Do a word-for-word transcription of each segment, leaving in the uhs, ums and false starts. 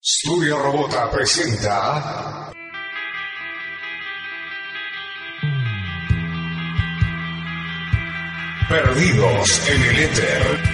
Studio Robota presenta Perdidos en el Éter.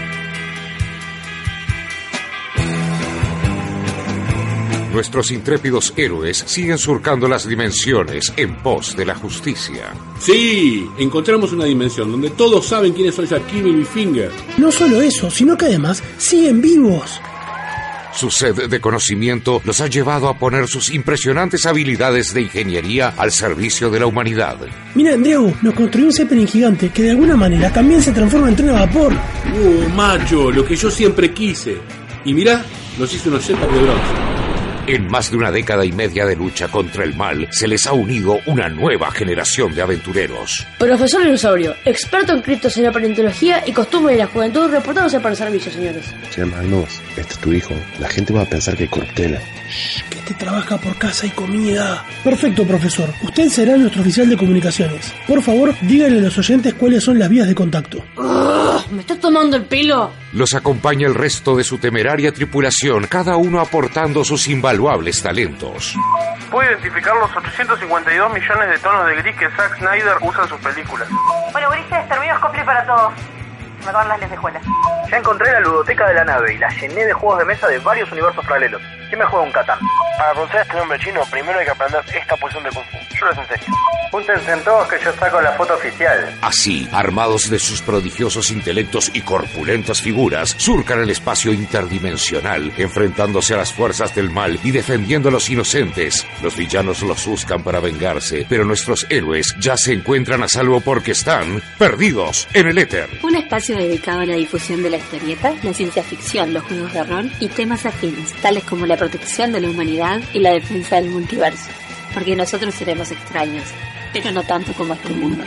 Nuestros intrépidos héroes siguen surcando las dimensiones en pos de la justicia. Sí, encontramos una dimensión donde todos saben quiénes son Shaquille y Littlefinger. No solo eso, sino que además siguen vivos. Su sed de conocimiento los ha llevado a poner sus impresionantes habilidades de ingeniería al servicio de la humanidad. Mira, Andreu, nos construyó un Zeppelin gigante que de alguna manera también se transforma en tren a vapor. Uh, macho, lo que yo siempre quise. Y mirá, nos hizo unos jetpacks de bronce. En más de una década y media de lucha contra el mal, se les ha unido una nueva generación de aventureros. Profesor Dinosaurio, experto en criptosería, paleontología y costumbres de la juventud, reportándose para el servicio, señores. Che, Magnus, este es tu hijo. La gente va a pensar que es corruptela. Shh, que te trabaja por casa y comida. Perfecto, profesor. Usted será nuestro oficial de comunicaciones. Por favor, díganle a los oyentes cuáles son las vías de contacto. Ugh, ¿me estás tomando el pelo? Los acompaña el resto de su temeraria tripulación, cada uno aportando sus invaluables talentos. Puedo identificar los ochocientos cincuenta y dos millones de tonos de gris que Zack Snyder usa en sus películas. Bueno, Ulises, terminos cosplay para todos. Me acaban las lentejuelas. Ya encontré la ludoteca de la nave y la llené de juegos de mesa de varios universos paralelos. ¿Quién me juega un Catán? Para conocer a este nombre chino, primero hay que aprender esta posición de Kung Fu. Yo les enseño. Júntense en todos que yo saco la foto oficial. Así, armados de sus prodigiosos intelectos y corpulentas figuras, surcan el espacio interdimensional, enfrentándose a las fuerzas del mal y defendiendo a los inocentes. Los villanos los buscan para vengarse, pero nuestros héroes ya se encuentran a salvo porque están perdidos en el éter. Un espacio dedicado a la difusión de la historieta, la ciencia ficción, los juegos de rol y temas afines, tales como la protección de la humanidad y la defensa del multiverso. Porque nosotros seremos extraños, pero no tanto como este mundo.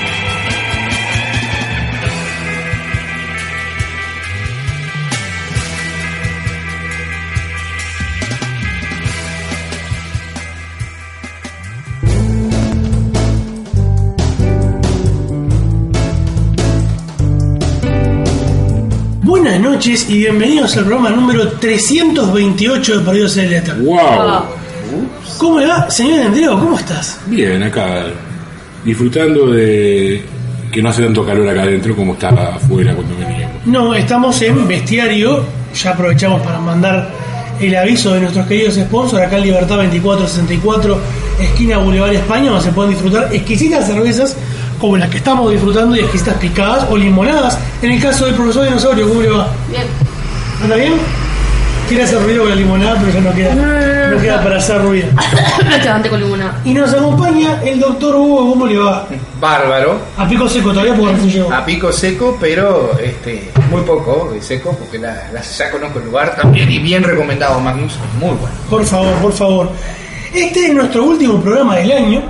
Buenas noches y bienvenidos al programa número trescientos veintiocho de Perdidos en el Éter. ¡Wow! ¿Cómo le va, señor Andreu? ¿Cómo estás? Bien, acá, disfrutando de que no hace tanto calor acá adentro como estaba afuera cuando veníamos. No, estamos en Bestiario. Ya aprovechamos para mandar el aviso de nuestros queridos sponsors. Acá en Libertad veinticuatro sesenta y cuatro, esquina Boulevard España, donde se pueden disfrutar exquisitas cervezas como las que estamos disfrutando y exquisitas picadas o limonadas. En el caso del profesor Dinosaurio, ¿cómo le va? Bien. ¿Anda bien? Quiere hacer ruido con la limonada, pero ya no queda, no, no, no, no queda no. para hacer ruido. No te levanté con limonada. Y nos acompaña el doctor Hugo. ¿Cómo le va? Bárbaro. A pico seco todavía porque no se llegó. A pico seco, pero este muy poco de seco, porque la, la, ya conozco el lugar también y bien recomendado, Magnus. Muy bueno. Por favor, por favor. Este es nuestro último programa del año,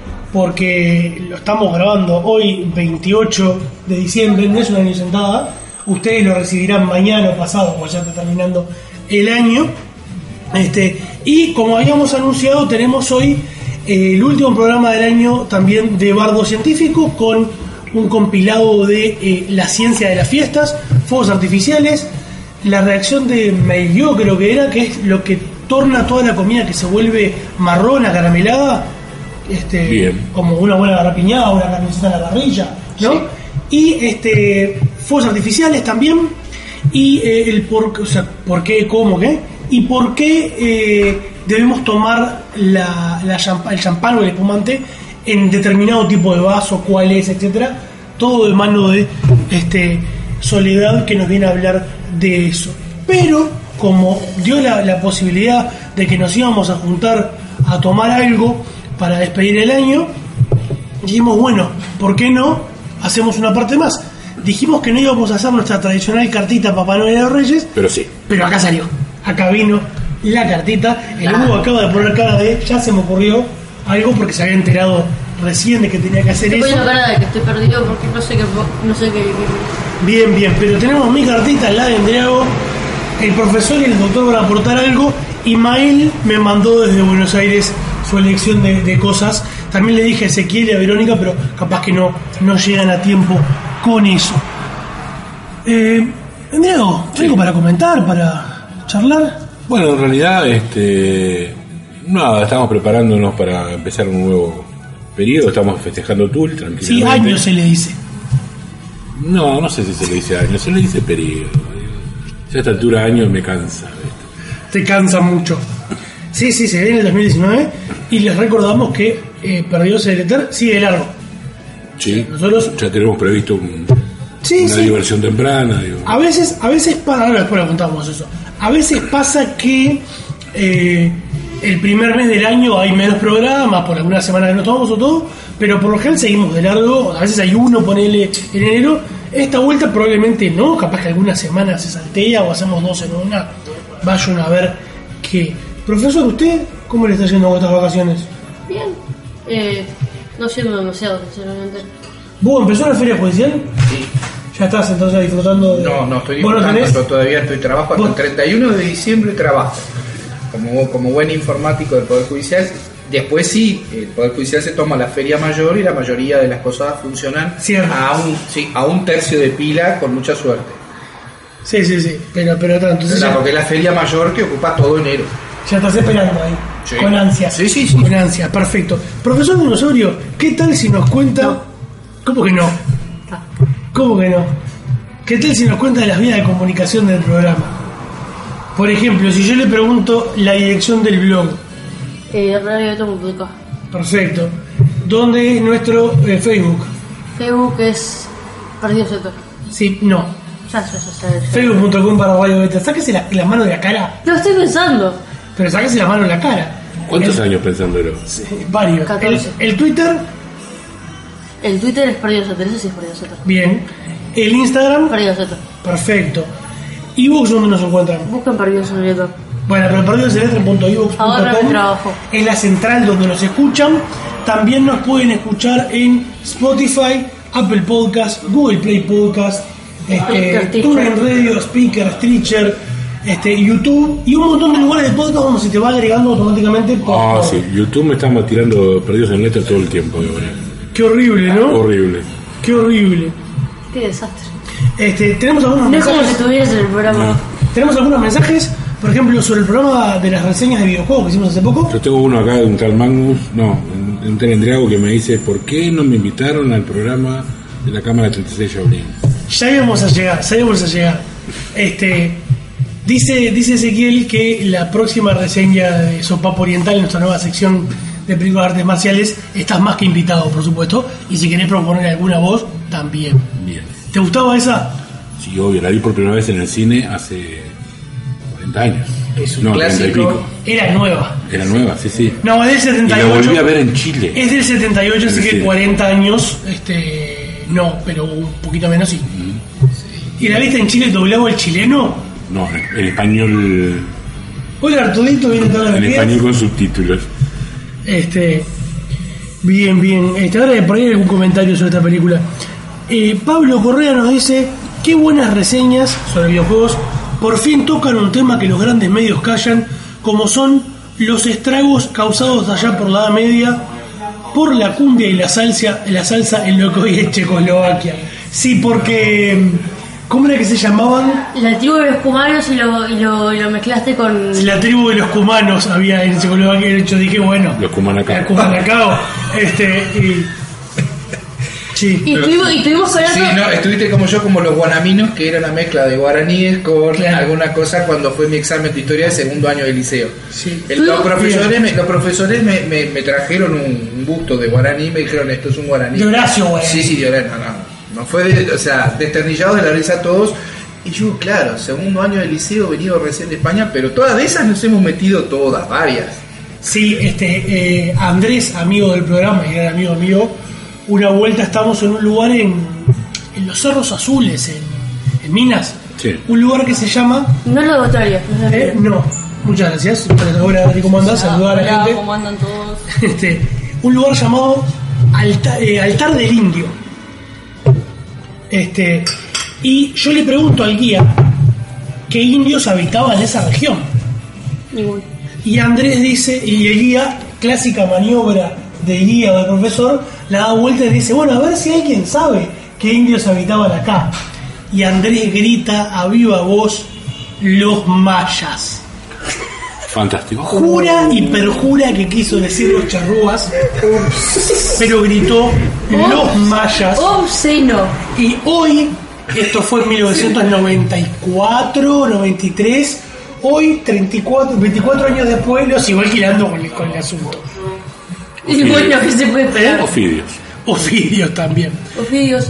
porque lo estamos grabando hoy, veintiocho de diciembre, no es una año sentada. Ustedes lo recibirán mañana o pasado, porque ya está terminando el año. Este, y como habíamos anunciado, tenemos hoy eh, el último programa del año también de Bardo Científico, con un compilado de eh, la ciencia de las fiestas, fuegos artificiales, la reacción de Meillot, creo que era, que es lo que torna toda la comida que se vuelve marrón, acaramelada, este, Bien. como una buena garrapiñada, una carnecita en la parrilla, ¿no? Sí. Y este, fuegos artificiales también. Y eh, el por, o sea, por qué, cómo, qué, y por qué eh, debemos tomar la, la champ- el champán o el espumante en determinado tipo de vaso, cuál es, etcétera. Todo de mano de este, Soledad, que nos viene a hablar de eso. Pero como dio la, la posibilidad de que nos íbamos a juntar a tomar algo para despedir el año, dijimos, bueno, ¿por qué no hacemos una parte más? Dijimos que no íbamos a hacer nuestra tradicional cartita Papá Noel de los Reyes. Pero sí. Pero acá salió. Acá vino la cartita. El Hugo acaba de poner cara de ya se me ocurrió algo porque se había enterado recién de que tenía que hacer estoy eso. Estoy poniendo cara de que estoy perdido porque no sé qué. No sé qué, qué... Bien, bien. Pero tenemos mi cartita, la de Andriago. El profesor y el doctor van a aportar algo. Y Mael me mandó desde Buenos Aires su elección de, de cosas. También le dije a Ezequiel y a Verónica, pero capaz que no, no llegan a tiempo con eso. Eh, Diego, ¿algo sí. para comentar, para charlar? Bueno, en realidad, este, nada, estamos preparándonos para empezar un nuevo periodo, estamos festejando Tool, tranquilamente. Sí, año se le dice. No, no sé si se le dice año, se le dice periodo. Ya a esta altura año me cansa. Te cansa mucho. Sí, sí, se viene el dos mil diecinueve y les recordamos que eh, Perdidos en el Éter sigue largo. Sí, nosotros ya tenemos previsto un, sí, una sí. diversión temprana. Digo. A veces, a veces pasa, ahora después le contamos eso. A veces pasa que eh, el primer mes del año hay menos programas, por algunas semanas que no tomamos o todo, pero por lo general seguimos de largo. A veces hay uno, ponele en enero. Esta vuelta probablemente no, capaz que alguna semana se saltea o hacemos dos en una. Vayan a ver qué. Profesor, ¿usted cómo le está haciendo con estas vacaciones? Bien, eh, no siendo demasiado, sinceramente. ¿Vos empezó la feria judicial? Sí. ¿Ya estás entonces disfrutando de...? No, no estoy ¿Vos disfrutando, no tenés? yo todavía estoy trabajo hasta el treinta y uno de diciembre trabajo. Como, como buen informático del Poder Judicial. Después sí, el Poder Judicial se toma la feria mayor y la mayoría de las cosas funcionan a un, sí, a un tercio de pila con mucha suerte. Sí, sí, sí, pero, pero tanto. O sea, porque es la feria mayor que ocupa todo enero. Ya estás esperando ahí, sí. Con ansia. Sí, sí, sí. Con ansia, perfecto. Profesor Dinosaurio, ¿qué tal si nos cuenta... No. ¿Cómo que no? ¿Cómo que no? ¿Qué tal si nos cuenta de las vías de comunicación del programa? Por ejemplo, si yo le pregunto la dirección del blog. Eh, radio punto com. Perfecto. ¿Dónde es nuestro eh, Facebook? Facebook es Perdidos en el Éter. Sí, no. Ya, ya, ya, ya. Facebook punto com para Radio Beta. Sáquese la, la mano de la cara. Lo estoy pensando. Pero sáquese la mano de la cara. ¿Cuántos el, años pensándolo? Sí, varios. catorce. El, el Twitter. El Twitter es Perdidos en el Éter, ese sí es Perdidos en el Éter. Bien. El Instagram. Perdidos en el Éter. Perfecto. ¿Ebooks dónde nos encuentran? Busquen Perdidos en el Éter. Bueno, pero perdidos en el éter punto ebooks punto com Ahora mi trabajo. es la central donde nos escuchan. También nos pueden escuchar en Spotify, Apple Podcast, Google Play Podcast, este, TuneIn Radio, Speaker, Stitcher, este, YouTube y un montón de lugares de podcast donde se te va agregando automáticamente. Por Ah, todo. sí, YouTube me está tirando Perdidos en el Éter todo el tiempo. Digo, Qué horrible, ¿no? horrible. Qué horrible. Qué desastre. Este, tenemos algunos No es mensajes. como si estuvieras en el programa. No. Tenemos algunos mensajes, por ejemplo, sobre el programa de las reseñas de videojuegos que hicimos hace poco. Yo tengo uno acá de un tal Magnus, no, de un tal Endriago que me dice, ¿por qué no me invitaron al programa de la Cámara treinta y seis Shaolin? Ya íbamos a llegar, ya íbamos a llegar. Este, dice, dice Ezequiel que la próxima reseña de Sopapo Oriental, nuestra nueva sección de películas de artes marciales, estás más que invitado, por supuesto. Y si querés proponer alguna voz, también. Bien. ¿Te gustaba esa? Sí, obvio, la vi por primera vez en el cine hace cuarenta años. Es un no, treinta y pico. Era nueva. Era nueva, sí, sí. No, es del setenta y ocho. Y la volví a ver en Chile. Es del setenta y ocho, así que Sí. cuarenta años, este, no, pero un poquito menos sí. Mm. ¿Y la viste en Chile doblado el chileno? No, en español. Hola Artudito, viene toda la En español con subtítulos. Este, bien, bien. Este, ahora por ahí hay algún comentario sobre esta película. Eh, Pablo Correa nos dice: qué buenas reseñas sobre videojuegos. Por fin tocan un tema que los grandes medios callan, como son los estragos causados allá por la Edad Media por la cumbia y la salsa, la salsa en lo que hoy es Checoslovaquia. Sí, porque ¿cómo era que se llamaban? La tribu de los cumanos y lo, y lo, y lo mezclaste con... La tribu de los cumanos había en Checoslovaquia. De hecho dije, bueno, Los Cumanacao. el Cumanacao. Este, y, sí. Y tuvimos, y tuvimos que hablar Sí, con- no, estuviste como yo, como los guanaminos, que era una mezcla de guaraníes con Claro. alguna cosa cuando fue mi examen de historia de segundo año de liceo. Sí. El- los profesores, me, los profesores me, me, me trajeron un, un busto de guaraní y me dijeron, esto es un guaraní. De Horacio, güey. Sí, sí, de Horacio, no, no. No fue, de, o sea, desternillado de la risa a todos. Y yo, claro, segundo año de liceo, venido recién de España, pero todas de esas nos hemos metido todas, varias. Sí, este, eh, Andrés, amigo del programa y gran amigo mío, una vuelta estamos en un lugar en, en los Cerros Azules, en, en Minas. Sí. Un lugar que se llama... No es lo de Australia. No es lo de Eh, Australia. no, muchas gracias. Ahora, Adri, ¿cómo andás? Saludar a la Hola, gente. ¿cómo andan todos? Este, un lugar llamado Alta- eh, Altar del Indio. Este, y yo le pregunto al guía qué indios habitaban en esa región. Ninguno. Y Andrés dice, y el guía, clásica maniobra de guía o de profesor, la da vuelta y dice, bueno, a ver si alguien sabe qué indios habitaban acá. Y Andrés grita a viva voz, los mayas. Fantástico. Jura y perjura que quiso decir los charrúas, pero gritó los mayas. Obsceno. Y hoy, esto fue en mil novecientos noventa y cuatro, noventa y tres, hoy, treinta y cuatro, veinticuatro años después, lo sigo alquilando con el, con el asunto. Y bueno, que se puede esperar. Ofidios. Ofidios también. Ofidios.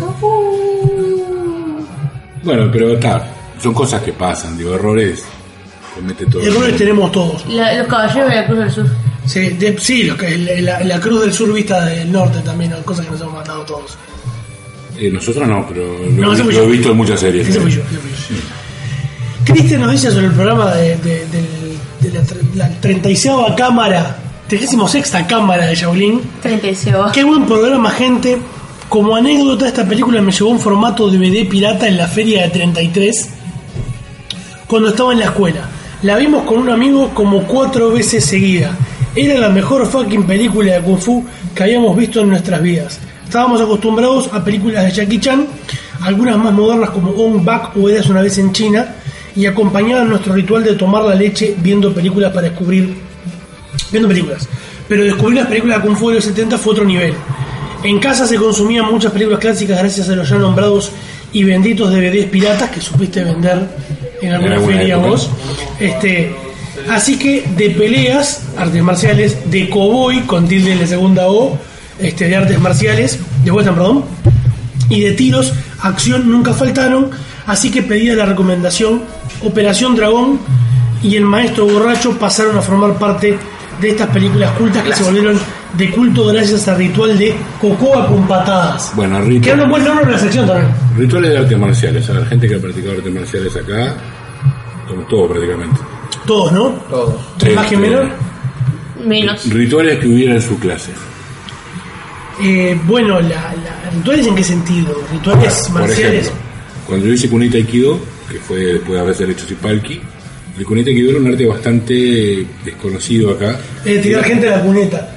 Bueno, pero está, son cosas que pasan, digo, errores comete todo. Errores tenemos todos. La, los caballeros de la Cruz del Sur. Sí, de, sí lo que, la, la Cruz del Sur vista del norte también, cosas que nos hemos matado todos. Eh, nosotros no, pero no, lo, lo he visto en muchas series. Ese fui yo, ese fui yo. Cristian nos dice sobre el programa de, de, de, de la, la treinta y seis cámara, treinta y seis cámara de Shaolin. treinta y seis. Qué buen programa, gente. Como anécdota, esta película me llevó en formato D V D pirata en la feria de treinta y tres cuando estaba en la escuela. La vimos con un amigo como cuatro veces seguida. Era la mejor fucking película de Kung Fu que habíamos visto en nuestras vidas. Estábamos acostumbrados a películas de Jackie Chan, algunas más modernas como On Back o Eras una vez en China, y acompañaban nuestro ritual de tomar la leche viendo películas para descubrir... Viendo películas. Pero descubrir las películas de Kung Fu de los setenta fue otro nivel. En casa se consumían muchas películas clásicas gracias a los ya nombrados y benditos D V Ds piratas que supiste vender en alguna, en alguna feria época. Vos. Este, así que de peleas, artes marciales, de cowboy, con tilde en la segunda O, este, de artes marciales, de western, perdón, y de tiros, acción nunca faltaron, así que pedía la recomendación. Operación Dragón y El Maestro Borracho pasaron a formar parte de estas películas cultas que se volvieron de culto gracias al ritual de Cocoa con patadas. Bueno, ritual. Que era un buen nombre de la sección también. Rituales de artes marciales. A la gente que ha practicado artes marciales acá, somos todos prácticamente. Todos, ¿no? Todos. Este, ¿Más que menos? Menos. Rituales que hubiera en su clase. Eh, bueno, la, la, ¿rituales en qué sentido? ¿Rituales Por marciales? Ejemplo, cuando yo hice Kunita Aikido, que fue después de haberse hecho Sipalki, el Kunita Aikido era un arte bastante desconocido acá. Eh, tirar gente a la cuneta.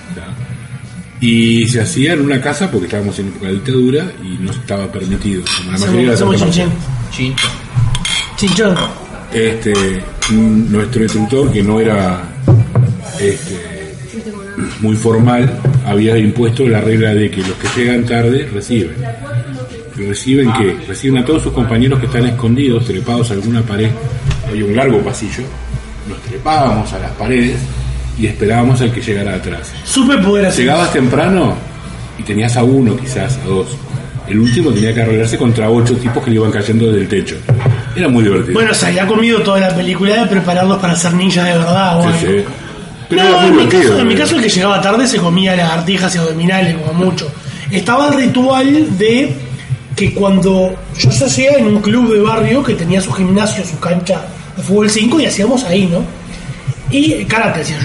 Y se hacía en una casa porque estábamos en época de dictadura y no estaba permitido. Como la mayoría de las artes marciales. Chincho. Chinchón. Este, nuestro instructor, que no era este, muy formal, había impuesto la regla de que los que llegan tarde reciben. ¿Reciben qué? Reciben a todos sus compañeros que están escondidos, trepados a alguna pared. Había un largo pasillo. Nos trepábamos a las paredes y esperábamos al que llegara atrás. Supe poder hacer. Llegabas temprano y tenías a uno, quizás a dos. El último tenía que arreglarse contra ocho tipos que le iban cayendo desde el techo. Era muy divertido. Bueno, se había comido toda la película de prepararlos para ser ninjas de verdad. O sí, algo. sí. Pero no, en mi, caso, en mi ¿eh? caso el que llegaba tarde se comía lagartijas y abdominales, como mucho. Estaba el ritual de que cuando yo se hacía en un club de barrio que tenía su gimnasio, su cancha de fútbol cinco y hacíamos ahí, ¿no? Y karate hacía yo.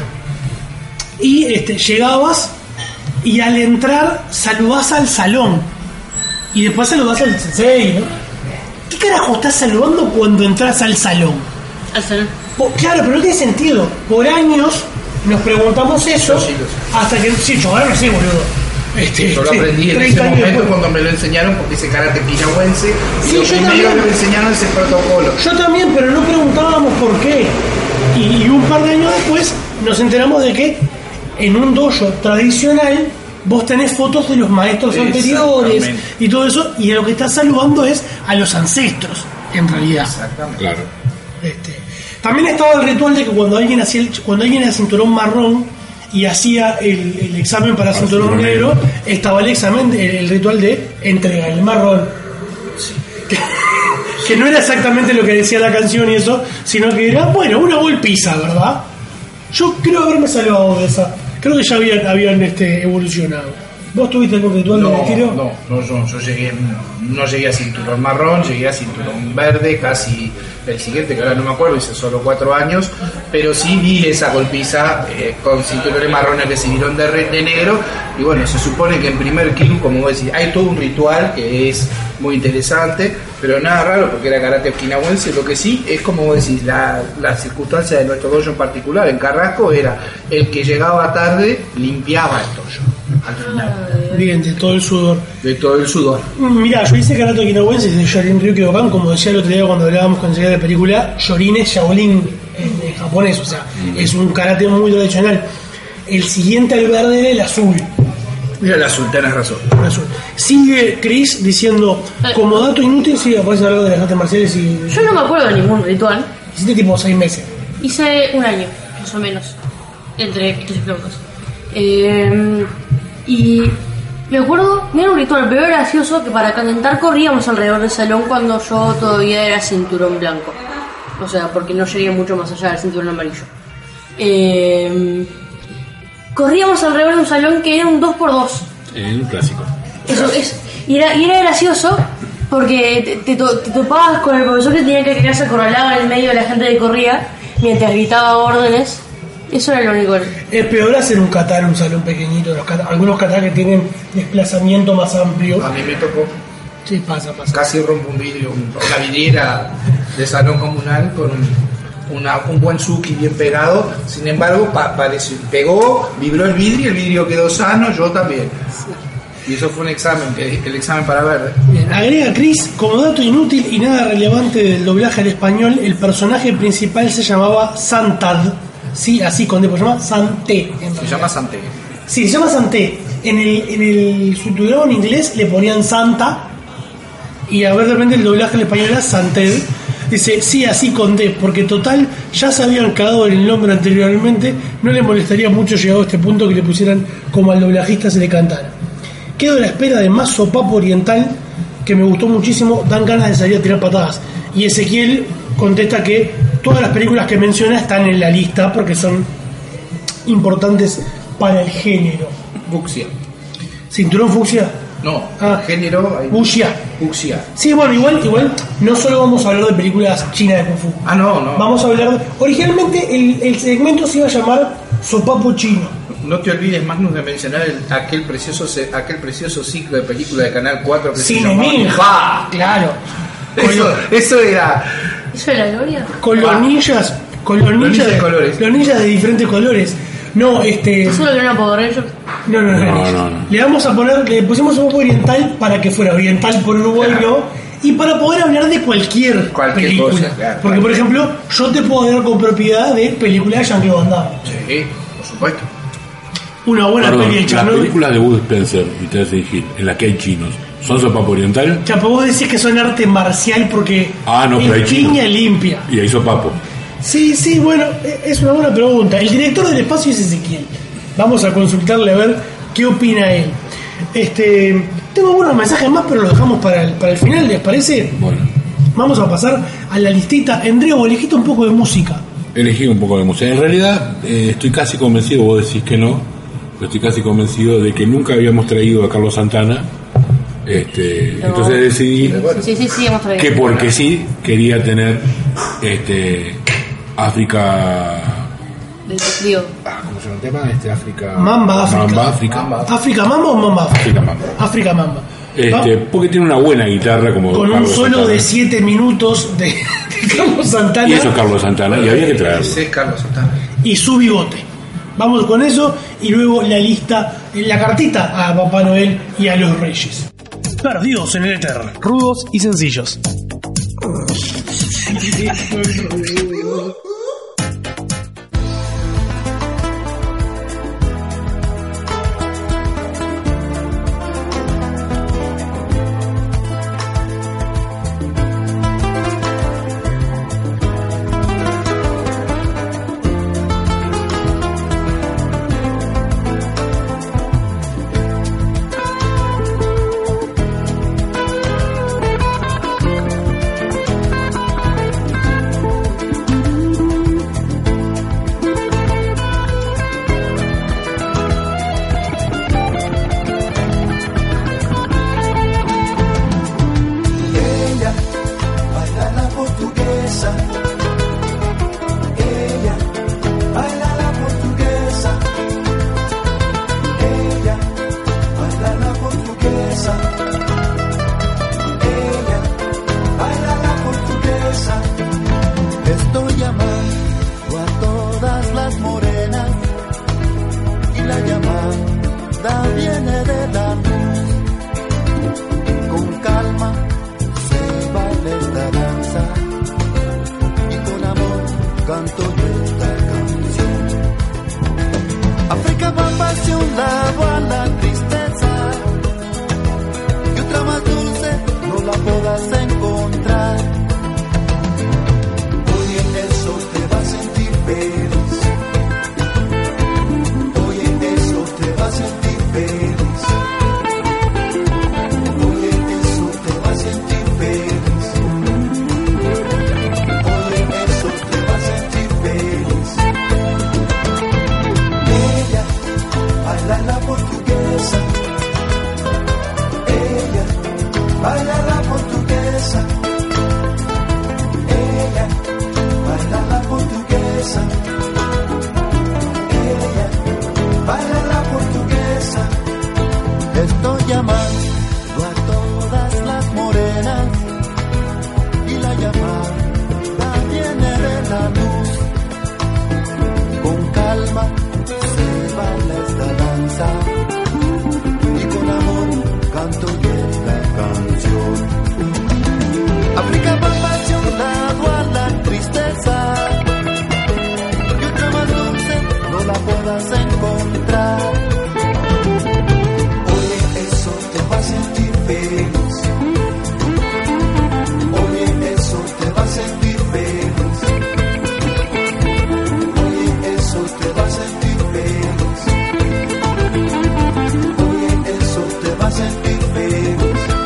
Y este, llegabas y al entrar saludás al salón y después saludás al sensei, ¿no? ¿Qué carajo estás saludando cuando entras al salón? Al salón. Oh, claro, pero no tiene sentido. Por años nos preguntamos eso hasta que... Sí, yo ahora no sé, boludo. Este, yo lo aprendí en ese momento después. Cuando me lo enseñaron porque hice karate okinawense. Sí, y lo yo primero también. que me enseñaron ese protocolo. Yo también, pero no preguntábamos por qué. Y, y un par de años después nos enteramos de que en un dojo tradicional vos tenés fotos de los maestros anteriores y todo eso, y lo que estás saludando es a los ancestros, en realidad. Exactamente. Claro. Este, también estaba el ritual de que cuando alguien hacía el, cuando alguien era cinturón marrón y hacía el, el examen para cinturón, cinturón negro, negro, estaba el examen, el, el ritual de entregar el marrón. Sí. Que, que no era exactamente lo que decía la canción y eso, sino que era, bueno, una golpiza, ¿verdad? Yo creo haberme salvado de esa. Creo que ya habían, habían este, evolucionado. ¿Vos tuviste algún ritual no, de estilo? No, no, yo, yo llegué, no, no llegué a cinturón marrón, llegué a cinturón verde, casi el siguiente, que ahora no me acuerdo, hice solo cuatro años, pero sí vi esa golpiza eh, con cinturones marrones que se vieron de, de negro, y bueno, se supone que en primer kill, como vos decís, hay todo un ritual que es muy interesante, pero nada raro porque era karate okinawense. Lo que sí es, como vos decís, la, la circunstancia de nuestro dojo en particular, en Carrasco, era el que llegaba tarde, limpiaba el dojo al final. Bien, de todo el sudor. De todo el sudor. Mirá, yo hice karate okinawense de Shorin Ryukyu Dokan, como decía el otro día cuando hablábamos con enseguida de película, Shorin es Shaolin en, en japonés. japonés, o sea, mm. es un karate muy tradicional. El siguiente al verde era el azul. Mira el azul, tenés razón. El azul. Sigue Chris diciendo, como dato inútil, sí, puedes hablar de las artes marciales y... Yo no me acuerdo de ningún ritual. Hiciste tipo seis meses. Hice un año, más o menos, entre tres flautas. Eh, y me acuerdo, no era un ritual, pero era gracioso que para calentar corríamos alrededor del salón cuando yo todavía era cinturón blanco. O sea, porque no llegué mucho más allá del cinturón amarillo. Eh... Corríamos alrededor de un salón que era un dos por dos. Eh, un clásico. Eso es. Y era, y era gracioso porque te, te, to, te topabas con el profesor que tenía que quedarse acorralado en el medio de la gente que corría mientras gritaba órdenes. Eso era lo único. Es peor hacer un kata en un salón pequeñito. Los kata, algunos kata que tienen desplazamiento más amplio. A mí me tocó. Sí, pasa, pasa. Casi rompo un vidrio, una vidriera de salón comunal con un... Una, un buen suki bien pegado, sin embargo pa, pareció, pegó, vibró el vidrio, el vidrio quedó sano, yo también. Y eso fue un examen, el examen para ver. Bien, agrega Chris, como dato inútil y nada relevante del doblaje al español, el personaje principal se llamaba Santad, sí, así con D, se llama Santé. Se llama Santé. Sí, se llama Santé. En el, en el subtitulado en inglés le ponían Santa y a ver de repente el doblaje al español era Santé. Dice, sí, así con D, porque total, ya se habían cagado en el nombre anteriormente, no le molestaría mucho llegado a este punto que le pusieran como al doblajista se le cantara. Quedo a la espera de más sopapo oriental, que me gustó muchísimo, dan ganas de salir a tirar patadas. Y Ezequiel contesta que todas las películas que menciona están en la lista porque son importantes para el género. Fucsia. ¿Cinturón fucsia? No, ah, género... Hay... Fucsia. Fucsia. Sí, bueno, igual, igual, no solo vamos a hablar de películas chinas de Kung Fu. Ah, no, no. Vamos a hablar... De... Originalmente el, el segmento se iba a llamar Sopapo Chino. No te olvides, Magnus, de mencionar el, aquel precioso aquel precioso ciclo de películas de Canal cuatro que Cine se llamaba... Ninja, claro. Eso, eso era... ¿Eso era gloria? Con los ninjas, con los ninjas, ninjas de colores. Los ninjas de diferentes colores. No, este... ¿Eso lo que era Power Rangers? No, no, no, no, no, no. Le vamos a poner, le pusimos un poco oriental para que fuera oriental por Uruguay, claro. ¿No? Y para poder hablar de cualquier, cualquier película. Cosa, claro, porque, claro. Por ejemplo, yo te puedo hablar con propiedad de películas de Jean-Claude Van Damme. Sí, por supuesto. Una buena Perdón, peli de Las películas de Bud Spencer y Terence Hill, en las que hay chinos, ¿son sopapo oriental? Chapo, vos decís que son arte marcial porque ah, no, pero hay piña limpia. Y hay sopapo. Sí, sí, bueno, es una buena pregunta. El director del espacio es Ezequiel. Vamos a consultarle a ver qué opina él. Este, tengo algunos mensajes más, pero los dejamos para el, para el final, ¿les parece? Bueno. Vamos a pasar a la listita. Andreu, elegiste un poco de música. Elegí un poco de música. En realidad, eh, estoy casi convencido, vos decís que no, pero estoy casi convencido de que nunca habíamos traído a Carlos Santana. Este, no. Entonces decidí sí, sí, sí, hemos traído. que porque sí quería tener este África. Del frío. Ah, ¿cómo se llama el tema? Este, África. Mamba África. Mamba África. Mamba. ¿África Mamba o Mamba África? África Mamba. África Mamba. Este, porque tiene una buena guitarra como con Carlos un solo Santana. de siete minutos de, de Carlos Santana. Y eso es Carlos Santana, y había que traerlo. Ese es Carlos Santana. Y su bigote. Vamos con eso y luego la lista, la cartita a Papá Noel y a los Reyes. Perdidos en el éter, rudos y sencillos. Viene de la luz, con calma se baila esta danza y con amor canto yo esta vas a encontrar. Oye, eso te va a sentir feliz. Oye, eso te va a sentir feliz. Oye, eso te va a sentir feliz. Oye, eso te va a sentir feliz.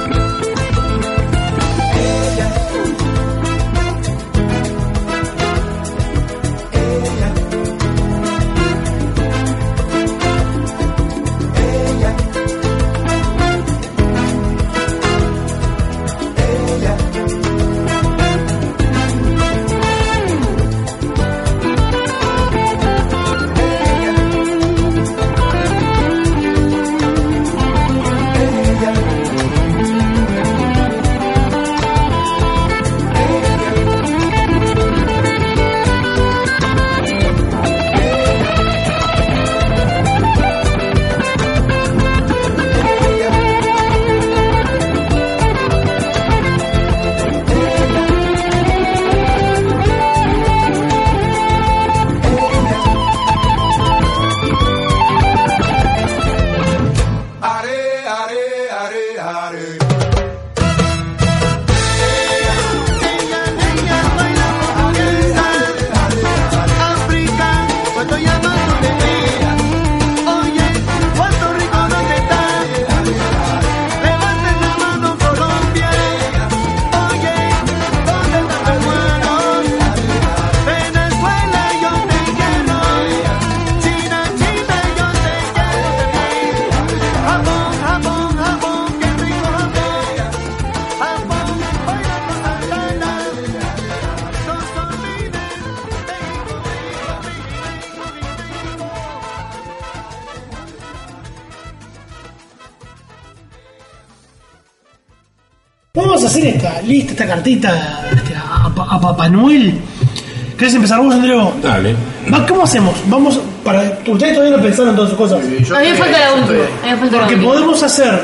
Vamos a hacer esta lista, esta cartita este, a, a, a Papá Noel. ¿Querés empezar vos, Andreu? Dale. Va, ¿cómo hacemos? Vamos para. Ustedes todavía no pensaron en todas sus cosas. A mí me falta la última. A mí me falta la Porque última. podemos hacer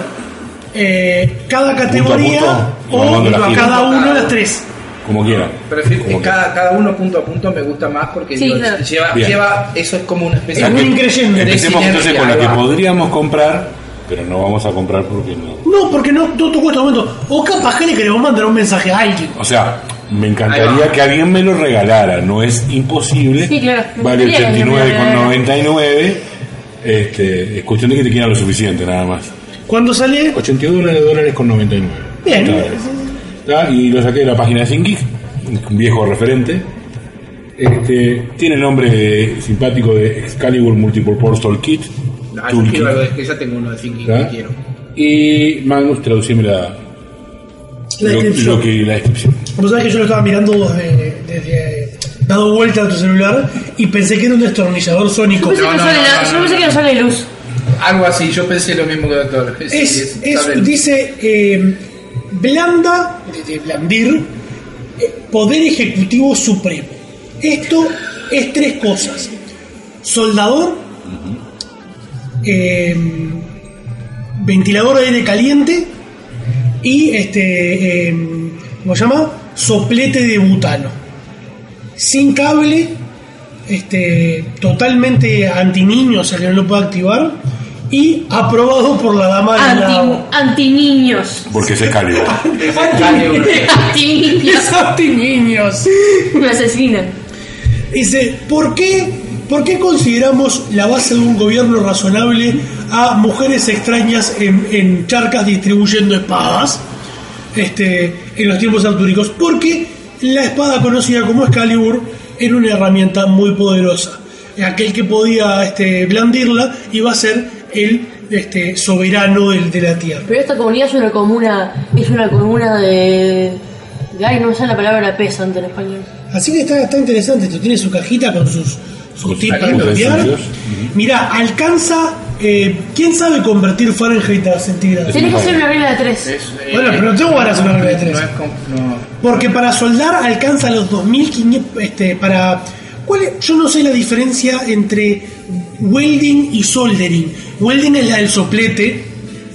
eh, cada categoría punto a punto, y o vamos a a cada gira. uno de las tres. Como quieran. Prefiero, Como cada, cada uno punto a punto me gusta más porque Sí, digo, claro. lleva, Bien. lleva, eso es como una especie Es un increyendo. de Empecemos entonces sinergia, con la que ahí va. podríamos comprar, pero no vamos a comprar porque no. No, porque no, no tocó este momento. O capaz que le queremos mandar un mensaje a alguien. O sea, me Ahí encantaría va. que alguien me lo regalara. No es imposible. Sí, claro. Vale Bien, ochenta y nueve con bien, noventa y nueve. Este, es cuestión de que te quieran lo suficiente, nada más. ¿Cuándo sale? ochenta y dos dólares con noventa y nueve. Bien. Está, está, y lo saqué de la página de ThinkGeek, un viejo referente. Este, tiene el nombre de- simpático de Excalibur Multiple Portal Kit. Ah, yo Toolkit. quiero algo de que ya tengo uno de Thinking ¿Está? que quiero. Y Magnus, traducime la, La lo, descripción. lo que, la descripción. Vos sabés que yo lo estaba mirando desde, desde dado vuelta a tu celular y pensé que era un destornillador sónico. Yo pensé, No, que, no, sale no, la- no, yo pensé no. que no sale luz. Algo así, yo pensé lo mismo que el doctor. Sí, Es, sí, es- sabe. dice eh, blanda, de, de blandir, eh, poder ejecutivo supremo. Esto es tres cosas: soldador, eh, ventilador de aire caliente y este, eh, ¿cómo se llama? Soplete de butano. Sin cable, este, totalmente anti niño, o sea que no lo puede activar, y aprobado por la dama del Anti, lago. anti niños. Porque es Excalibur. Anti niños. Es anti niños. Me asesinan. Dice, ¿por qué, ¿por qué consideramos la base de un gobierno razonable a mujeres extrañas en, en charcas distribuyendo espadas este, en los tiempos artúricos? Porque la espada conocida como Excalibur era una herramienta muy poderosa. Aquel que podía este, blandirla iba a ser el este, soberano del, de la tierra. Pero esta comunidad es una comuna. Es una comuna de. de ay, no me sale la palabra pesante en español. Así que está, está interesante esto. Tiene su cajita con sus, sus Con tips sus para cambiar. utensilios. Mirá, alcanza. Eh, ¿Quién sabe convertir Fahrenheit a centígrados? Tenés que hacer una regla de tres. Es, eh, Bueno, pero no tengo ganas de una regla de tres. No es com- no. Porque para soldar alcanza los dos mil quinientos. Este, para. ¿Cuál es? Yo no sé la diferencia entre welding y soldering. Welding es la del soplete.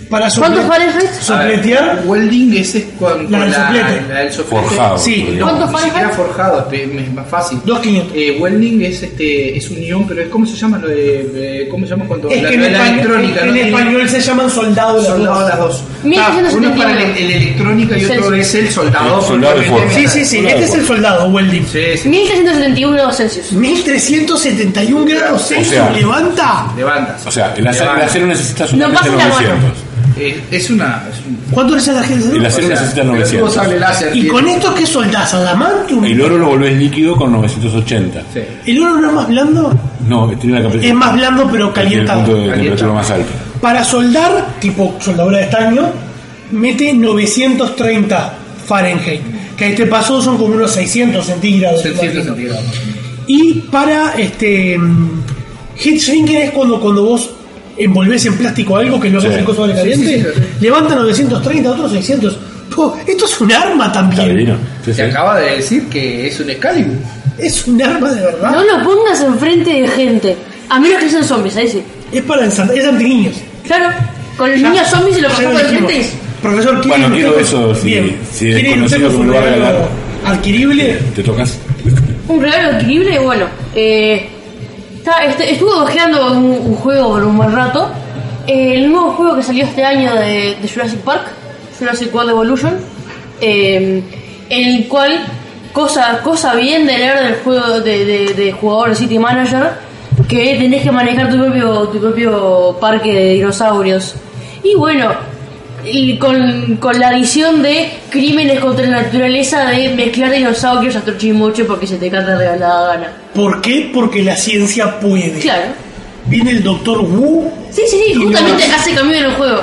Para ¿Cuántos Fahrenheit? Sopletear. Welding ese es con, La con del la, soplete. la del soplete. Forjado. Sí. No, ¿Cuántos ni Fahrenheit? siquiera forjado, es es más fácil. dos mil quinientos. Eh, welding es este es unión, pero es ¿cómo se llama lo de, de- cómo se llama cuando Es la, que en, la- la español, electrónica, en ¿no? español se llaman soldados las Soldado dos. las dos. mil trescientos Ah, uno es setenta y para uno. el, el electrónica y otro Sí. es el soldado. El soldado de propiamente fuerza. Sí, sí, sí. Soldado Este es el fuerte. soldado, welding. Sí, sí. mil trescientos setenta y uno Celsius. mil trescientos setenta y uno grados Celsius. sea, ¿Levanta? Levantas. O sea, el acero, el Levanta. acero necesita No solamente pasa la mano. novecientos. Eh, es una. Es un, ¿Cuánto es la gente? El acero o sea, necesita pero tuvo novecientos. sable láser, ¿Y tiene- con esto qué soldás? ¿Adamantium? El oro lo volvés líquido con novecientos ochenta. Sí. ¿El oro no es más blando? No, tiene una capacidad. Es más blando pero Tiene el calientado. punto de temperatura más alto. Para soldar, tipo soldadura de estaño, mete novecientos treinta Fahrenheit. Que a este paso son como unos seiscientos centígrados. seiscientos imagino. centígrados. Y para este mm, heat shrinking es cuando, cuando vos envolvés en plástico algo, que es lo que Sí. hace el coso de caliente, Sí, sí, sí, sí. levanta novecientos treinta, otros seiscientos. Po, esto es un arma Está también. divino. Sí, Se sí. acaba de decir que es un Excalibur. Es un arma de verdad. No lo pongas enfrente de gente. A menos que sean zombies, ahí sí. Es para ensartar, es anti niños. Claro, con el niño zombie se lo pasó por enfrente y... Profesor, ¿quiere Bueno, usted quiero con- eso, si- Bien. si es ¿Quiere ir usted conocido con como su lugar de regalo regalo. adquirible? ¿Te tocas? Un regalo adquirible, bueno. Eh, está, este, estuve ojeando un, un juego por un buen rato. Eh, el nuevo juego que salió este año de, de Jurassic Park, Jurassic World Evolution, eh, en el cual, cosa, cosa bien de leer del juego de, de, de jugador de City Manager, que tenés que manejar tu propio, tu propio parque de dinosaurios. Y bueno, y con, con la adición de crímenes contra la naturaleza, de mezclar dinosaurios a trochimoche porque se te canta regalada gana. ¿Por qué? Porque la ciencia puede. Claro. Viene el doctor Wu. Sí, sí, sí, y justamente lo- hace cambio en el juego.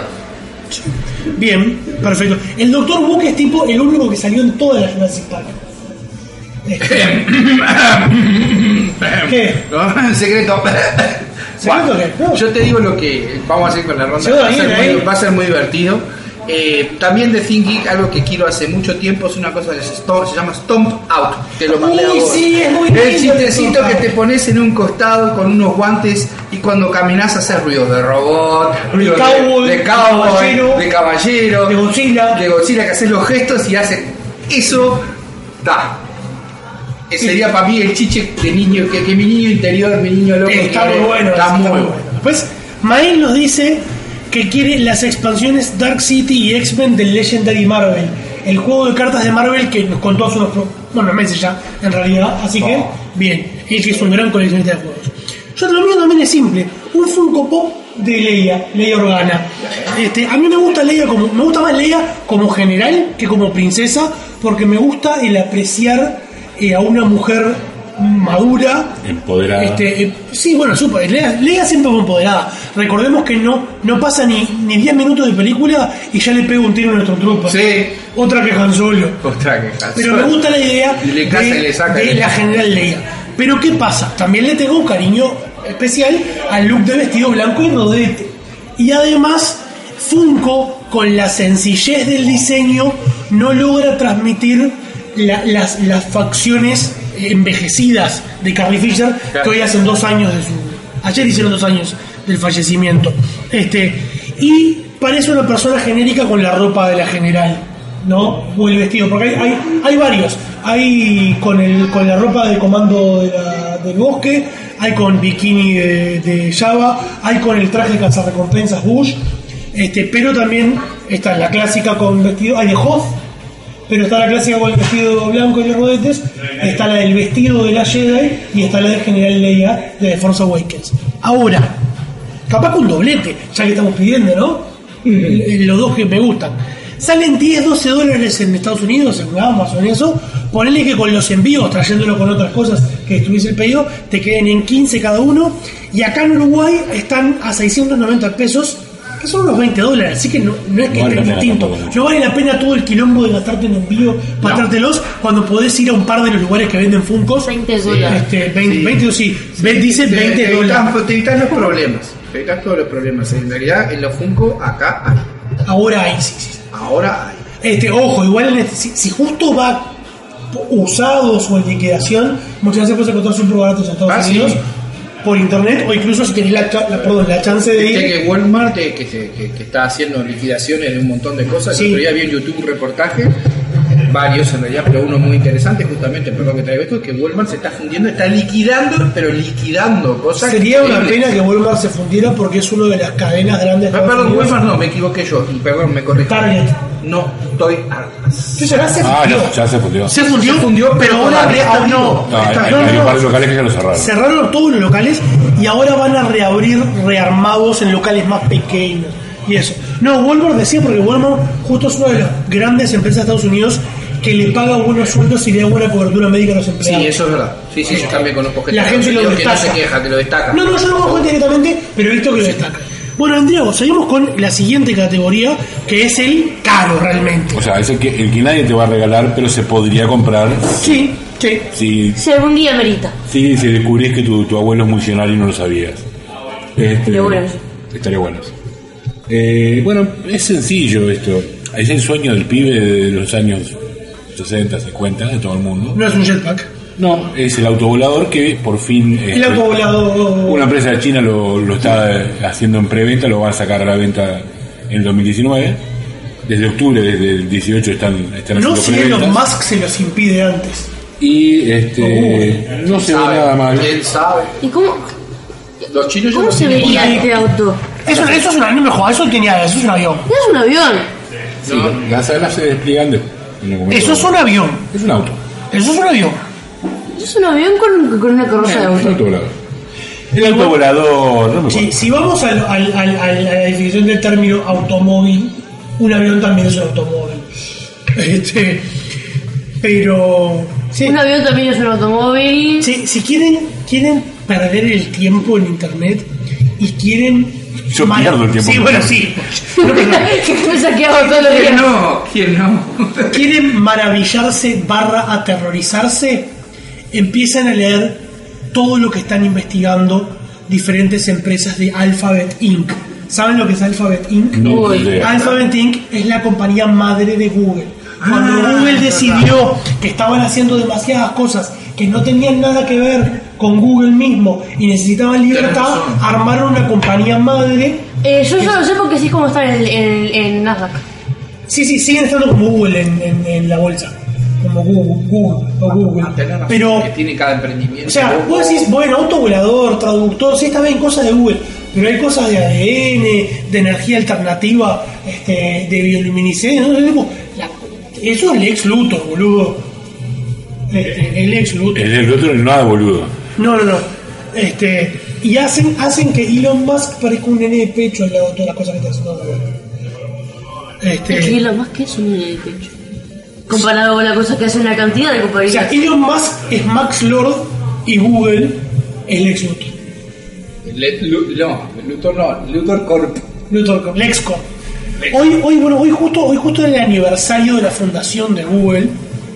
Bien, perfecto. El doctor Wu que es tipo el único que salió en todas las Jurassic Park. ¿Qué? No, secreto. ¿Secreto qué? No. Yo te digo lo que vamos a hacer con la ronda. Se va Va a ser bien, muy, ¿eh? va a ser muy divertido. Eh, también de Thinking, algo que quiero hace mucho tiempo es una cosa que se, stomp- se llama Stomp Out. Te lo mandé a Uy, vos. sí, es muy El lindo chistecito ese que te pones en un costado con unos guantes y cuando caminas haces ruidos de robot, ruidos de- cowboy, de, cowboy, caballero, de caballero, de Godzilla. de Godzilla, que haces los gestos y hace eso. Da. Ese sería para mí el chiche de niño, que, que mi niño interior, mi niño loco. Está quiere. muy bueno. Está está muy muy bueno. bueno. Después, Mael nos dice que quiere las expansiones Dark City y X-Men del Legendary Marvel. El juego de cartas de Marvel que nos contó hace unos pro- bueno, meses ya, en realidad. Así que, bien. Él que es un gran coleccionista de juegos. Yo lo mío también es simple. Un Funko Pop de Leia, Leia Organa. Este, a mí me gusta Leia como, me gusta más Leia como general que como princesa, porque me gusta el apreciar eh, a una mujer madura, Empoderada. este, eh, sí, bueno, super, Leia, Leia siempre fue empoderada. Recordemos que no, no pasa ni, ni diez minutos de película y ya le pega un tiro a nuestro truco. Sí. Otra que Han Solo. Otra que Han Pero Solo. me gusta la idea Y le caza de, y le saca de y le- la general Leia. Pero ¿qué pasa? También le tengo un cariño especial al look de vestido blanco y rodete. Y además, Funko, con la sencillez del diseño, no logra transmitir la- las, las facciones envejecidas de Carrie Fisher, que hoy hacen dos años de su... Ayer hicieron dos años del fallecimiento. Este, y parece una persona genérica con la ropa de la general, ¿no? O el vestido, porque hay, hay, hay varios. Hay con, el, con la ropa de comando de la- del bosque, hay con bikini de, de Java, hay con el traje de cazarrecompensas Bush, este, pero también está la clásica con vestido, hay de Hoth, pero está la clásica con el vestido blanco y los rodetes, está la del vestido de la Jedi y está la de General Leia de The Force Awakens. Ahora, capaz que un doblete, ya que estamos pidiendo, ¿no? Eh, Los dos que me gustan. Salen diez, doce dólares en Estados Unidos, en Amazon y eso. Ponele que con los envíos, trayéndolo con otras cosas que estuviese el pedido, te queden en quince cada uno. Y acá en Uruguay están a seiscientos noventa pesos, que son unos veinte dólares. Así que no, no es que No vale esté la pena distinto. tampoco. No vale la pena todo el quilombo de gastarte en envío para No. traértelos cuando podés ir a un par de los lugares que venden Funkos. veinte dólares. Este, veinte, Sí. veinte, sí. Ve- dice Te- veinte te dólares. evitas- Te evitas los problemas. Te evitas todos los problemas. En realidad, en los Funko, acá hay. Ahora hay, sí, sí. Ahora hay. Este, ojo, igual en este- si, si justo va usados o en liquidación, muchas veces puedes encontrar súper baratos en Estados Ah, sí. Unidos. por internet, o incluso si tenés la, la, perdón, la chance de ir. Viste que Walmart, eh, que, se, que, que está haciendo liquidaciones de un montón de cosas. Sí. El otro día vi en YouTube un reportaje, varios en realidad, pero uno muy interesante, justamente, perdón que traigo esto, que Walmart se está fundiendo, está liquidando, pero liquidando cosas. Sería una pena que Walmart se fundiera porque es una de las cadenas grandes. Ah, perdón, Walmart no, me equivoqué yo, y perdón, me corregí. Target. No, estoy. ¿Qué será? Se Ah, fundió. no, ya se fundió. Se fundió, Se fundió, pero pero ahora todavía re- está no, vivo. No, hay, está- hay- no, hay no, un par no. de locales que ya lo cerraron. Cerraron todos los locales y ahora van a reabrir rearmados en locales más pequeños y eso. No, Walmart decía porque Walmart justo es una de las grandes empresas de Estados Unidos que le paga buenos sueldos y le da buena cobertura médica a los empleados. Sí, eso es verdad. Sí, sí, yo también conozco gente La de gente lo Estados Unidos destaca. que no se queja, que lo destaca. No, no, yo no conozco directamente, pero he visto que lo destaca. Bueno, Andrea, seguimos con la siguiente categoría, que es el caro realmente. O sea, es el que, el que nadie te va a regalar, pero se podría comprar. Sí, sí. Si, Si algún día merita. si, si descubrís que tu, tu abuelo es funcionario y no lo sabías. Este, Estaría bueno. Estaría bueno. Eh, bueno, es sencillo esto. Es el sueño del pibe de los años sesenta, cincuenta, de todo el mundo. No es un jetpack. No, es el autovolador que por fin... El este, autovolador. una empresa de China lo, lo está eh, haciendo en preventa, lo va a sacar a la venta en el dos mil diecinueve. Desde octubre, desde el dieciocho están, están No haciendo si Elon preventas. Musk se los impide antes. Y este, no se ve sabe, nada mal. Él sabe. ¿Y cómo, Los chinos ya cómo lo se tienen vería por ahí. este auto? Eso, eso es una, no me jodas, eso tenía, eso es un avión. Es un avión. Sí, las alas se despliegan de, en el momento- Eso es un avión. Es un auto. Eso es un avión. Es un avión con, con una carroza de Es un auto. autovolador. El autovolador, no me Si, acuerdo. si vamos al, al, al- al- a la definición del término automóvil, un avión también es un automóvil. Este, pero sí, Un avión también es un automóvil. si, si quieren quieren perder el tiempo en internet y quieren Yo mal- pierdo el tiempo Sí, en bueno, internet. sí. No, pero- Que me saqueaba todos los ¿Quién días. no? ¿Quién no? quieren maravillarse barra aterrorizarse, empiezan a leer todo lo que están investigando diferentes empresas de Alphabet incorporated. ¿Saben lo que es Alphabet incorporated? No, Uy. idea. Alphabet incorporated es la compañía madre de Google. Cuando Ah, Google es decidió que estaban haciendo demasiadas cosas que no tenían nada que ver con Google mismo y necesitaban libertad, razón. armaron una compañía madre. Eh, yo ya lo sé porque sí como está en, en, en Nasdaq. Sí, sí, siguen estando como Google en, en- en la bolsa. Como Google, Google o Google. Ah, tenés razón, Pero, que tiene cada emprendimiento. o sea, vos decís, bueno, autovolador, traductor, sí está bien, cosas de Google, pero hay cosas de A D N, de energía alternativa, este, de bioluminiscencia, ¿no? La- eso es Lex Luthor, boludo. Este, el Lex Luthor. El del otro no es nada boludo. No, no, no. Este, y hacen, hacen que Elon Musk parezca un nene de pecho al lado de todas las cosas que está haciendo Google. Es que Este, lo más que es un nene de pecho. Comparado con la cosa que hace una cantidad de o sea, compañías. Elon Musk es Max Lord y Google es Lex Luthor. Le- Lu- no, Luthor no, Luthor Corp. Luthor, LexCorp. Hoy, hoy, bueno, hoy justo, hoy justo era el aniversario de la fundación de Google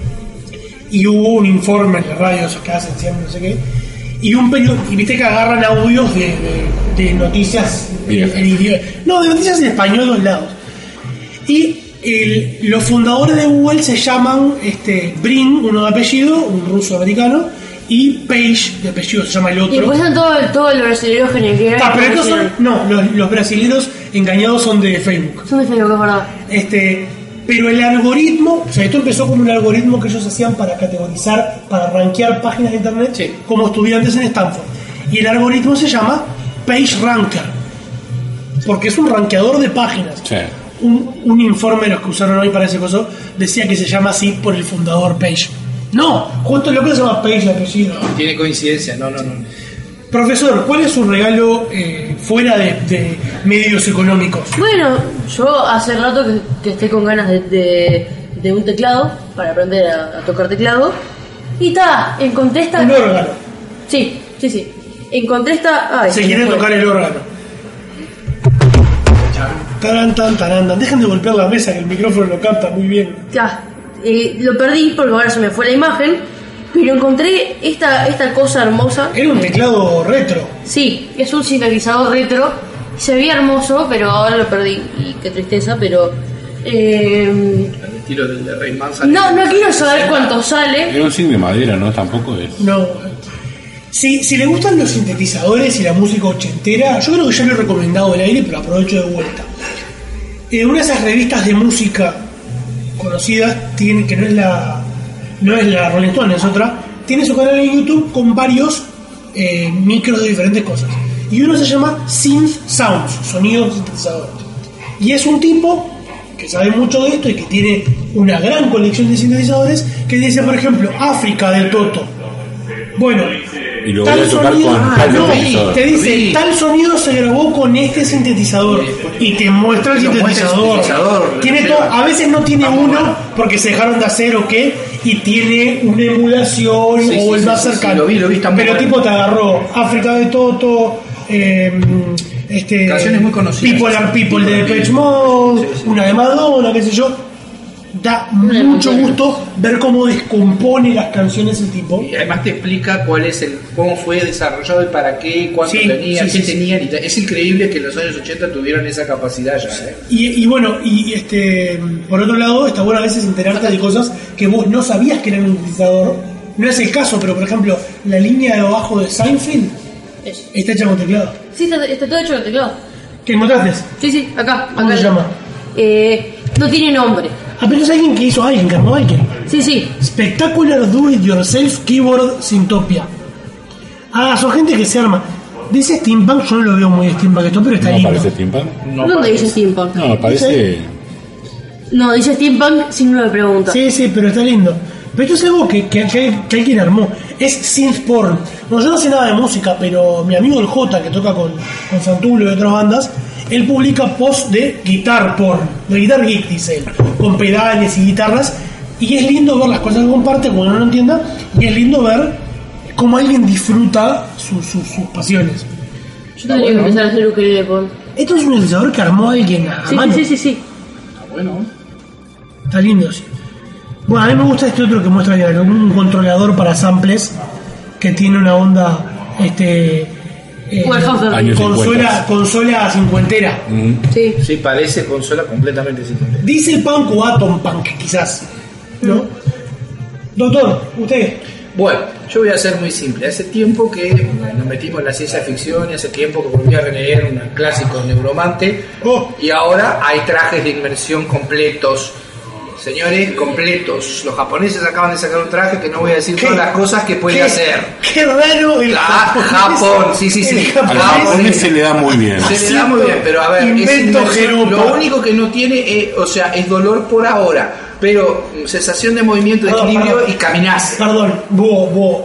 y hubo un informe en la radio, esos que hacen siempre, no sé qué, y un periodo, y viste que agarran audios de, de, de noticias en, en idioma, no, de noticias en español de los lados. Y el- los fundadores de Google se llaman este, Brin, uno de apellido, un ruso americano, y Page, de apellido, se llama el otro. Y después están todos todo los brasileños que Ah, pero estos son, no, los, los brasileños engañados son de Facebook. Son de Facebook, es verdad. Este, pero el algoritmo, o sea, esto empezó como un algoritmo que ellos hacían para categorizar, para rankear páginas de internet Sí. como estudiantes en Stanford. Y el algoritmo se llama PageRanker, porque es un rankeador de páginas. Sí. Un, un informe de los que usaron hoy para ese coso decía que se llama así por el fundador Page. No, justo lo que se llama Page el apellido. Tiene coincidencia, no, no, no. Profesor, ¿cuál es su regalo eh, fuera de, de medios económicos? Bueno, yo hace rato que, que estoy con ganas de, de, de un teclado para aprender a, a tocar teclado. Y está, encontré esta. Un órgano. Sí, sí, sí. Encontré esta. Ay, Se me quiere fue. tocar el órgano. Taran, tan, taran, tan. Dejen de golpear la mesa que el micrófono lo capta muy bien. Ya, eh, lo perdí porque ahora se me fue la imagen. Pero encontré esta, esta cosa hermosa. Era un teclado retro. Sí, es un sintetizador retro. Se veía hermoso, pero ahora lo perdí. Y qué tristeza, pero. Eh, El estilo del de Rey Manzana. no, no quiero saber cuánto sale. Era un zinc de madera, ¿no? Tampoco es. No. Si, si le gustan los sintetizadores y la música ochentera, yo creo que ya lo he recomendado al aire, pero aprovecho de vuelta. En una de esas revistas de música conocidas, tiene, que no es la no es la Rolling Stone, es otra, tiene su canal en YouTube con varios eh, micros de diferentes cosas. Y uno se llama Synth Sounds, sonidos sintetizadores. Y es un tipo que sabe mucho de esto y que tiene una gran colección de sintetizadores, que dice, por ejemplo, África de Toto. Bueno, y lo tal voy a tocar sonido, con ah, tal no, sintetizador. te dice, tal sonido se grabó con este sintetizador y te muestra el sintetizador. El sintetizador tiene todo, a veces no tiene uno porque se dejaron de hacer o qué, y tiene una emulación sí, o sí, el más sí, cercano. Sí, lo vi, lo vi, pero bueno. Tipo te agarró África de Toto, eh, este, canciones muy conocidas. People Are People de Depeche Mode, sí, sí. Una de Madonna, qué sé yo. Da mucho gusto ver cómo descompone las canciones el tipo. Y además te explica cuál es el, cómo fue desarrollado y para qué, cuánto sí, tenía, sí, qué sí, tenían. Sí. Y es increíble que en los años ochenta tuvieran esa capacidad ya. ¿eh? Y, y bueno, y este por otro lado, está bueno a veces enterarte de cosas que vos no sabías que eran un utilizador. No es el caso, pero por ejemplo, la línea de abajo de Seinfeld es. Está hecha con teclado. Sí, está, está todo hecho con teclado. ¿Qué encontraste? Sí, sí, acá. ¿Cómo acá. se llama? Eh, no tiene nombre. Ah, pero es alguien que hizo alguien, que armó alguien. Sí, sí. Spectacular Do It Yourself Keyboard Syntopia. Ah, son gente que se arma. Dice steampunk, yo no lo veo muy steampunk esto, pero está no lindo. ¿No parece steampunk? No ¿Dónde parece. Dice steampunk? No, parece... No, dice steampunk si no lo pregunta. Sí, sí, pero está lindo. Pero esto es algo que, que, que, que alguien armó. Es synth porn. No, yo no sé nada de música, pero mi amigo el J, que toca con, con Santulo y otras bandas, él publica posts de guitar porn, de guitar geek, dice él, con pedales y guitarras, y es lindo ver las cosas que comparte cuando uno no lo entienda, y es lindo ver cómo alguien disfruta su, su, sus pasiones. Yo tendría bueno. que empezar a hacer ukelele porn. Esto es un utilizador que armó alguien a sí, mano. Sí, sí, sí, sí. Está bueno. Está lindo, sí. Bueno, a mí me gusta este otro que muestra ya, un controlador para samples que tiene una onda, este... Eh, consola, consola cincuentera. Mm. Sí. Sí, parece consola completamente cincuentera. Diesel Punk o Atom Punk, quizás. ¿No? Mm. Doctor, usted. Bueno, yo voy a ser muy simple. Hace tiempo que nos metimos en la ciencia ficción y hace tiempo que volví a releer un clásico Neuromante. Oh. Y ahora hay trajes de inmersión completos. Señores, completos. Los japoneses acaban de sacar un traje que no voy a decir ¿Qué? todas las cosas que puede ¿Qué? hacer. Qué raro el La, Japón. Sí, sí, sí. A los japoneses se le da muy bien. Se le da muy bien, pero a ver, es lo único que no tiene, es, o sea, es dolor por ahora, pero sensación de movimiento, de perdón, equilibrio perdón, y caminás. Perdón, vos, vos.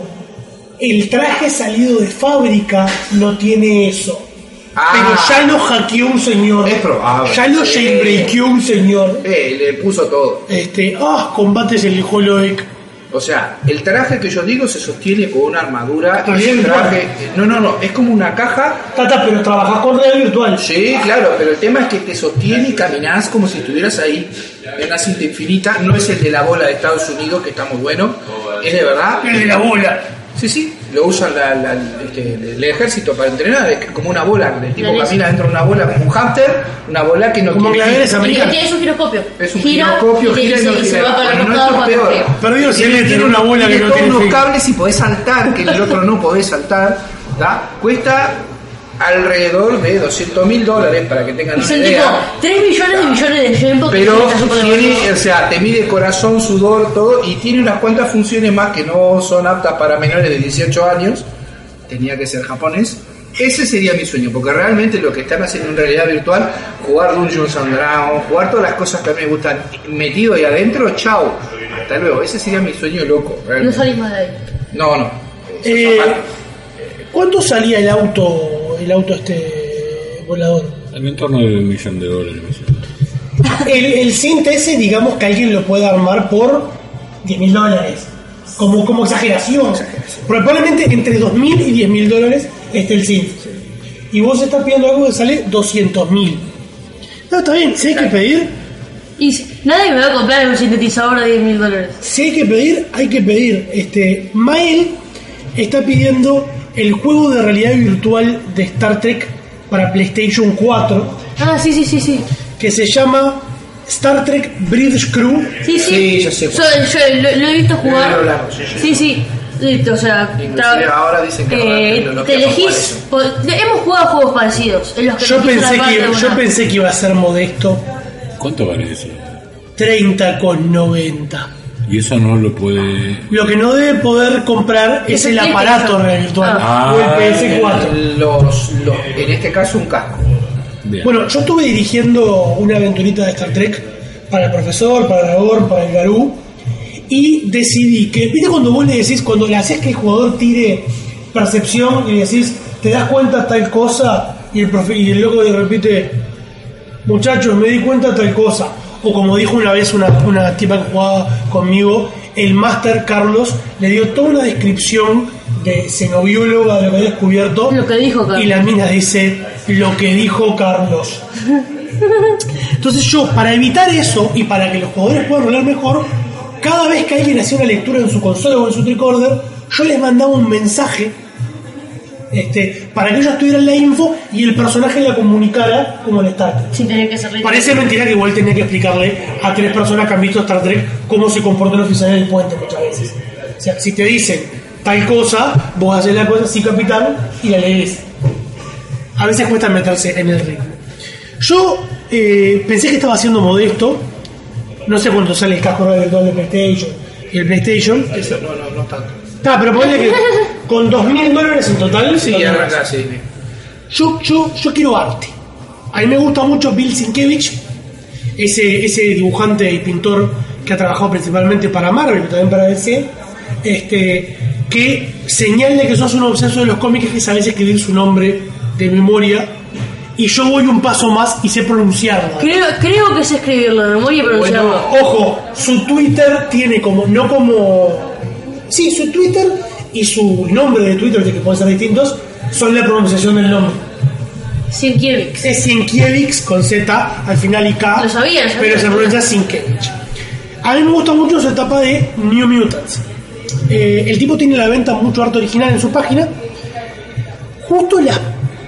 El traje salido de fábrica no tiene eso. Ah, pero ya lo hackeó un señor. Es probable. Ya lo jailbreakeó un señor. Eh, le puso todo. Este, ah, combates el Holoec. O sea, el traje que yo digo se sostiene con una armadura. Bien, traje, no, no, no, es como una caja. Tata, pero trabajás con realidad virtual. Sí, claro, pero el tema es que te sostiene y caminás como si estuvieras ahí en una cinta infinita. No es el de la bola de Estados Unidos, que está muy bueno. Es de verdad. El de la bola. Sí, sí, lo usan la, la, este, el ejército para entrenar, es como una bola, el tipo camina dentro de una bola como un hámster, una bola que no como quiere... Es un giroscopio. Es un gira, giroscopio, gira y, y no gira. Bueno, no es peor. Perdió si él tiene una bola que no tiene unos cables y podés saltar, que en el otro no podés saltar, ¿da? Cuesta alrededor de doscientos mil dólares para que tengan una idea. Tipo tres millones de millones de yen. Pero tiene, o sea, te mide corazón, sudor, todo, y tiene unas cuantas funciones más que no son aptas para menores de dieciocho años. Tenía que ser japonés. Ese sería mi sueño, porque realmente lo que están haciendo en realidad virtual, jugar Dungeons and Dragons, jugar todas las cosas que a mí me gustan metido ahí adentro, chao, hasta luego. Ese sería mi sueño loco. Realmente. No salimos de ahí. No, no. Eh, ¿Cuánto salía el auto, el auto este volador? En torno del millón de dólares. El, el synth ese, digamos que alguien lo puede armar por diez mil dólares. Como, como exageración. exageración. Probablemente entre dos mil y diez mil dólares esté el synth. Sí. Y vos estás pidiendo algo que sale doscientos mil. No, está bien, si hay que pedir. Y nadie me va a comprar un sintetizador de diez mil dólares. Si hay que pedir, hay que pedir. Este, Mael está pidiendo el juego de realidad virtual de Star Trek para PlayStation cuatro. Ah, sí, sí, sí, sí. Que se llama Star Trek Bridge Crew. Sí, sí. Sí, yo sé. Yo, yo lo, lo he visto jugar. Hablamos, sí, sí. sí, sí. Listo, o sea, Inclusive ahora dicen que eh, no te elegís. po- Hemos jugado juegos parecidos. En los que Yo elegís una pensé, parte de que, yo una- pensé que iba a ser modesto. ¿Cuánto vale eso? treinta con noventa. Y eso no lo puede... Lo que no debe poder comprar es el aparato virtual Ah. o el P S cuatro. Los, los, en este caso, un casco. Bueno, yo estuve dirigiendo una aventurita de Star Trek para el profesor, para Dragor, para el Garú, y decidí que, ¿viste cuando vos le decís, cuando le haces que el jugador tire percepción y le decís, te das cuenta tal cosa, y el, profe, y el loco le repite, muchachos, me di cuenta tal cosa? O como dijo una vez una, una tipa que jugaba conmigo, el Master Carlos le dio toda una descripción de xenobióloga de lo que había descubierto. Lo que dijo Carlos. Y la mina dice, lo que dijo Carlos. Entonces yo, para evitar eso y para que los jugadores puedan rolar mejor, cada vez que alguien hacía una lectura en su consola o en su tricorder, yo les mandaba un mensaje este, para que ellos tuvieran la info y el personaje la comunicara como en Star Trek. Sin tener que ser Parece mentira que igual tenía que explicarle a tres personas que han visto Star Trek cómo se comporta el oficial en el puente muchas veces. O sea, si te dicen tal cosa, vos haces la cosa, sí capitán, y la lees. A veces cuesta meterse en el ritmo. Yo eh, pensé que estaba siendo modesto. No sé cuánto sale el casco virtual de PlayStation y el PlayStation. Eso no, no, no tanto. Está, pero ponle que con dos mil dólares en total. Sí, no arranca, sí. Yo, yo, yo quiero arte. A mí me gusta mucho Bill Sienkiewicz, ese, ese dibujante y pintor que ha trabajado principalmente para Marvel, pero también para D C, este, que señala que sos un obseso de los cómics que sabes escribir su nombre de memoria, y yo voy un paso más y sé pronunciarlo. Creo, creo que sé escribirlo de memoria y pronunciarlo. Bueno, ojo, su Twitter tiene como, no como... Sí, su Twitter y su nombre de Twitter, que pueden ser distintos, son la pronunciación del nombre. Sienkiewicz. Es Sienkiewicz con Z al final y K. Lo sabía, lo sabía. Pero se pronuncia Sienkiewicz. A mí me gusta mucho su etapa de New Mutants. Eh, el tipo tiene a la venta mucho arte original en su página. Justo la...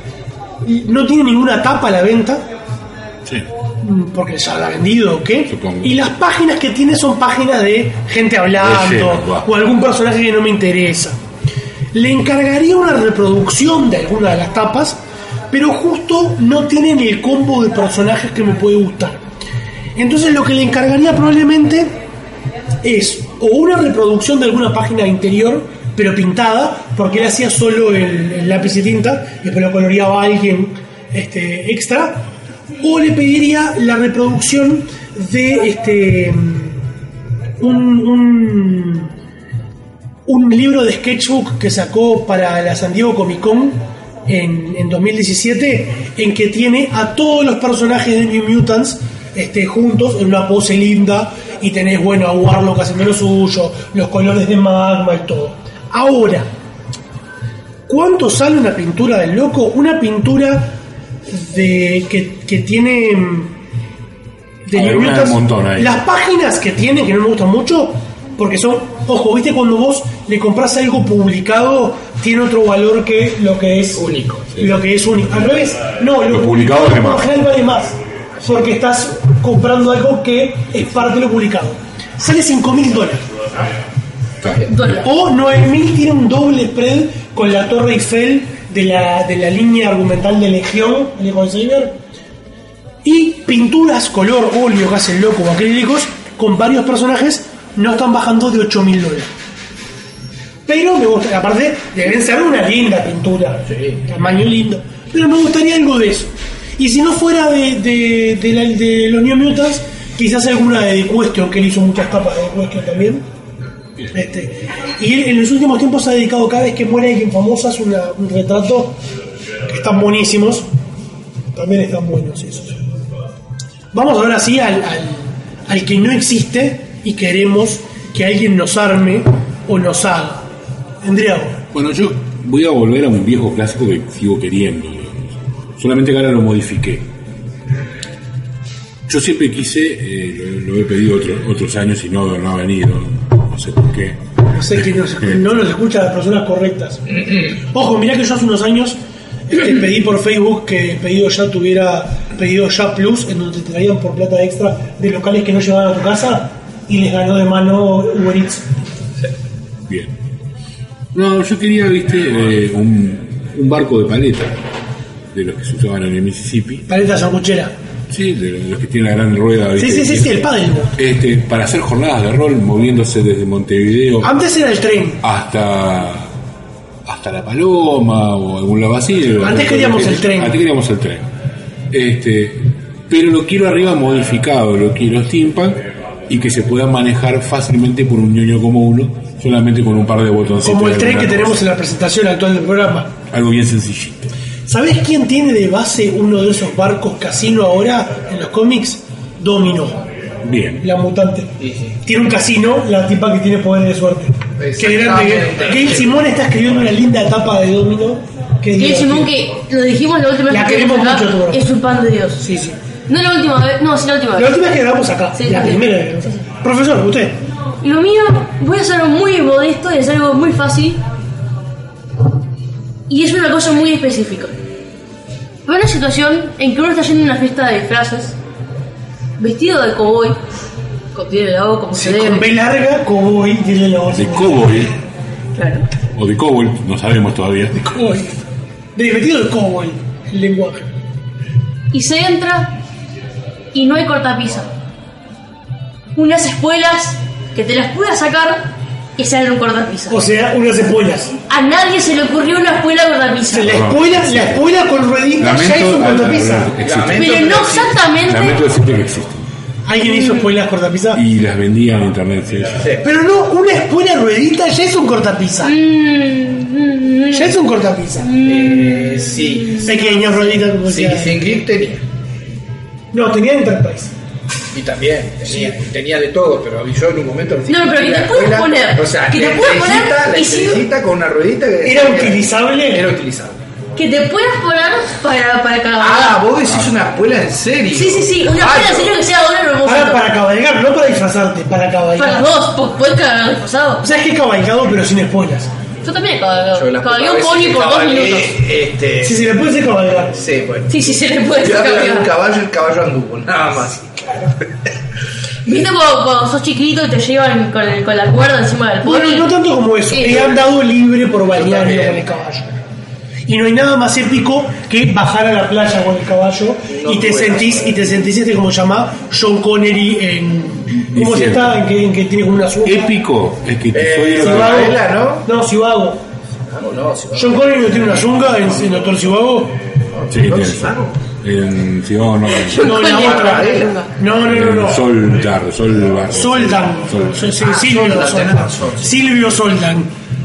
No tiene ninguna tapa a la venta. Sí. Porque ya la ha vendido o qué. Supongo. Y las páginas que tiene son páginas de gente hablando De lleno, o algún personaje que no me interesa. Le encargaría una reproducción de alguna de las tapas, pero justo no tienen el combo de personajes que me puede gustar. Entonces lo que le encargaría probablemente es o una reproducción de alguna página interior, pero pintada, porque él hacía solo el, el lápiz y tinta y después lo coloreaba a alguien este, extra, o le pediría la reproducción de este un, un, un libro de sketchbook que sacó para la San Diego Comic Con en, en dos mil diecisiete, en que tiene a todos los personajes de New Mutants este, juntos en una pose linda, y tenés, bueno, a Warlock haciendo lo suyo, los colores de magma y todo. Ahora, ¿cuánto sale una pintura del loco? Una pintura de que, que tiene de A ver, New una Mutants, de montón ahí. las páginas que tiene, que no me gustan mucho, porque son, ojo, viste, cuando vos le compras algo publicado, tiene otro valor que lo que es único, sí. Lo que es único. Al revés, no, lo, Lo publicado, publicado vale por lo más. general vale más, porque estás comprando algo que es parte de lo publicado. Sale cinco mil dólares. O nueve mil tiene un doble spread con la Torre Eiffel de la, de la línea argumental de Legión, el hijo de Cyber, y pinturas color óleo que hace el loco o acrílicos con varios personajes no están bajando de ocho mil dólares. Pero me gusta, aparte deben ser una linda pintura, tamaño lindo, pero me gustaría algo de eso. Y si no fuera de, de, de, la, de los New Mutants, quizás alguna de The Question, que él hizo muchas tapas de The Question también. Este, y él en los últimos tiempos se ha dedicado, cada vez que muere alguien famoso, hace una, un retrato que están buenísimos. También están buenos esos. Vamos ahora sí al, al, al que no existe y queremos que alguien nos arme o nos haga. Andrea. Bueno, yo voy a volver a un viejo clásico que sigo queriendo, digamos. Solamente que ahora lo modifiqué. Yo siempre quise, eh, lo, lo he pedido otro, otros años y no, no ha venido, no sé por qué. No sé que nos, no nos escucha las personas correctas. Ojo, mirá que yo hace unos años este, pedí por Facebook que Pedido Ya tuviera Pedido Ya Plus, en donde te traían por plata extra de locales que no llevaban a tu casa, y les ganó de mano Uber Eats. Bien. No, yo quería, viste, eh, un, un barco de paleta, de los que se usaban en el Mississippi. Paleta sanguchera. Sí, de los que tienen la gran rueda. Sí, ¿viste? sí, sí, sí, el paddleboard. Este, para hacer jornadas de rol, moviéndose desde Montevideo. Antes era el tren. Hasta, hasta La Paloma o algún lado así. Antes queríamos el tren. Antes queríamos el tren. Este, pero lo quiero arriba modificado, lo quiero steampunk y que se pueda manejar fácilmente por un ñoño como uno, solamente con un par de botoncitos. Como el tren que tenemos en la presentación actual del programa. Algo bien sencillito. ¿Sabés quién tiene de base uno de esos barcos casino ahora en los cómics? Domino. Bien. La mutante. Sí, sí. Tiene un casino, la tipa que tiene poderes de suerte. Qué grande. Gail Simón está escribiendo una linda etapa de Domino. Gail Simón, que lo dijimos la última vez la que queremos acá, mucho, es un pan de Dios. Sí, sí. No la última vez, no, sí la última vez. La última vez que grabamos acá. Sí, la sí. primera vez. Profesor, usted. Lo mío, voy a hacer algo muy modesto y es algo muy fácil. Y es una cosa muy específica. Hay una situación en que uno está yendo a una fiesta de disfraces, vestido de cowboy, con tiene la voz como sí, se debe. Con B larga, cowboy, tiene la voz. De cowboy. Claro. O de cowboy, no sabemos todavía. De cowboy. De vestido de cowboy, el lenguaje. Y se entra y no hay cortapisa. Unas espuelas que te las puedas sacar y salen un cortapisa. O sea, unas espuelas. A nadie se le ocurrió una espuela cortapisa. La espuela, la espuela con rueditas ya es un cortapisa. Pero no exactamente. Lamento decirte que existen. ¿Alguien hizo espuelas cortapisa? Y las vendía en internet, sí. Sí. Pero no, una espuela ruedita ya es un cortapisa. Mm, mm, ya es un cortapisa. Eh, sí. Pequeñas rueditas como sí, sin grip tenía. No, tenía Enterprise. Y también tenía, sí. tenía de todo, pero yo en un momento no, pero que te puedes poner, o sea, que te puedes poner la y si con una ruedita que era utilizable, era utilizable. Que te puedas poner para para cabalgar. Ah, vos decís ah. una espuela en serio. Sí, sí, sí, una espuela en serio que sea doble hermoso. Para, para cabalgar, no para disfrazarte, para cabalgar. Para los dos, puedes cabalgar disfrazado. O sea, es que he cabalgado pero sin espuelas. Yo también he cabalgado. Cabalgué un pony por dos minutos. Este... Si se le puede hacer cabalgar. Sí, bueno. Sí, sí, se le puede hacer cabalgar. Un caballo, el caballo anduvo, nada más. Claro. ¿Viste cuando, cuando sos chiquito y te llevan con, el, con la cuerda encima del pony? Bueno, no tanto como eso. Sí, he andado libre por balneario con el caballo. Y no hay nada más épico que bajar a la playa con el caballo no y te sentís y te sentís este como se llama Sean Connery en ¿cómo se está? En que, en que tiene como una suerte. Épico es que te eh, Cibago, ¿no? No, Cibago. No, no, Cibago. Sean Connery no tiene una zunga en, en Doctor Cibago. Sí, tiene. En Cibago no. No, la otra. No, no, no, no. Soldar, Soldar. Soldan. Silvio Soldan. Silvio Soldan.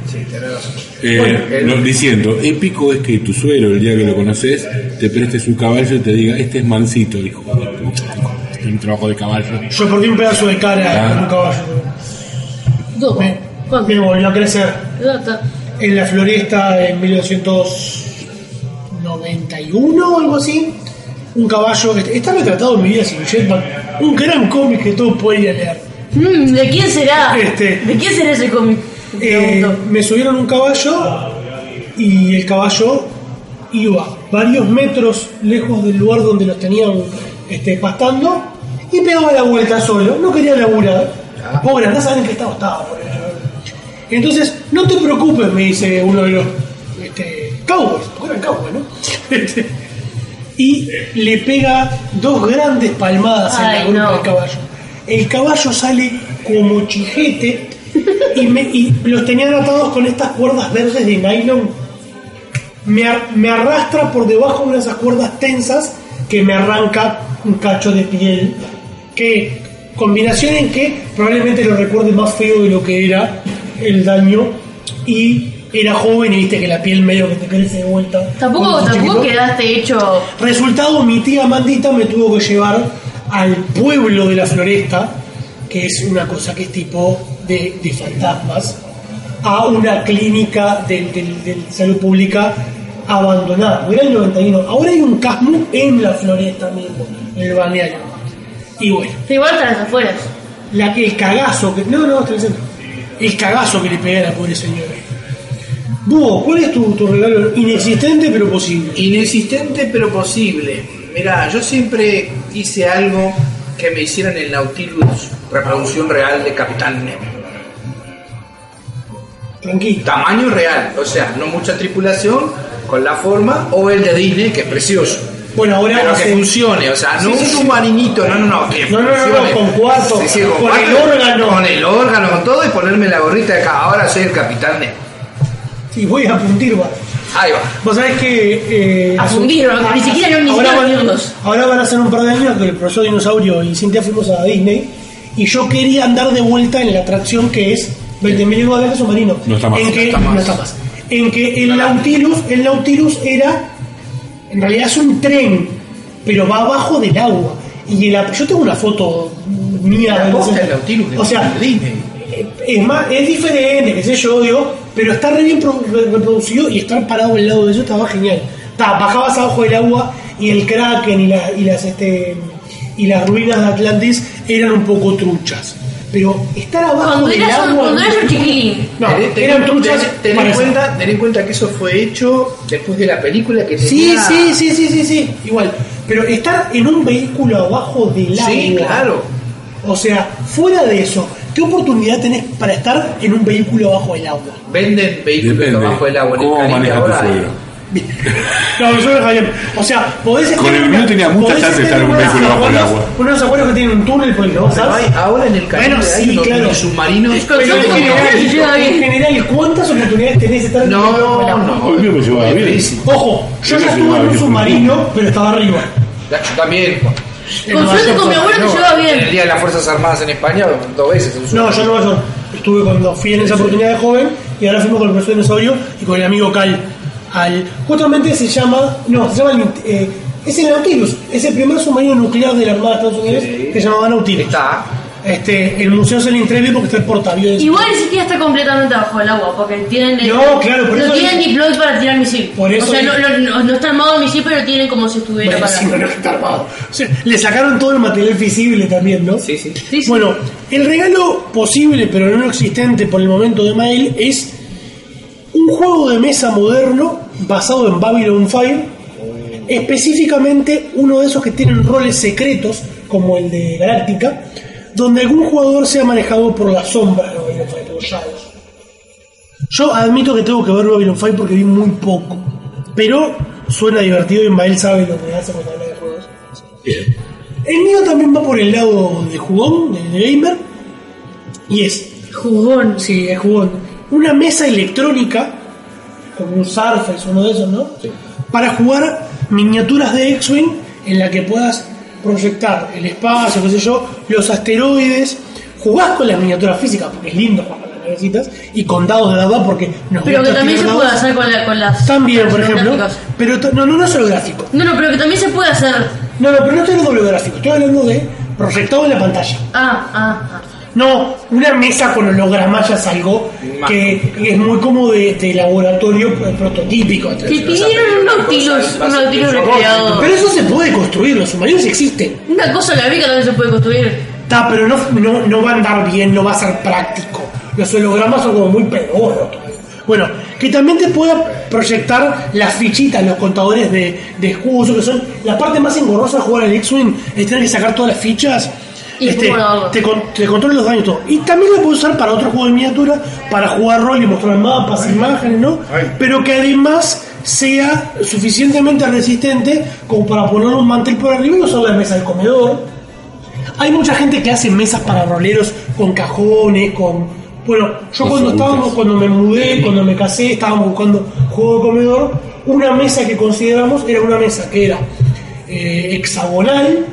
Eh, bueno, el... diciendo, épico es que tu suegro, el día que lo conoces, te preste su caballo y te diga, este es mansito, hijo de puta, este es un trabajo de caballo. Yo perdí un pedazo de cara con un caballo. ¿Dónde? ¿Cuándo? Me volvió a crecer. En la floresta en mil novecientos noventa y uno o algo así. Un caballo, está retratado en Mi vida sin jetpack, un gran cómic que todos podían leer. Mm, ¿De quién será? Este, ¿De quién será ese cómic? Eh, me subieron un caballo y el caballo iba varios metros lejos del lugar donde los tenían este, pastando y pegaba la vuelta solo, no quería laburar. Pobre, no saben en qué estado estaba por ello. Entonces, no te preocupes, me dice uno de los este, cowboys, porque eran cowboys, ¿no? Y le pega dos grandes palmadas en la grupa no. del caballo. El caballo sale como chijete. Y, me, y los tenían atados con estas cuerdas verdes de nylon. Me, me arrastra por debajo de una de esas cuerdas tensas que me arranca un cacho de piel. Que combinación en que probablemente lo recuerde más feo de lo que era el daño. Y era joven y viste que la piel medio que te crece de vuelta. Tampoco, tampoco quedaste hecho. Resultado, mi tía Mandita me tuvo que llevar al pueblo de la floresta, que es una cosa que es tipo de, de fantasmas, a una clínica de, de, de salud pública abandonada. Era el noventa y uno. Ahora hay un casmo en la floresta mismo, en el balneario. Y bueno. Igual están las afueras. La, el cagazo que. No, no, está en el centro. El cagazo que le pegué a la pobre señora. Búho, ¿cuál es tu, tu regalo? Inexistente pero posible. Inexistente pero posible. Mirá, yo siempre hice algo que me hicieran el Nautilus, reproducción real de Capitán Nemo. Tranquilo. Tamaño real, o sea, no mucha tripulación, con la forma, o el de Disney, que es precioso. Bueno, ahora pero que se... funcione, o sea, sí, no sí, un sí. submarinito, no, no, no, que no, no, no, funcione. no, con cuatro, Sí, sí, con, con cuatro, el órgano. Con el órgano, con todo, y ponerme la gorrita de acá. Ahora soy el capitán de... Sí, voy a puntir, va. Ahí va. Vos sabés que... Eh, A fundir, ni siquiera no, ni ahora, siquiera van, fundirlos. ahora van a ser un par de años que el profesor Dinosaurio y Cintia fuimos a Disney y yo quería andar de vuelta en la atracción que es veinte mil leguas de viaje submarino. No está más. En que, No está más. no está más. En que el Nautilus, el Nautilus era... En realidad es un tren, pero va abajo del agua. Y el, yo tengo una foto mía. La del- posta del Nautilus de o sea, Disney. es más, es diferente, qué sé yo, digo, pero está re bien pro- re- reproducido y estar parado al lado de eso estaba genial. Ta, bajabas abajo del agua y el Kraken y, la, y las este y las ruinas de Atlantis eran un poco truchas. Pero estar abajo Cuando del eras un- agua. cuando eras un chiquilín. No, Ten- ten- eran truchas. ten- ten, para en eso. cuenta, ten en cuenta que eso fue hecho después de la película que Sí, tenía... sí, sí, sí, sí, sí, igual. Pero estar en un vehículo abajo del agua. Sí, claro. O sea, fuera de eso, ¿qué oportunidad tenés para estar en un vehículo abajo del agua? Venden vehículos Depende. abajo del agua en el ¿Cómo Caribe manejas tu ahora. suegro? No, yo no sabía. O sea, podés estar. Con el en mío una- tenía mucha podés chance de estar en un unos vehículo bajo el abuelos- agua. Unos abuelos que tienen un túnel por el que no Pero hay- ahora en el Caribe Bueno, hay sí, unos claro. mini submarinos. Con Pero en suerte con mi abuelo se lleva general, en bien. general, ¿cuántas oportunidades tenés de estar en No, un vehículo bajo el agua? no. El mío me llevaba bien. Difícil. Ojo, yo Yo ya me estuve llevaba en un bien. submarino, pero estaba arriba. Yo también. En Con Nueva suerte York, con mi abuelo No, se lleva en el bien. Día de las Fuerzas Armadas en España, dos veces. No, yo en Nueva York. Estuve cuando fui en esa oportunidad de joven y ahora fuimos con el profesor Dinosaurio y con el amigo Cal. Al, justamente se llama, no, se llama, el, eh, es el Nautilus, es el primer submarino nuclear de la Armada de Estados Unidos Sí. que se llamaba Nautilus. Está. Este, el museo es el Intrevi porque está el portaaviones. Igual ni siquiera está completamente bajo el agua, porque tienen el- No, claro, por no eso tienen digo- deploy para tirar misil. Por eso o sea, no, digo- no, no, no está armado el misil, pero tienen como si estuviera Bueno, para. sí, no está armado. O sea, le sacaron todo el material visible también, ¿no? Sí, sí. Sí, sí. Bueno, el regalo posible, pero no existente por el momento de Mail, es un juego de mesa moderno basado en Babylon cinco, específicamente uno de esos que tienen roles secretos, como el de Galáctica, donde algún jugador sea manejado por las sombras de Babylon cinco, por los shadows. Yo admito que tengo que ver Babylon cinco porque vi muy poco, pero suena divertido y Mael sabe lo que hace cuando habla de juegos. Bien. El mío también va por el lado de jugón, de, de gamer, y es, Jugón. sí, es jugón, una mesa electrónica, como un Surface, uno de esos, ¿no? Sí. Para jugar miniaturas de X-Wing en la que puedas proyectar el espacio, qué sé yo, los asteroides, jugás con las miniaturas físicas, porque es lindo jugar con las navecitas, y con dados de verdad, porque nos Pero que gusta también se tirar puede dados. hacer con, la, con las. También, por los ejemplo, gráficos. pero t- no, no, no solo gráfico. No, no, pero que también se puede hacer. No, no, pero no estoy hablando de gráfico, estoy hablando de proyectado en la pantalla. Ah, ah, ah. No, una mesa con hologramas ya es algo que es muy como de, de laboratorio eh, prototípico. Te pidieron un Nautilus, un Nautilus recreado. Pero eso se puede construir, los submarinos existen. Una cosa gráfica también se puede construir. Está, pero no, no, no va a andar bien, no va a ser práctico. Los hologramas son como muy pedorros. Bueno, que también te pueda proyectar las fichitas, los contadores de, de escudos, que son la parte más engorrosa de jugar al X-Wing, es tener que sacar todas las fichas. Y Este, guardarlo. te, con- te controla los daños y todo. Y también lo puedes usar para otro juego de miniatura, para jugar rol y mostrar mapas, imágenes, ¿no? Pero que además sea suficientemente resistente como para poner un mantel por arriba y usar la mesa del comedor. Hay mucha gente que hace mesas para roleros con cajones, con... Bueno, yo Con cuando sobuques. estábamos, cuando me mudé, cuando me casé, estábamos buscando juego de comedor. Una mesa que consideramos era una mesa que era eh, hexagonal,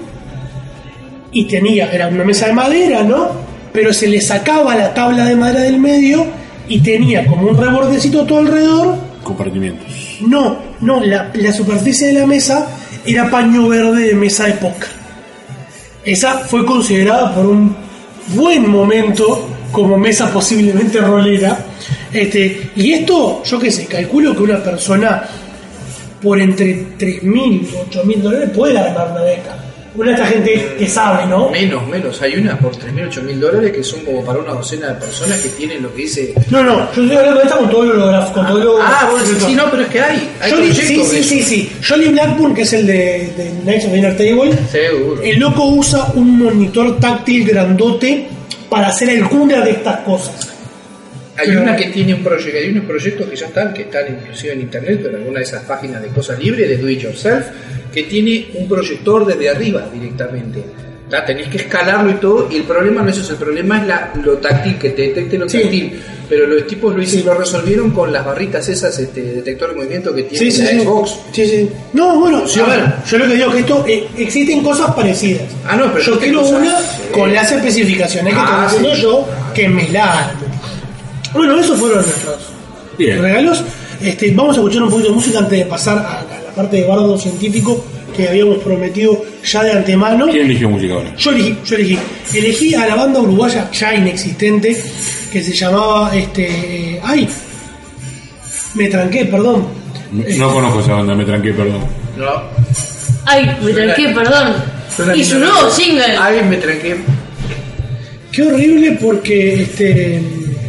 y tenía, era una mesa de madera, ¿no? Pero se le sacaba la tabla de madera del medio y tenía como un rebordecito todo alrededor. Compartimientos. No, no, la, la superficie de la mesa era paño verde de mesa de póker. Esa fue considerada por un buen momento como mesa posiblemente rolera. Este, y esto, yo qué sé, calculo que una persona por entre tres mil y ocho mil dólares puede armar una de estas. Una de esta gente que sabe, ¿no? Menos, menos. Hay unas por tres mil, ocho mil dólares que son como para una docena de personas que tienen lo que dice. No, no, yo estoy hablando de esta con todo lo holográfico, con todo lo... Ah, bueno, sí, no, pero es que hay. Hay Jolly, proyectos sí, de sí, eso. sí, sí. Jolly Blackburn, que es el de, de Knights of the Inner Table, Seguro. el loco usa un monitor táctil grandote para hacer alguna de estas cosas. Hay Pero- una que tiene un proyecto, hay unos proyectos que ya están, que están inclusive en internet, pero en alguna de esas páginas de cosas libres, de do it yourself, que tiene un proyector desde arriba directamente. Ta, tenés que escalarlo y todo, y el problema no es eso, el problema es la, lo táctil, que te detecte lo Sí. táctil. Pero los tipos lo, hice, lo resolvieron con las barritas esas, este, detector de movimiento que tiene Sí, sí, la sí. Xbox. Sí, sí. No, bueno, Funciona. a ver, yo lo que digo es que esto eh, existen cosas parecidas. Ah, no, pero yo existen quiero cosas- una sí. con las especificaciones que Ah, estoy diciendo sí. yo que me la armo. Bueno, esos fueron nuestros Bien. regalos. Este, vamos a escuchar un poquito de música antes de pasar a, a la parte de bardo científico que habíamos prometido ya de antemano. ¿Quién eligió música ahora? Yo elegí, yo elegí. Elegí a la banda uruguaya ya inexistente que se llamaba este. eh, ¡Ay! Me tranqué, perdón. No conozco esa banda, me tranqué, perdón. No. Ay, me tranqué, perdón. Suena Y su lindo. nuevo single. Ay, me tranqué. Qué horrible porque este.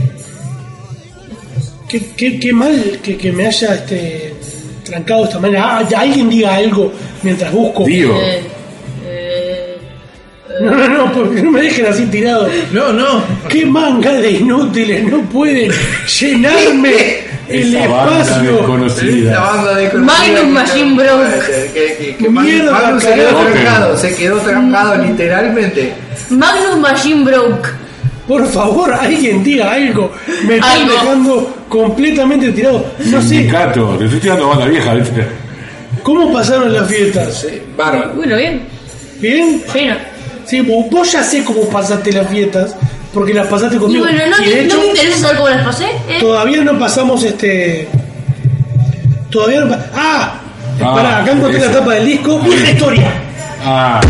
Qué, qué, qué mal que, que me haya este trancado de esta manera. Ah, ya alguien diga algo mientras busco. Digo, Eh, eh, No, no, no, porque no me dejen así tirado. No, no. Qué manga de inútiles, no pueden llenarme el esa banda espacio. desconocida. La banda de Magnum Machine Broke. Que, que, que Mierda, Magnum se quedó carajo. trancado, se quedó trancado literalmente. Magnum Machine Broke. Por favor, alguien diga algo. Me están Algo. dejando completamente tirado. No sé, Sindicato, te estoy tirando banda vieja, ¿viste? ¿cómo pasaron las fiestas? Sí, bárbaro. Bueno, bien. ¿Bien? Lleno. Sí, vos vos ya sé cómo pasaste las fiestas, porque las pasaste Y conmigo. bueno, no, Y de te- hecho, no me interesa saber cómo las pasé. ¿eh? todavía no pasamos este. Todavía no pa- ¡Ah! Ah, Pará, acá encontré la eso. tapa del disco. Vieja historia. Ah,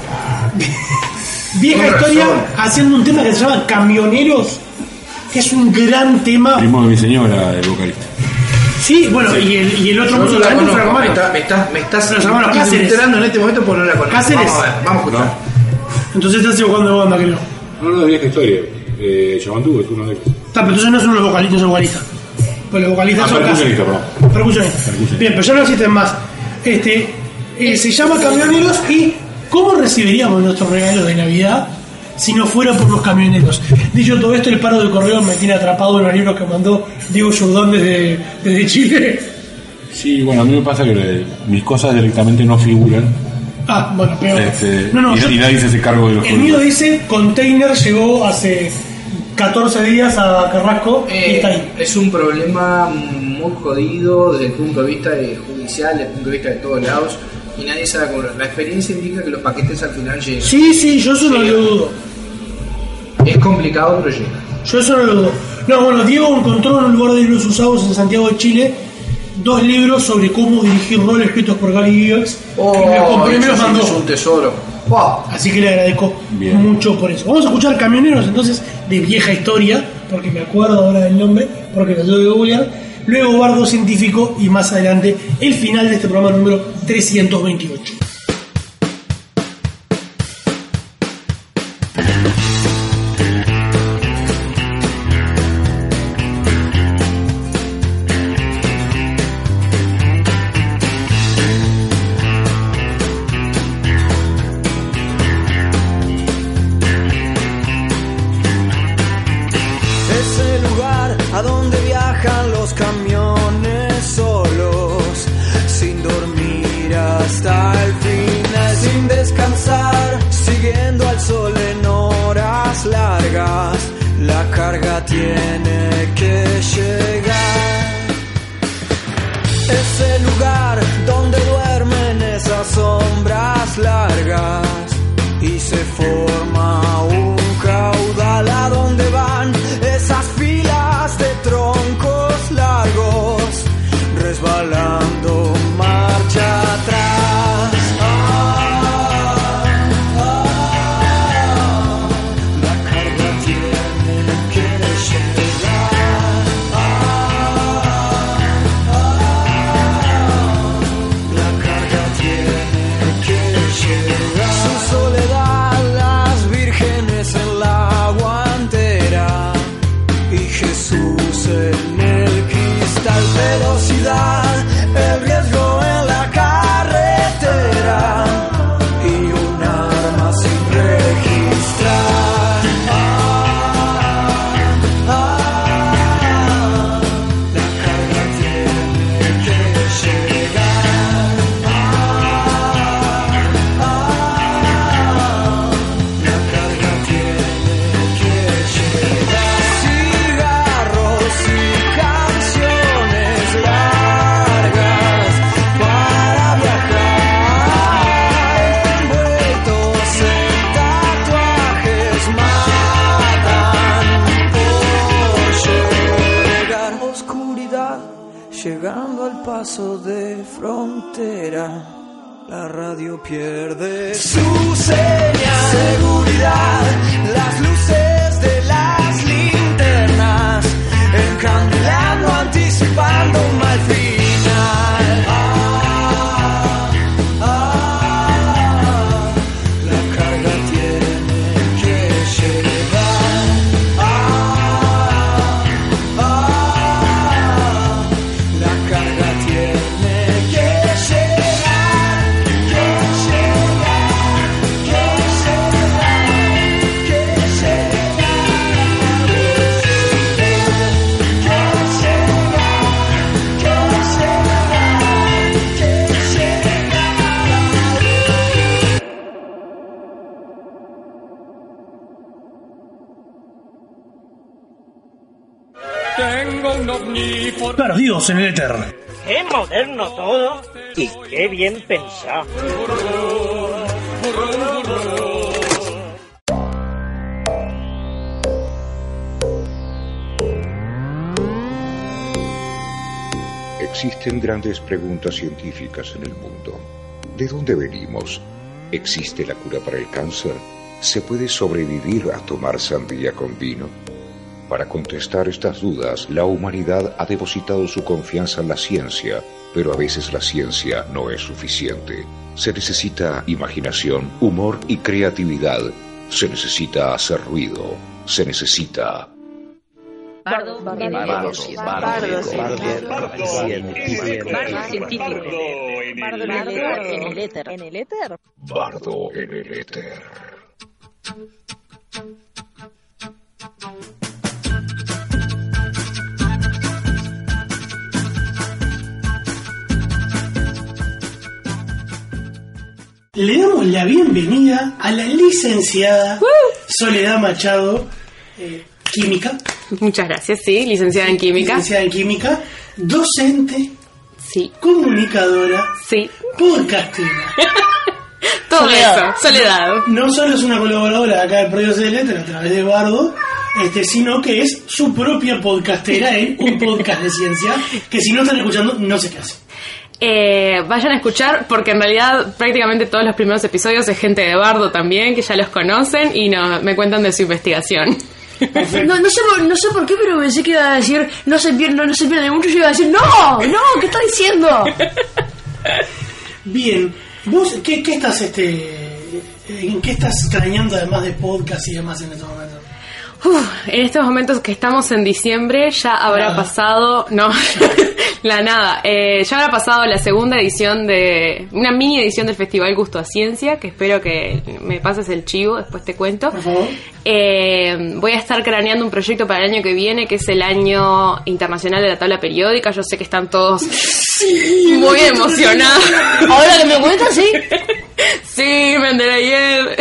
Vieja Con historia razón. haciendo un tema que se llama Camioneros, que es un gran tema. primo de mi señora, el vocalista. Sí, bueno, y el, y el otro Yo no músico la también, conozco, Franco me, Mario. está, me, está, me estás Los hermanos Cáceres. enterando en este momento porque no la conozco. Cáceres. Vamos a ver, vamos a escuchar. Entonces estás equivocando de banda, creo. No, no, de vieja historia. Eh, Chavandú es uno de ellos. Está, pero entonces no son los vocalistas, no son vocalistas. Pues los vocalistas Ah, son percusionista, Cáceres. perdón. Percusionista. Percusionista. Bien, pero ya no existen más. Este, eh, se llama Camioneros y ¿cómo recibiríamos nuestros regalos de Navidad si no fuera por los camioneros? Dicho todo esto, el paro de correo me tiene atrapado en los libros que mandó Diego Jordán desde, desde Chile. Sí, bueno, a mí me pasa que eh, mis cosas directamente no figuran. Ah, bueno, peor. Este, no, no, y, yo- y nadie se hace cargo de los el mío colores. dice Container llegó hace catorce días a Carrasco y Eh, está ahí. es un problema muy jodido desde el punto de vista de judicial, desde el punto de vista de todos lados, y nadie sabe cómo. La experiencia indica que los paquetes al final llegan. Sí, sí, yo eso no lo dudo. Es complicado, pero llega. Yo eso no lo dudo. No, bueno, Diego encontró en un lugar de libros usados en Santiago de Chile dos libros sobre cómo dirigir rol escritos por Gary Gygax. Oh, y me los compré y me eso los sí que mandó. es un tesoro. Wow. Así que le agradezco Bien. mucho por eso. Vamos a escuchar Camioneros entonces de vieja historia, porque me acuerdo ahora del nombre, porque lo tengo que googlear. Luego Bardo Científico y más adelante el final de este programa número trescientos veintiocho. Ese lugar a donde viajan los camiones solos, sin dormir hasta el final, sin descansar, siguiendo al sol en horas largas. La carga tiene que llegar. Ese lugar donde duermen esas sombras largas y se forma un caudal a donde van esas filas de troncos largos resbalando marcha atrás. Ah, ah, la carga tiene que llegar. Ah, paso de frontera, la radio pierde su señal. Seguridad, las luces de las linternas, encandilando, anticipando un mal final. Ah, ah, la carga tiene que llegar. Ah, ah, la carga tiene que llegar, que llegar, que llegar, que Tengo un omníforo. Perdidos en el éter. Qué moderno todo y qué bien pensado. Existen grandes preguntas científicas en el mundo. ¿De dónde venimos? ¿Existe la cura para el cáncer? ¿Se puede sobrevivir a tomar sandía con vino? Para contestar estas dudas, la humanidad ha depositado su confianza en la ciencia, pero a veces la ciencia no es suficiente. Se necesita imaginación, humor y creatividad. Se necesita hacer ruido. Se necesita... Bardo en el éter. Bardo científico. Bardo en el éter. En el éter. Bardo en el éter. Le damos la bienvenida a la licenciada uh. Soledad Machado, eh, química. Muchas gracias, sí, licenciada en química. Licenciada en química, docente, sí, comunicadora, sí, podcastera. Todo Soledad. Eso, Soledad. No solo es una colaboradora acá de Perdidos en el Éter a través de Bardo, este, sino que es su propia podcastera en un podcast de ciencia, que si no están escuchando, no sé qué hace. Eh, vayan a escuchar porque en realidad prácticamente todos los primeros episodios es gente de Bardo también que ya los conocen y no, me cuentan de su investigación. No, no sé por, no sé por qué, pero pensé que iba a decir no se pierde, no, no se pierde mucho y iba a decir no, no, ¿qué está diciendo? Bien, vos qué, qué estás este en qué estás extrañando además de podcast y demás en estos momentos? Uf, en estos momentos que estamos en diciembre ya habrá nada. pasado, no, la nada, eh, ya habrá pasado la segunda edición de, una mini edición del Festival Gusto a Ciencia, que espero que me pases el chivo, después te cuento. Por favor. Eh, voy a estar craneando un proyecto para el año que viene, que es el Año Internacional de la Tabla Periódica. Yo sé que están todos sí, muy emocionados. Ahora que me cuentas, sí. Sí, me enteré ayer.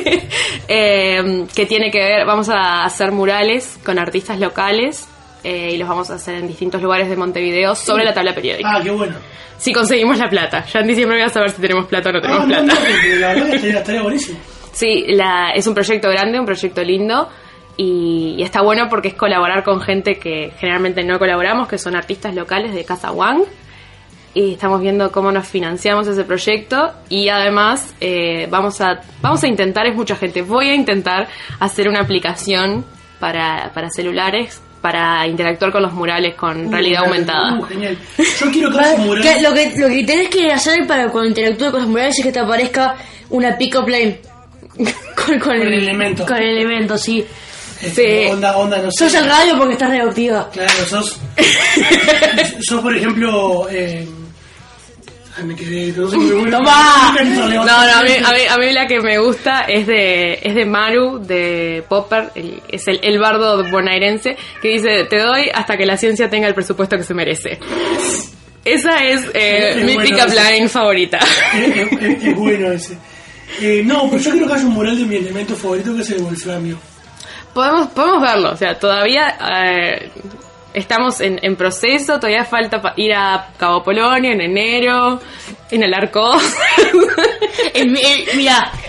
eh, que tiene que ver, vamos a hacer murales con artistas locales eh, y los vamos a hacer en distintos lugares de Montevideo sobre la tabla periódica. Ah, qué bueno. Si conseguimos la plata. Ya en diciembre voy a saber si tenemos plata o no tenemos ah, plata. No, no, la verdad que estaría, estaría buenísimo. Sí, la, es un proyecto grande, un proyecto lindo y, y está bueno porque es colaborar con gente que generalmente no colaboramos, que son artistas locales de Casa Wang. Y estamos viendo cómo nos financiamos ese proyecto y además eh, vamos a vamos a intentar, es mucha gente, voy a intentar hacer una aplicación para, para celulares para interactuar con los murales con uh, realidad aumentada. Uh, genial. Yo quiero que los murales... Lo que, lo que tenés que hacer para cuando interactúes con los murales es que te aparezca una pick-up line con, con, con el, el elemento. Con el elemento, sí. Este, sí. Onda, onda, no sé. Sos el radio porque estás reactiva. Claro, sos. sos, por ejemplo. Eh, ay, me quedé. No sé qué. ¡Toma! No, no, a mí, a, mí, a mí la que me gusta es de es de Maru, de Popper. El, es el, el bardo bonaerense que dice: te doy hasta que la ciencia tenga el presupuesto que se merece. Esa es, eh, es mi bueno pick-up line favorita. Es, es, es, es bueno ese. Eh, no, pero yo quiero que haya un mural de mi elemento favorito que es el wolframio. Podemos, podemos verlo, o sea, todavía eh, estamos en, en proceso, todavía falta pa- ir a Cabo Polonio en enero, en el Arco. el, el, mira,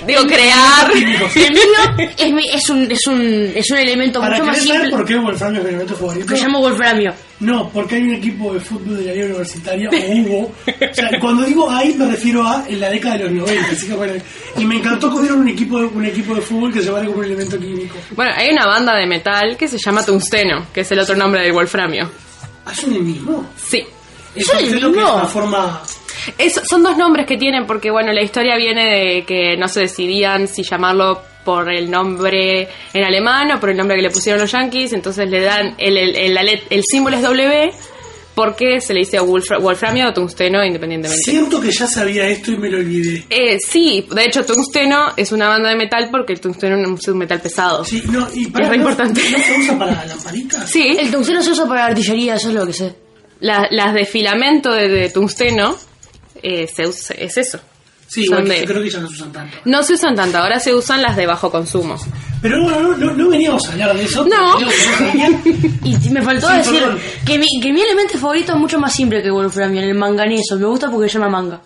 digo, crear. El mío es, mi- es, un, es, un, es un elemento ¿Para mucho más querés saber simple. por qué Wolframio es mi elemento favorito? Me llamo Wolframio. No, porque hay un equipo de fútbol de la Liga Universitaria, o hubo. O sea, cuando digo ahí me refiero a en la década de los noventa. Así que bueno, y me encantó que hubiera un equipo de, un equipo de fútbol que se vale como un elemento químico. Bueno, hay una banda de metal que se llama Tungsteno, que es el otro nombre del wolframio. ¿Ah, son el mismo? Sí. ¿Es ¿Son el tungsteno que es mismo? una forma... Es- son dos nombres que tienen porque, bueno, la historia viene de que no se decidían si llamarlo por el nombre en alemán o por el nombre que le pusieron los yankees, entonces le dan el, el, el, la let- el símbolo es W porque se le dice wolfra- wolframio o tungsteno independientemente. Siento que ya sabía esto y me lo olvidé. Eh, sí, de hecho Tungsteno es una banda de metal porque el tungsteno es un metal pesado. Sí, no, y para es re no- importante. ¿No se usa para lamparitas? Sí. El tungsteno se usa para artillería, eso es lo que sé. La- las de filamento de, de tungsteno eh, se usa- es eso. Sí, Son igual que de- yo creo que ya no se usan tanto. No se usan tanto, ahora se usan las de bajo consumo. Pero bueno, no, no, no veníamos a hablar de eso. No. pero creo que no sabía. Y me faltó Sí, decir perdón. que mi, que mi elemento favorito es mucho más simple que Wolframio, el manganeso. Me gusta porque se llama manga.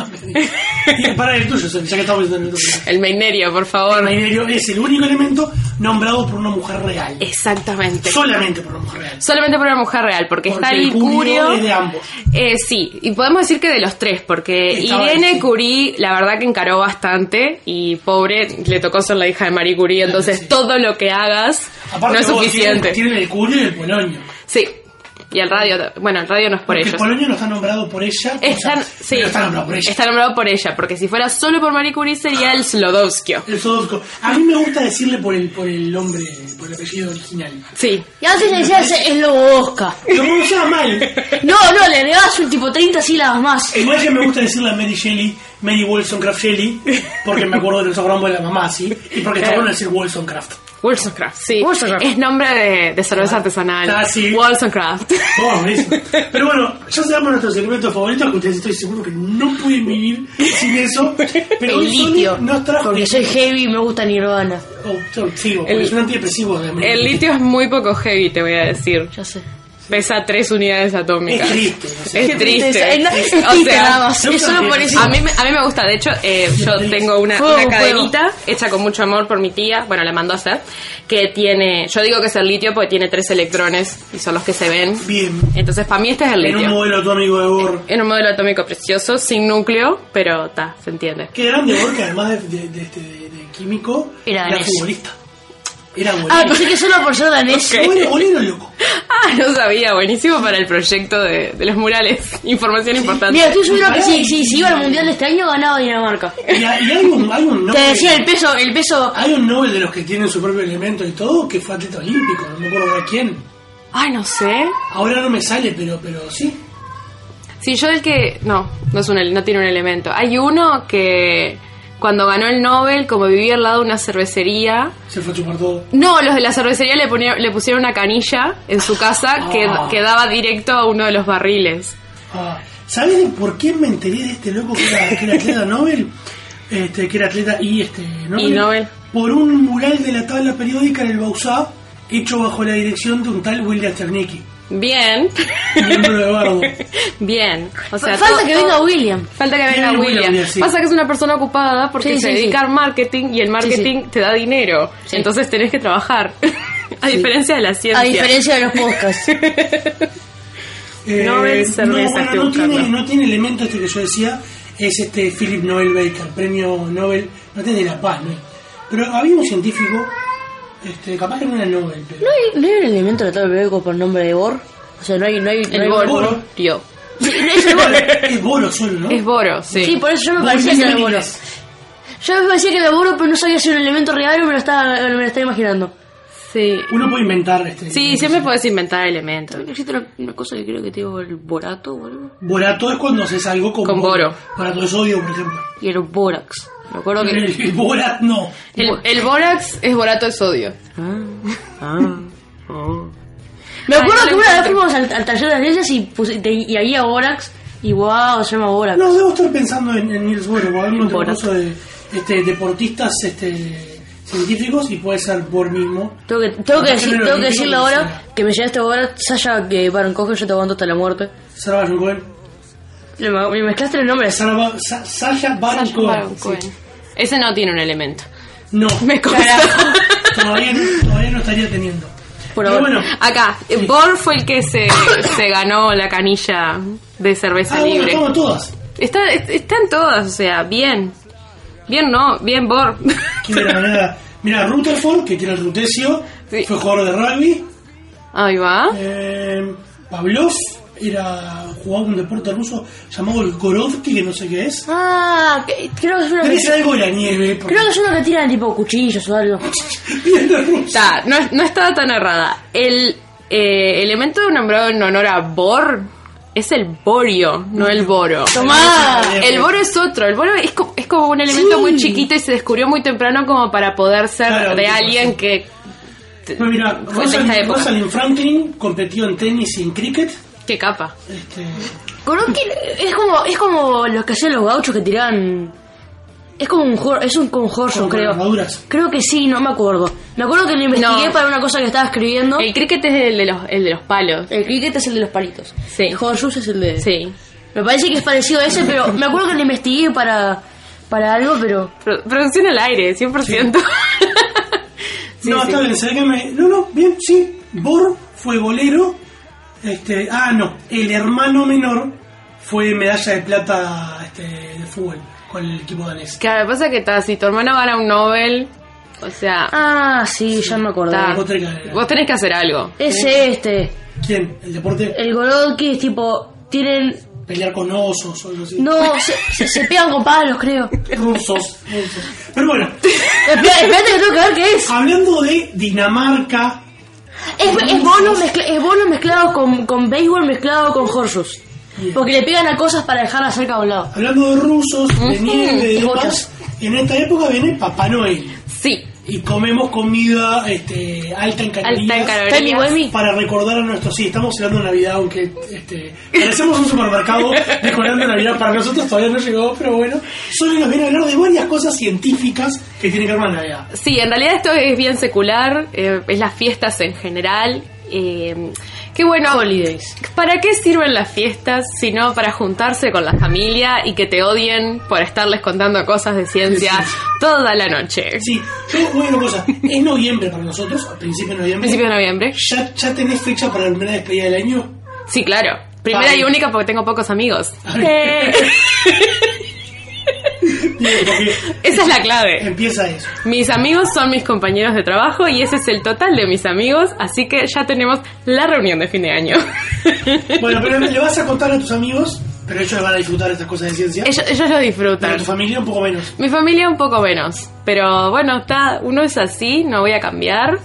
Y para el tuyo, ya que estamos en el tuyo. El mainerio, por favor. El mainerio es el único elemento nombrado por una mujer real. Exactamente. Solamente por una mujer real. Solamente por una mujer real, porque, Porque está el el Curio Curio. es de ambos. Eh, sí, y podemos decir que de los tres, porque Estaba Irene ahí, sí. Curie, la verdad que encaró bastante, y pobre, le tocó ser la hija de Marie Curie, entonces todo lo que hagas Aparte no es vos suficiente. Tienen, tienen el Curio y el Polonio. Sí, y el radio, bueno, el radio no es por Porque ellos. el Polonio no está nombrado por ella. Están, o sea, sí, pero está nombrado por ella. está nombrado por ella, porque si fuera solo por Marie Curie sería el Slodowskio. El Sodowsko. A mí me gusta decirle por el, por el nombre, por el apellido original. Sí. Y antes le decías el lobo Oscar. Lo pronunciaba mal. No, no, le agregabas un tipo treinta sílabas más. Igual que me gusta decirle a Mary Shelley, Mary Wollstonecraft Shelley, porque me acuerdo de los programas de la mamá, ¿sí? Y porque está Eh. bueno decir Wollstonecraft. Wollstonecraft, sí. Wollstonecraft. Es nombre de, de cerveza artesanal. Ah, sí. Wollstonecraft. Oh, buenísimo. Pero bueno, ya sabemos nuestros elementos favoritos, que ustedes estoy seguro que no pueden vivir sin eso. Pero El hoy Sony litio. nos trajo... Porque soy heavy y me gusta Nirvana. Oh, oh, sí, porque El- es un antidepresivo. De El litio es muy poco heavy, te voy a decir. Ya sé. Pesa tres unidades atómicas. Es triste, no sé. Es Qué triste. tristeza. Eh, no, es O triste sea, nada más. Es solo por eso. A mí, me- a mí me gusta, de hecho, eh, yo tengo una, Fuego, una fuego. cadenita hecha con mucho amor por mi tía, bueno, la mandó a hacer, que tiene, yo digo que es el litio porque tiene tres electrones y son los que se ven. Bien. Entonces, para mí este es el En un litio. modelo atómico de Bohr. En un modelo atómico precioso, sin núcleo, pero ta, se entiende. Qué grande Bohr, que además de, de, de, este- de- de químico, Era era danés. futbolista. Era Ah, bolero. pensé que solo por ser danés. Ok. Bueno, bolero loco. Ah, no sabía, buenísimo para el proyecto de, de los murales. Información importante. Mira, estoy seguro que sí, sí, si iba al mundial de este año ganaba Dinamarca. Y, hay y hay un, hay un Te Nobel. decía el peso, el peso. Hay un Nobel de los que tienen su propio elemento y todo, que fue atleta olímpico, no me acuerdo de quién. Ay, no sé. Ahora no me sale, pero, pero sí. Sí, yo el que... No, no, es un, ele- no tiene un elemento. Hay uno que cuando ganó el Nobel, como vivía al lado de una cervecería... Se fue a chupar todo. No, los de la cervecería le, ponieron- le pusieron una canilla en su casa que, Ah. que daba directo a uno de los barriles. Ah, ¿sabes de por qué me enteré de este loco que era, que era atleta Nobel? Este, que era atleta y este Nobel. Y Nobel. Por un mural de la tabla periódica en el Bausá, hecho bajo la dirección de un tal William Sternicki, Bien. miembro de Bardo. Bien. O sea, Falta todo- que venga William. Falta que venga Viene William. William, sí. Pasa que es una persona ocupada porque Sí, se sí, dedica sí. al marketing y el marketing te da dinero. Sí. Entonces tenés que trabajar. A diferencia de la ciencia. A diferencia de los podcasts. Eh, Nobel no, cerveza, bueno, estoy no tiene, buscando. no tiene elemento este que yo decía, es este Philip Noel Baker, premio Nobel, no tiene la paz, ¿no? Pero había un científico, este, capaz que no era Nobel, pero... ¿No hay, no hay un elemento de tabla periódico por nombre de Bohr? O sea, no hay... No hay, no El hay boro. boro. Tío. Sí, no es el Bohr. Es Boro solo, ¿no? Es boro, sí. Sí, por eso yo me Boro parecía que era en Boro. inglés. Yo me parecía que era Boro, pero no sabía si era un elemento real o me lo estaba, me lo estaba imaginando. Sí. Uno puede inventar este... Sí, siempre puedes inventar elementos. Existe una, una cosa que creo que tengo el borato o algo. Borato es cuando haces algo con, Con boro. Borato de sodio, por ejemplo. Y el bórax. Me acuerdo que... El, el Borat no. El, el bórax es borato de sodio. Ah, ah, oh. Me acuerdo Ay, que no una le vez fuimos al, al taller de ciencias y, puse- te- y había bórax y wow, se llama bórax. No, debo estar pensando en, en Niels Bohr, o algún otro Borat. curso de este, deportistas este, científicos, y puede ser Bohr mismo. Tengo que, tengo que, Capaz decir, me lo tengo que olvidé decirle porque ahora que me llegaste ahora, Sasha que Baron Cohen, yo te aguanto hasta la muerte. Sarah Baron Cohen. Le- Me mezclaste el nombre. Sarah Ba- Sa- Sasha Baron Sasha Cohen. Baron sí. Cohen. Ese no tiene un elemento. No, me consta. Todavía no, todavía no estaría teniendo. Pero, Pero bueno, acá, sí. Bor fue el que se, se ganó la canilla de cerveza ah, libre. Bueno, todas. Está, están todas, o sea, bien. Bien, no, bien Bor. Mira, mira, Rutherford, que tiene el Rutecio, sí. Fue jugador de rugby. Ahí va. Eh, Pavlov era jugaba un deporte ruso llamado el Gorodki, que no sé qué es. Ah, que, creo que es uno que es algo de la nieve. Porque... Creo que es uno que tiran tipo cuchillos o algo. Está, no, no estaba tan errada. El eh, elemento nombrado en honor a Bor es el borio, no el boro. ¡Tomá! El boro es otro. El boro es, co- es como un elemento sí. muy chiquito y se descubrió muy temprano como para poder ser claro, de alguien sí. que... Pues mira, Rosalind, Rosalind Franklin competió en tenis y en cricket. Qué capa. Este... Gorodki es como es como los que hacían los gauchos que tiraban. Es como un es un como horso, creo. Armaduras. Creo que sí, no me acuerdo. Me acuerdo que lo investigué no. para una cosa que estaba escribiendo. El cricket es el de los el de los palos. El cricket es el de los palitos. Sí. El horse es el de. Sí. Me parece que es parecido a ese, pero me acuerdo que lo investigué para para algo, pero Pro, producción al aire, cien por ciento. Sí. sí, no, sí. está bien, se ve que me no, no, bien, sí. Bor fue golero. Este, ah, no, el hermano menor fue medalla de plata este, de fútbol con el equipo danés. Claro, lo que pasa es que ta, si tu hermano gana un Nobel, o sea... Ah, sí, sí. ya me acordé. Ta, vos, vos tenés que hacer algo. Es ¿Sí? este. ¿Quién? ¿El deporte? El Gorodki es tipo, tienen... Pelear con osos o algo así. No, se, se, se pegan con palos, creo. Rusos, rusos. Pero bueno. Espérate, espérate que tengo que ver qué es. Hablando de Dinamarca... Es, es, bono mezcla, es bono mezclado con, con béisbol mezclado con horsos. Yeah. Porque le pegan a cosas para dejarlas cerca a un lado. Hablando de rusos, de nieve, de demás, en esta época viene Papá Noel. Sí. Y comemos comida este, alta en calorías. Alta en calorías. Para recordar a nuestros... Sí, estamos celebrando Navidad, aunque este, parecemos un supermercado decorando Navidad. Para nosotros todavía no llegó, pero bueno. Solo nos viene a hablar de varias cosas científicas que tienen que ver con la Navidad. Sí, en realidad esto es bien secular. Eh, es las fiestas en general. Eh, qué bueno. Holidays. ¿Para qué sirven las fiestas sino para juntarse con la familia y que te odien por estarles contando cosas de ciencia sí, sí, sí. toda la noche? Sí, yo voy a una cosa. Es noviembre para nosotros, a principios de noviembre. Principio de noviembre. ¿Ya, ya tenés fecha para la primera despedida del año? Sí, claro. Primera Ay. y única porque tengo pocos amigos. Esa es la clave. Empieza eso. Mis amigos son mis compañeros de trabajo y ese es el total de mis amigos, así que ya tenemos la reunión de fin de año. Bueno, pero le vas a contar a tus amigos, pero ellos van a disfrutar estas cosas de ciencia. Ellos, ellos lo disfrutan. Pero tu familia un poco menos. Mi familia un poco menos, pero bueno, está, uno es así, no voy a cambiar.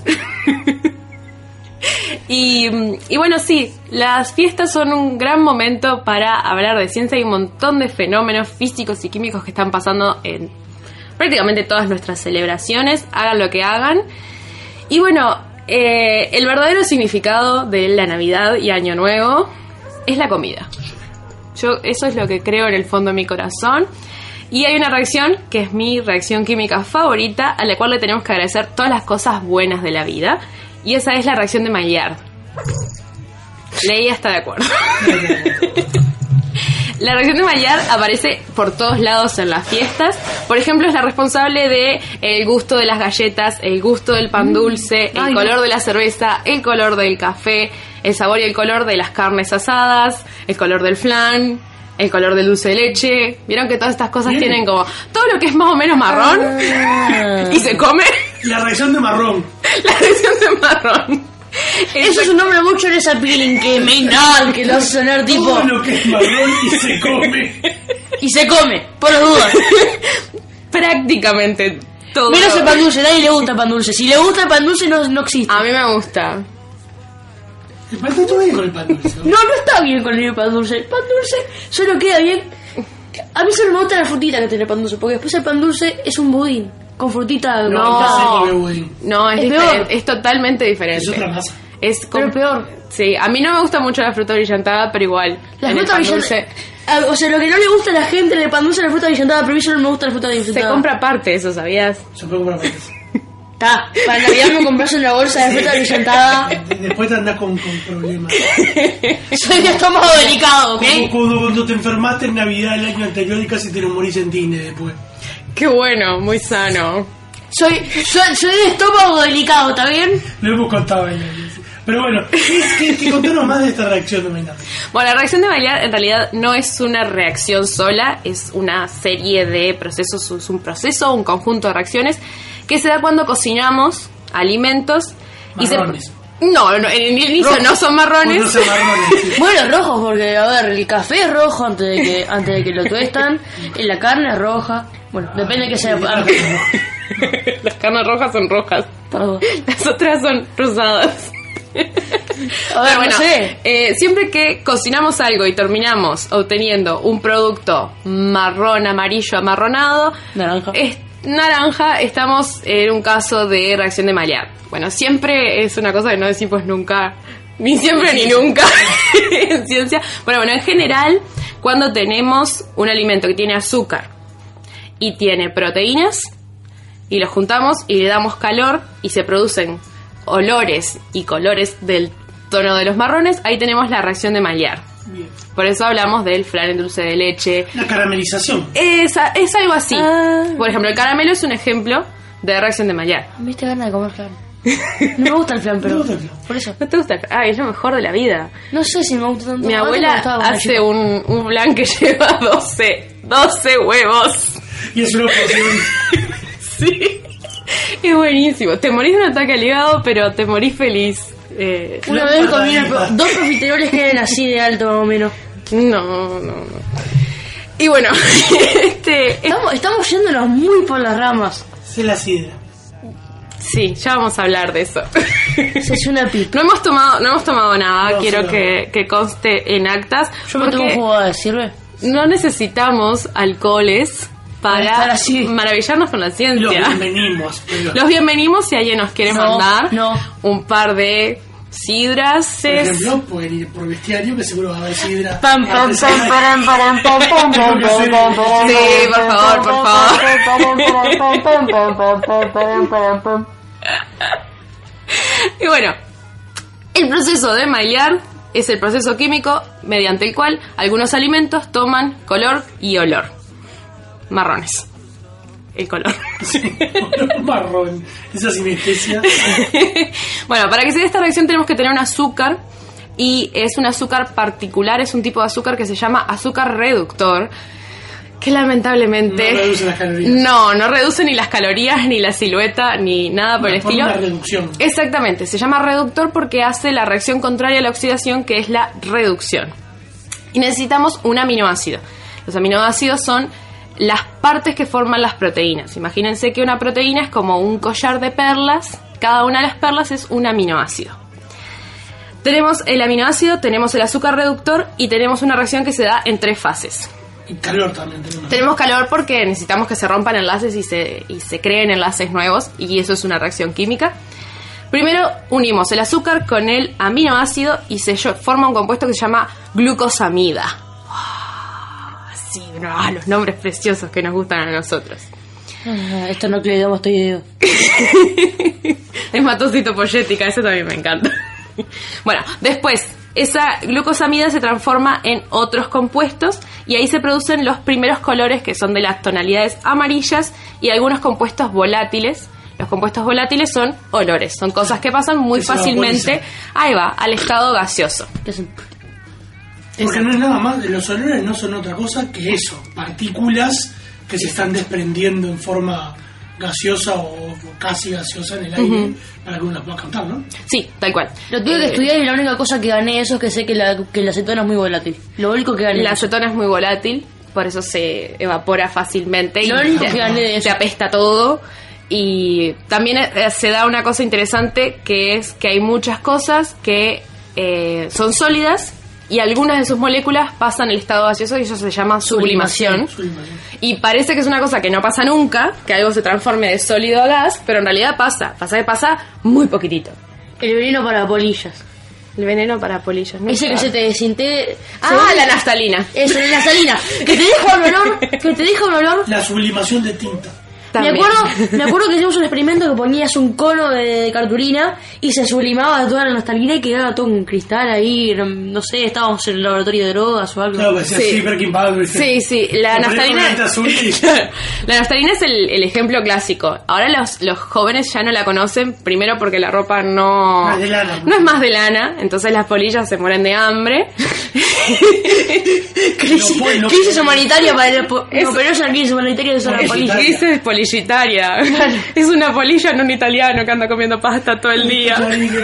Y, y bueno, sí, las fiestas son un gran momento para hablar de ciencia. Hay un montón de fenómenos físicos y químicos que están pasando en prácticamente todas nuestras celebraciones, hagan lo que hagan. Y bueno, eh, el verdadero significado de la Navidad y Año Nuevo es la comida. Yo eso es lo que creo en el fondo de mi corazón. Y hay una reacción que es mi reacción química favorita, a la cual le tenemos que agradecer todas las cosas buenas de la vida. Y esa es la reacción de Maillard. Leía está de acuerdo. La reacción de Maillard aparece por todos lados en las fiestas. Por ejemplo, es la responsable de el gusto de las galletas, el gusto del pan dulce, el Ay, color no. de la cerveza, el color del café, el sabor y el color de las carnes asadas, el color del flan, el color del dulce de leche. Vieron que todas estas cosas Bien. tienen como todo lo que es más o menos marrón ah. y se come. La reacción de marrón. La reacción de marrón. Eso es un nombre mucho en esa piel que me no, que lo hace sonar tipo. Todo lo que es marrón y se come. Y se come, por las dudas. Prácticamente todo. Menos el pan dulce, a nadie le gusta el pan dulce. Si le gusta el pan dulce, no, no existe. A mí me gusta. El pan está todo bien con el pan dulce. No, no está bien con el pan dulce. El pan dulce solo queda bien. A mí solo me gusta la frutita que tiene el pan dulce, porque después el pan dulce es un budín. Con frutita. No, no, no es, es, peor. es totalmente diferente. Es otra masa. Es pero con... peor. Sí, a mí no me gusta mucho la fruta brillantada, pero igual. La fruta brillantada. O sea, lo que no le gusta a la gente en el pan dulce es la fruta brillantada, pero a mí solo me gusta la fruta brillantada. Se compra aparte, eso, ¿sabías? Se puede comprar aparte. Está, para Navidad me compras una bolsa de fruta brillantada. Después te andás con, con problemas. Soy de estómago delicado, ¿ok? Como cuando, cuando te enfermaste en Navidad el año anterior y casi te lo morís en Disney después. Qué bueno, muy sano. Soy, soy, soy de estómago delicado, ¿está bien? Lo hemos contado en el... Pero bueno, que, que contanos más de esta reacción de Maillard. Bueno, la reacción de Maillard en realidad no es una reacción sola, es una serie de procesos, es un proceso, un conjunto de reacciones que se da cuando cocinamos alimentos. Marrones. Y se... No, no, en el inicio Rojo. no son marrones. No son marrones, sí. Bueno, rojos, porque, a ver, el café es rojo antes de que antes de que lo tuestan, y la carne es roja. Bueno, depende de que sea. Las carnes rojas son rojas. Perdón. Las otras son rosadas. A ver, Pero bueno, no sé. eh, siempre que cocinamos algo y terminamos obteniendo un producto marrón, amarillo, amarronado, naranja, es naranja, estamos en un caso de reacción de Maillard. Bueno, siempre es una cosa que no decimos nunca, ni siempre ni nunca en ciencia. Bueno, bueno, en general, cuando tenemos un alimento que tiene azúcar y tiene proteínas, y los juntamos y le damos calor y se producen olores y colores del tono de los marrones, ahí tenemos la reacción de Maillard. Bien. Por eso hablamos del flan en dulce de leche. La caramelización. Es, es algo así. Ah. Por ejemplo, el caramelo es un ejemplo de reacción de Maillard. Me diste ganas de comer flan. No me gusta el flan, pero No me gusta el flan. por eso. ¿No te gusta el flan? Ah, es lo mejor de la vida. No sé si me gusta tanto. Mi Antes me abuela gustaba cuando hace chico. un, un flan que lleva doce, doce huevos. Y es una porción. Sí. Es buenísimo. Te morís de un ataque al hígado, pero te morís feliz. Eh, Una vez comí una- dos profiteroles que eran así de alto, más o menos. No, no, no. Y bueno, este... Estamos, estamos yéndonos muy por las ramas. Es la sidra. Sí, ya vamos a hablar de eso. Se hace una pipa. No hemos tomado, no hemos tomado nada, No, quiero sí, no. que, que conste en actas. Yo me tengo un porque jugo, ¿sirve? no necesitamos alcoholes Para para estar así. maravillarnos con la Los ciencia. bienvenimos. pero- Los bienvenimos si alguien nos quiere No, mandar no. un par de sidras. Por ejemplo, pueden ir por bestiario, que seguro va a haber sidra. Pam, pam, pam, param, param, pam, pam, pam, pam, pam, pam. Sí, por favor, por favor. Y bueno, el proceso de Maillard es el proceso químico mediante el cual algunos alimentos toman color y olor. Marrones. El color. Marrón. Esa sinestesia. Bueno, para que se dé esta reacción tenemos que tener un azúcar. Y es un azúcar particular, es un tipo de azúcar que se llama azúcar reductor. Que lamentablemente... No reduce las calorías. No, no reduce ni las calorías, ni la silueta, ni nada por No, el por estilo. una reducción. Exactamente, se llama reductor porque hace la reacción contraria a la oxidación, que es la reducción. Y necesitamos un aminoácido. Los aminoácidos son las partes que forman las proteínas. Imagínense que una proteína es como un collar de perlas. Cada una de las perlas es un aminoácido. Tenemos el aminoácido, tenemos el azúcar reductor y tenemos una reacción que se da en tres fases. Y calor también tenemos. Tenemos calor porque necesitamos que se rompan enlaces y se, y se creen enlaces nuevos, y eso es una reacción química. Primero unimos el azúcar con el aminoácido y se forma un compuesto que se llama glucosamida. Oh, sí, no, los nombres preciosos que nos gustan a nosotros. Ah, Esto no que le damos estoy Es matocitopoyética, eso también me encanta. Bueno, después esa glucosamida se transforma en otros compuestos y ahí se producen los primeros colores, que son de las tonalidades amarillas, y algunos compuestos volátiles. Los compuestos volátiles son olores, son cosas que pasan muy Que se fácilmente, vaporizan. ahí va, al estado gaseoso. Porque no es nada más, los olores no son otra cosa que eso, partículas que se están desprendiendo en forma gaseosa o casi gaseosa en el aire, Ujú. para que uno las pueda cantar, ¿no? Sí, tal cual. Lo tuve que Eh, estudiar y la única cosa que gané eso es que sé que la, que la acetona es muy volátil. Lo único que gané. La acetona es muy volátil, por eso se evapora fácilmente y Lo único te, que gané de eso. te apesta todo. Y también eh, se da una cosa interesante, que es que hay muchas cosas que eh, son sólidas y algunas de sus moléculas pasan el estado gaseoso y eso se llama sublimación. Sublimación. Y parece que es una cosa que no pasa nunca, que algo se transforme de sólido a gas, pero en realidad pasa. Pasa que pasa muy poquitito. El veneno para polillas. El veneno para polillas, ¿no? Ese que se te desintegra. Ah, la naftalina. Eso, la naftalina. Que te deja un olor. Que te deja un olor. La sublimación de tinta. Me acuerdo, me acuerdo que hicimos un experimento que ponías un cono de, de cartulina y se sublimaba toda la naftalina y quedaba todo un cristal ahí. No, no sé, estábamos en el laboratorio de drogas o algo. Claro, pues, sí. Así, Breaking Bad, ¿viste? Sí, sí, la naftalina. La naftalina es el, el ejemplo clásico. Ahora los, los jóvenes ya no la conocen, primero porque la ropa no, más de lana, no es más de lana, entonces las polillas se mueren de hambre. crisis, no, no, crisis no, humanitaria para el. No, pero no es una crisis humanitaria, es una polilla. Crisis polillitaria. Es una polilla, no un italiano que anda comiendo pasta todo el día.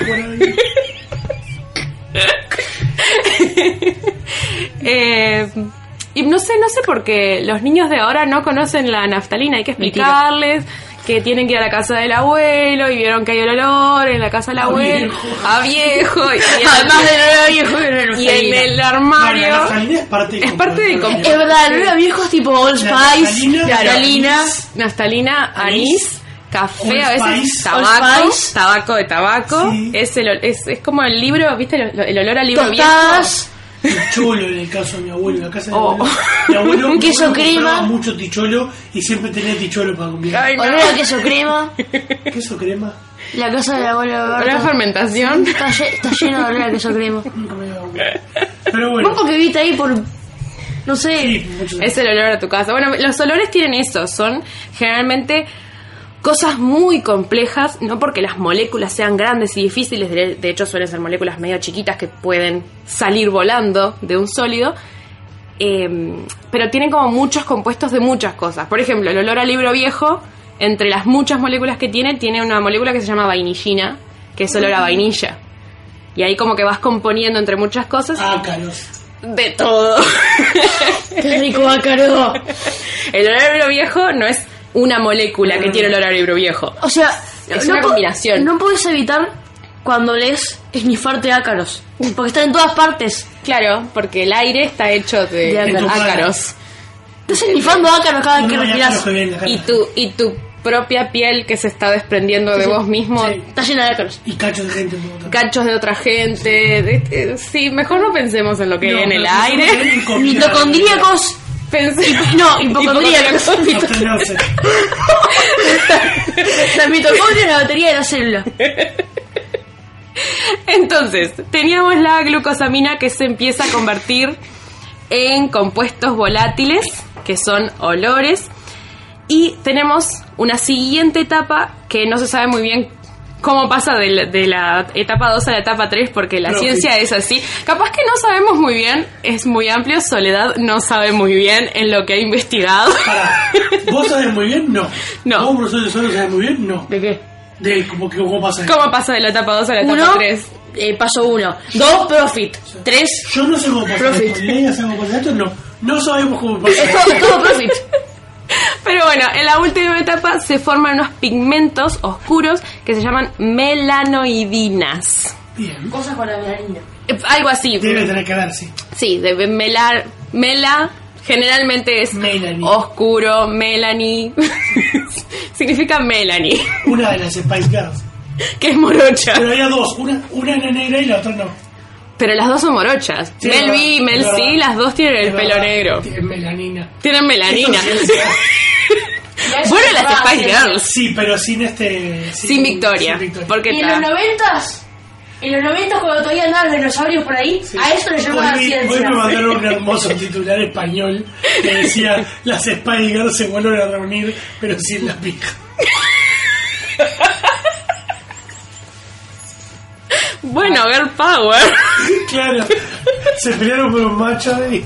eh, y no sé, no sé por qué los niños de ahora no conocen la naftalina. Hay que explicarles que tienen que ir a la casa del abuelo y vieron que hay el olor en la casa del abuelo a viejo, a viejo y, además del olor a viejo y, y en el armario. No, la naftalina es parte de es parte de comprar. Es verdad, el olor a viejo es tipo Old Spice, naftalina, naftalina, anís, café, a veces tabaco, tabaco de tabaco. Sí. Es, el, es es como el libro, ¿viste? El, el olor al libro Tostadas. viejo. Ticholo en el caso de mi abuelo, en la casa de oh. mi abuelo. Mi abuelo un queso crema, mucho ticholo y siempre tenía ticholo para comer. No. Olor a queso crema. ¿Queso crema? La casa del abuelo. ¿La fermentación? Está, está lleno de olor a queso crema. Pero bueno. Vos porque viste ahí por... No sé. Sí, es el olor a tu casa. Bueno, los olores tienen eso, son generalmente cosas muy complejas, no porque las moléculas sean grandes y difíciles, de, de hecho suelen ser moléculas medio chiquitas que pueden salir volando de un sólido, eh, pero tienen como muchos compuestos de muchas cosas. Por ejemplo, el olor a libro viejo, entre las muchas moléculas que tiene, tiene una molécula que se llama vainillina, que es olor a vainilla. Y ahí como que vas componiendo entre muchas cosas. Ácaros. De todo. ¡Qué rico ácaro! El olor a libro viejo no es una molécula que tiene olor a libro viejo. O sea, es no una po- combinación. No puedes evitar cuando lees esnifarte ácaros, porque están en todas partes. Claro, porque el aire está hecho de, de ácaros. ácaros. Estás esnifando ácaros cada vez que respiras. Y tu, y tu propia piel que se está desprendiendo sí, de sí. vos mismo. Sí. Está llena de ácaros. Y cachos de gente. Cachos de otra gente. De, de, sí, mejor no pensemos en lo que no, hay en el aire. Mitocondríacos. Pensé, no, hipocondríacos. La mitocondria es la batería de la célula. Entonces, teníamos la glucosamina que se empieza a convertir en compuestos volátiles, que son olores. Y tenemos una siguiente etapa que no se sabe muy bien cómo pasa de la, de la etapa dos a la etapa tres, porque la Profit. Ciencia es así. Capaz que no sabemos muy bien, es muy amplio. Soledad no sabe muy bien en lo que ha investigado. Pará, ¿vos sabés muy bien? No. No. ¿Vos, profesor, solo sabés muy bien? No. ¿De qué? De cómo, cómo pasa ¿Cómo eso? Pasa de la etapa dos a la etapa uno, tres? Eh, paso uno. Dos, profit. Tres, yo no sé cómo pasa profit. esto. ¿Leia sabe cómo pasa esto? No. No sabemos cómo pasa esto. Es todo profit. Pero bueno, en la última etapa se forman unos pigmentos oscuros que se llaman melanoidinas. Bien. Cosas con la melanina. Eh, algo así. Debe tener que ver, sí. Sí, de melar, mela generalmente es Melanie. Oscuro, Melanie. Significa Melanie. Una de las Spice Girls. Que es morocha. Pero había dos, una, una era negra y la otra no. Pero las dos son morochas. Sí, Mel B y Mel C, las dos tienen el pelo negro. Tienen melanina. Tienen melanina. Bueno, las Spice Girls. Sí, pero sin este... Sin, sin, Victoria, sin Victoria. Porque y en los noventas... En los noventas, cuando todavía andaban los dinosaurios por ahí, sí. A eso le llamaban ciencia. Hoy me mandaron un hermoso titular español que decía: las Spice Girls se vuelven a reunir, pero sin la pija. Bueno, girl power. Claro, se pelearon por un macho ahí.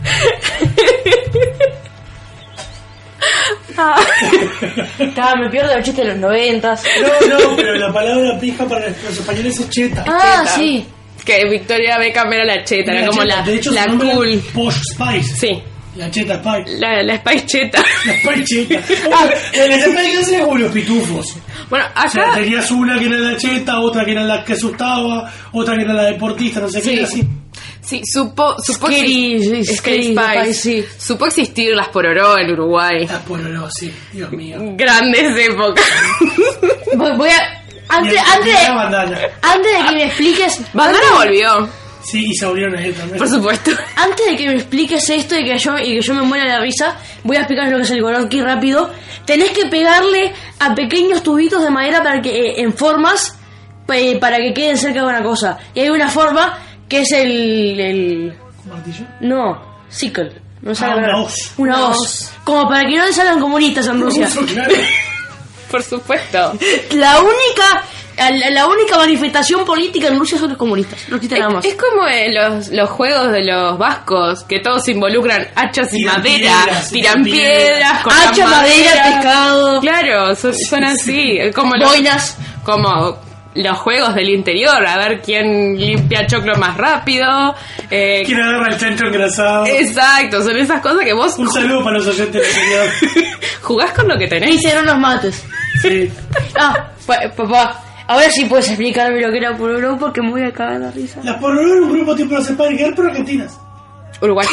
Ah. Estaba, me pierdo el chiste de los noventas. No, no, pero la palabra pija para los españoles es cheta. Ah, cheta. Sí. Que Victoria Beckham era la cheta, era, era como cheta. La, de hecho, la cool. Posh Spice. Sí. La cheta Spice. La, la Spice cheta. La Spice cheta. Ah, la Spice Girls era como los pitufos. Bueno, acá... O sea, tenías una que era la cheta, otra que era la que asustaba, otra que era la deportista, no sé sí. qué, era así. Sí, supo, supo, Scary, existir, Scary Spice, Spice, sí. Supo existir las Pororó en Uruguay. Las Pororó, sí, Dios mío. Grandes épocas. Voy a... Antes, Bien, antes, bandana. antes de que me expliques... Bandana volvió. Sí, y se volvieron a ir también. Por supuesto. Antes de que me expliques esto y que yo, y que yo me muera de la risa, voy a explicar lo que es el Goroki rápido. Tenés que pegarle a pequeños tubitos de madera para que eh, en formas eh, para que queden cerca de una cosa. Y hay una forma que es el... el... ¿Martillo? No, sickle. No sé ah, la una hoz. Una Una hoz. hoz. Como para que no te salgan comunistas en Rusia. Claro. Por supuesto. La única... La, la única manifestación política en Rusia son los comunistas. No existe nada más. Es, es como en los, los juegos de los vascos, que todos involucran hachas y Tiran madera, piedras, tiran tiran piedras, cortan hacha, madera, pescado. Claro, son, son así. Como los, boinas. Como los juegos del interior, a ver quién limpia choclo más rápido. Eh, ¿Quién agarra el chancho engrasado? Exacto, son esas cosas que vos... Un saludo para los oyentes del señor. Jugás con lo que tenés. Hicieron los mates. Sí. Ah, pa- papá. Ahora sí puedes explicarme lo que era Pororó porque me voy a cagar de risa. Las Pororó eran un grupo tipo los Spice Girls, pero argentinas. Uruguay.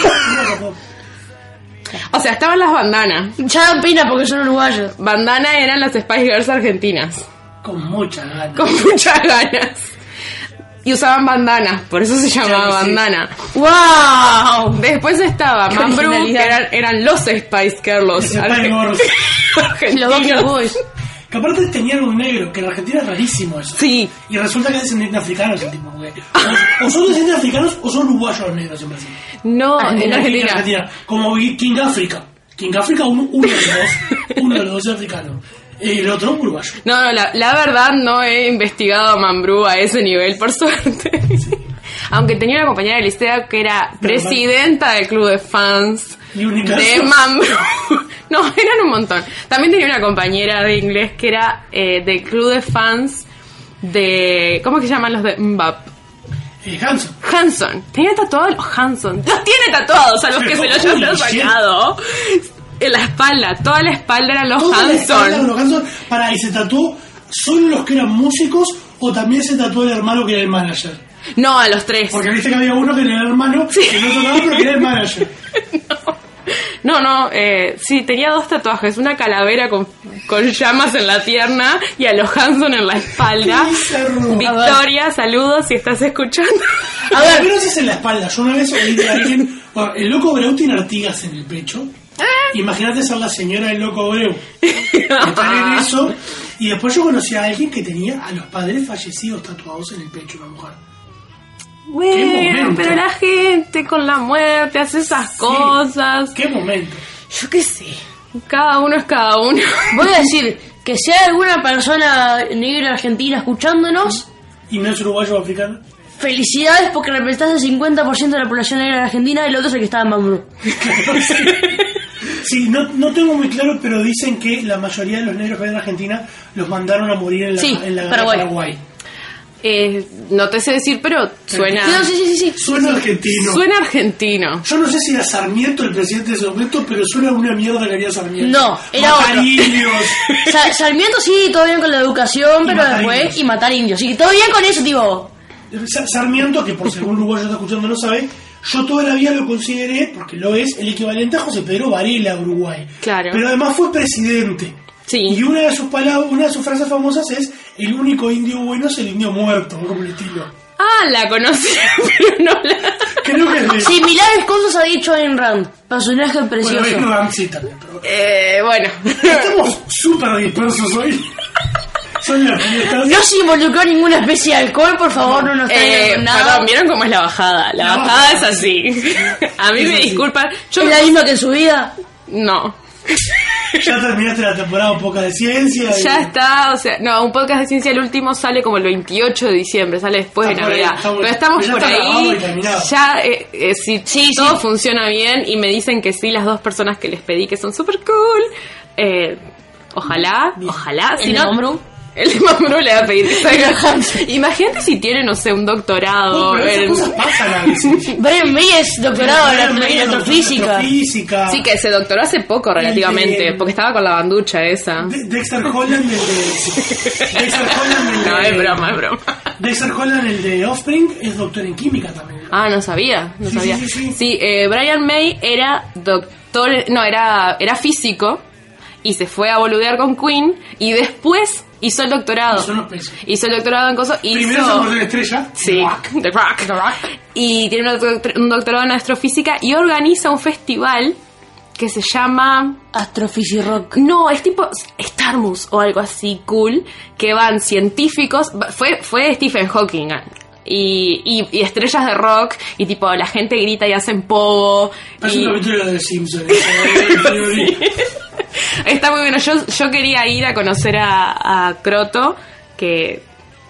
O sea, estaban las bandanas. Ya dan pena porque son uruguayos. Bandana eran las Spice Girls argentinas. Con muchas ganas. Con muchas ganas. Y usaban bandanas, por eso se llamaba Claro que sí. bandana. ¡Wow! Después estaba Qué Mambrú, que originalidad. eran, eran los Spice Girls. Los Spice Girls. Los Backstreet Boys. Que aparte tenían un negro, que en Argentina es rarísimo eso. Sí. Y resulta que es descendiente africano el tipo, porque o, o son descendientes africanos o son uruguayos los negros siempre así. No, Ah, en Argentina, Argentina. Argentina. Como King Africa. King Africa, uno, uno de los dos, uno de los dos es africano. Y el otro uruguayo. No, no, la, la verdad no he investigado a Mambrú a ese nivel, por suerte. Aunque tenía una compañera de liceo que era presidenta del club de fans Y única. de Mambrú. No, eran un montón. También tenía una compañera de inglés que era eh, del club de fans de... ¿Cómo es que se llaman los de Mbap? Eh, Hanson. Hanson. Tenía tatuados los Hanson. Los tiene tatuados a los que se los Holy hayan shit. sacado. En la espalda. Toda la espalda eran los Toda la espalda con Hanson. los Hanson. Para, y se tatuó solo los que eran músicos o también se tatuó el hermano que era el manager. No, a los tres. Porque viste que había uno que era el hermano que no tocaba pero que era el manager. No, no, eh, sí, tenía dos tatuajes, una calavera con, con llamas en la pierna y a los Hanson en la espalda. Victoria, saludos si estás escuchando. A ver, no es en la espalda. Yo una vez oí de alguien, bueno, el loco Breu tiene artigas en el pecho. Imagínate ser la señora del loco Breu. Estar en eso. Y después yo conocí a alguien que tenía a los padres fallecidos tatuados en el pecho, una mujer. Bueno, pero la gente con la muerte hace esas cosas. ¿Qué momento? Yo qué sé. Cada uno es cada uno. Voy a decir que si hay alguna persona negra argentina escuchándonos, ¿Y no es uruguayo o africano? felicidades porque representás el cincuenta por ciento de la población negra de Argentina y el otro es el que estaba en Mambrú. Sí, no, no tengo muy claro, pero dicen que la mayoría de los negros que hay en Argentina los mandaron a morir en la, Sí, en la guerra de Paraguay. Paraguay. Eh, no te sé decir, pero suena... Sí, sí, sí, sí. Suena argentino. Suena argentino. Yo no sé si era Sarmiento el presidente de ese momento, pero suena a una mierda que haría Sarmiento. No, era otro. Matar indios. Sa- Sarmiento sí, todo bien con la educación, Y pero matar después indios. y matar indios. Sí, todo bien con eso, tipo. Sa- Sarmiento, que por si algún uruguayo está escuchando no sabe, yo toda la vida lo consideré, porque lo es, el equivalente a José Pedro Varela, Uruguay. Claro. Pero además fue presidente. Sí. Y una de sus palabras, una de sus frases famosas es: el único indio bueno es el indio muerto, algo por el estilo. Ah, la conocí, pero no la... Creo que es de... Similares cosas ha dicho Ayn Rand. Personaje precioso. Bueno, es Ram, sí, también, pero... Eh, bueno. Estamos súper dispersos hoy. Son las fiestas. No se involucró ninguna especie de alcohol, por favor, no nos traigan Eh, con nada. perdón, ¿vieron cómo es la bajada? La, La bajada, bajada es así. A mí Es me así. disculpan. Yo ¿Es me la puse- misma que en su vida? No. Ya terminaste la temporada un poco de ciencia. y- Ya está, o sea, no, un podcast de ciencia, el último sale como el veintiocho de diciembre, sale después Está de por ahí, Navidad. está por- Pero estamos pero ya por está grabado y ahí, terminado. ya, eh, eh, si todo funciona bien y me dicen que sí, las dos personas que les pedí que son super cool, eh, ojalá, ojalá, si ¿El de no... Mambrú? El de Mambrú le va a pedir que salga. Imagínate si tiene, no sé, un doctorado. No, pero esas en- cosas pasan a veces. Brian May es doctorado en Brian May es astrofísica. astrofísica. Sí, que se doctoró hace poco relativamente, El de- porque estaba con la banducha esa. De- Dexter Holland, el de. Dexter Holland, el de. No, es broma, es broma. Dexter Holland, el de Offspring, es doctor en química también. Ah, no sabía, no Sí, sabía. sí, sí, sí. Sí, eh, Brian May era doctor, no, era, era físico y se fue a boludear con Queen y después hizo el doctorado. Hizo el doctorado en cosas. Primero hizo... se volvió una estrella. Sí, The Rock. The Rock. Y tiene un, doctor- un doctorado en astrofísica y organiza un festival que se llama Astrophysics Rock. No, es tipo Starmus o algo así cool, que van científicos, fue fue Stephen Hawking y, y, y estrellas de rock y tipo la gente grita y hacen pogo. Es y... un capítulo de Simpsons. Sí. Está muy bueno. Yo, yo quería ir a conocer a, a Croto, que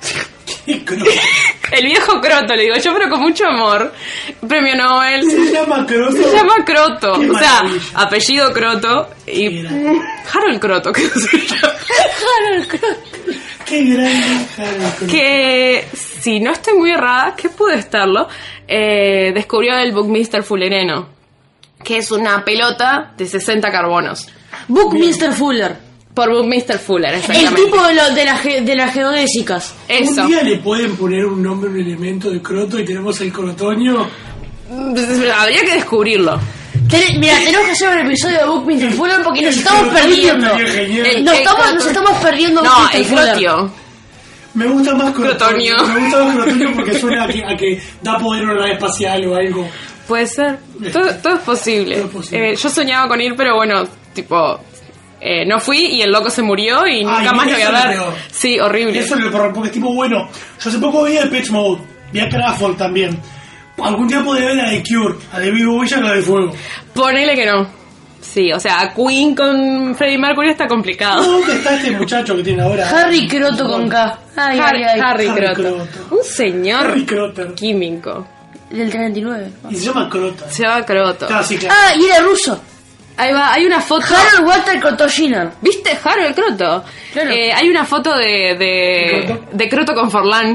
el viejo Croto, le digo yo, pero con mucho amor. Premio Nobel. Se llama Croto. Se llama Croto. Qué o sea, maravilla. apellido Croto. Y Harold Croto, que se llama. Harold Croto. Qué grande Harold Croto. Que, si no estoy muy errada, que pude estarlo, eh, descubrió el Buckminster Fullereno, que es una pelota de sesenta carbonos. Buckminster Fuller. Por Buckminster Fuller, exactamente. El tipo de, lo, de, la, ge- de las geodésicas. Eso. Un día le pueden poner un nombre, un elemento de Croto y tenemos el crotonio. Habría que descubrirlo. Ten- mira, tenemos que hacer un episodio de Buckminster Fuller porque nos estamos perdiendo. El- Nos el estamos, croto- nos estamos perdiendo. No, Buckminster el Fuller. crotio. Me gusta más crotonio. Crotonio. Me gusta más crotonio porque suena a que, a que da poder a una nave espacial o algo. Puede ser. Todo, todo es posible. Todo es posible. Eh, yo soñaba con ir, pero bueno, tipo... Eh, no fui y el loco se murió y nunca Ay, más lo voy a eso es lo ver. peor. Sí, horrible. Eso es lo peor, porque es tipo, bueno, yo hace poco vi a Depeche Mode, vi a Crawford también. Algún día podría ver a The Cure, a David Bowie y a la de Fuego. Ponele que no. Sí, o sea, Queen con Freddie Mercury está complicado. ¿Dónde está este muchacho que tiene ahora? Harry Croto con K. Ay, Harry, ay, ay. Harry Harry Croto. Croto. Un señor Harry Croto. químico. Del treinta y nueve. Y se llama Crota. Se llama Croto. Claro, sí, claro. Ah, y era ruso. Ahí va, hay una foto. Harold Walter Krotosjiner. ¿Viste? Harold Croto. Claro. Eh, hay una foto de de, ¿Croto? de Croto con Forlán.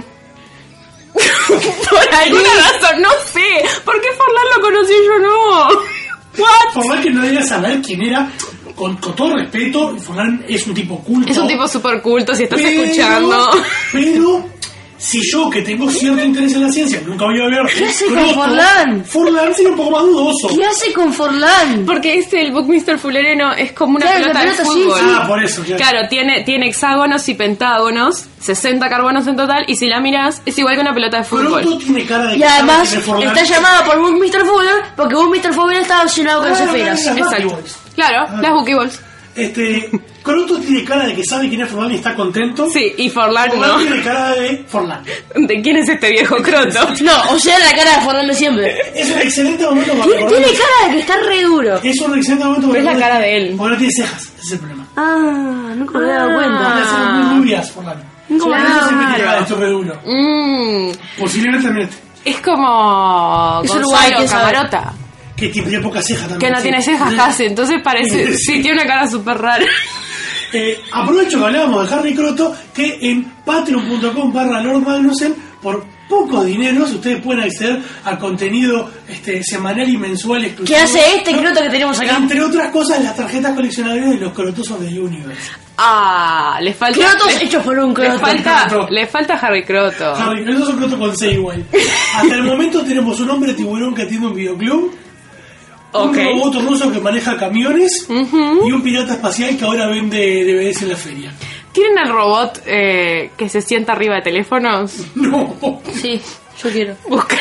Por alguna razón, no sé. ¿Por qué Forlán lo conocí y yo no? What? Forlán que no debería saber quién era, con, con todo respeto, Forlán es un tipo culto. Es un tipo super culto si estás pero, escuchando. Pero, si yo que tengo cierto interés en la ciencia, nunca voy a ver. ¿Qué hace Croto, con Forlán? Forlán sería un poco más dudoso. ¿Qué hace con Forlán? Porque este, el Buckminster Fullereno, es como una Claro, pelota la de pelota, sí, fútbol. sí. Ah, por eso, claro. Claro, tiene, tiene hexágonos y pentágonos, sesenta carbonos en total, y si la miras, es igual que una pelota de fútbol. Croto tiene cara de que Y además sabe quién es Forlán. está llamada por Buckminster Fuller porque Buckminster Fuller estaba obsesionado con las Ah, esferas. las Exacto. buckyballs. Claro, Ah. las buckyballs. Este, Croto tiene cara de que sabe quién es Forlán y está contento. Sí, y Forlán Forlán no. tiene cara de Forlán. ¿De quién es este viejo Croto? No, o sea, la cara de Forlán de siempre. Es un excelente momento para Tiene, recordar. tiene cara de que está re duro. Es un excelente momento para Es la recordar cara que- de él. Porque no tiene cejas, ese es el problema. Ah, nunca me había dado Tiene cuenta. cejas muy rubias, Forlán. Nunca me había Por eso dado se me tiene cara de cuenta. esto re duro. Mm, Posiblemente también este. es como Es Uruguay, Gonzalo ¿quién sabe? Camarota, Que tiene poca ceja también. que no sí. tiene cejas casi, entonces parece, Sí. sí, tiene una cara súper rara. Eh, aprovecho que hablábamos de Harry Croto, que en patreon.com barra Lord Magnussen, por pocos dineros, ustedes pueden acceder al contenido este, semanal y mensual exclusivo. ¿Qué hace este Croto que tenemos acá? Entre otras cosas, las tarjetas coleccionables de los crotosos del Universe. Ah, le falta... Crotos le- hechos por un Le Croto. falta, Croto. le falta Harry Croto. Harry, esos son crotos con C igual. Hasta el momento tenemos un hombre tiburón que atiende un videoclub, Ok. un robot ruso que maneja camiones Ujú. y un pirata espacial que ahora vende D V Ds en la feria. ¿Tienen al robot eh, que se sienta arriba de teléfonos? No, Sí, yo quiero. Búscalo.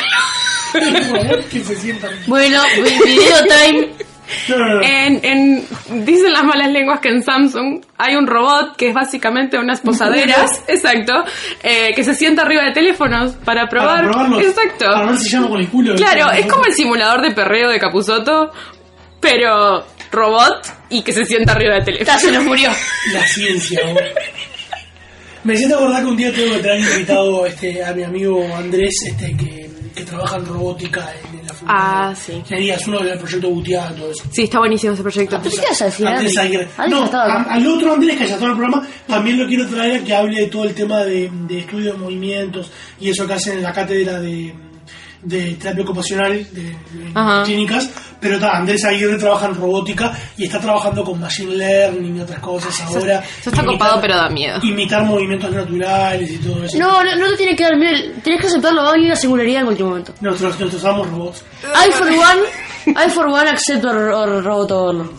que se sienta. Bueno, video time. No, no, no. En, en, dicen las malas lenguas que en Samsung hay un robot que es básicamente unas posaderas, exacto, eh, que se sienta arriba de teléfonos para probar. Para probarlos. Exacto. Para ver si llama con el culo. Claro, es como el simulador de perreo de Capusotto, pero robot y que se sienta arriba de teléfono. Ya se nos murió. La ciencia, vos. Me siento acordar que un día tengo que traer invitado este, a mi amigo Andrés, este, que, que trabaja en robótica en, en la facultad. Ah, sí. Que es uno del proyecto Butiá, todo eso. Sí, está buenísimo ese proyecto. ¿Qué ibas a decir, Andrés Adri? Aguirre. Adri No, ya estaba a- acá. al otro Andrés que ya está en el programa, también lo quiero traer a que hable de todo el tema de, de estudio de movimientos y eso que hacen en la cátedra de, de terapia ocupacional de, de Ajá. clínicas. Pero ta, Andrés Aguirre trabaja en robótica y está trabajando con machine learning y otras cosas ahora. Eso está Imitar- copado, pero da miedo. Imitar movimientos naturales y todo eso. No, no, no te tiene que dar miedo. Tienes que aceptarlo. Hay una singularidad en cualquier momento. Nosotros, nosotros somos robots. I for one, I for one accept or, or robot overlord.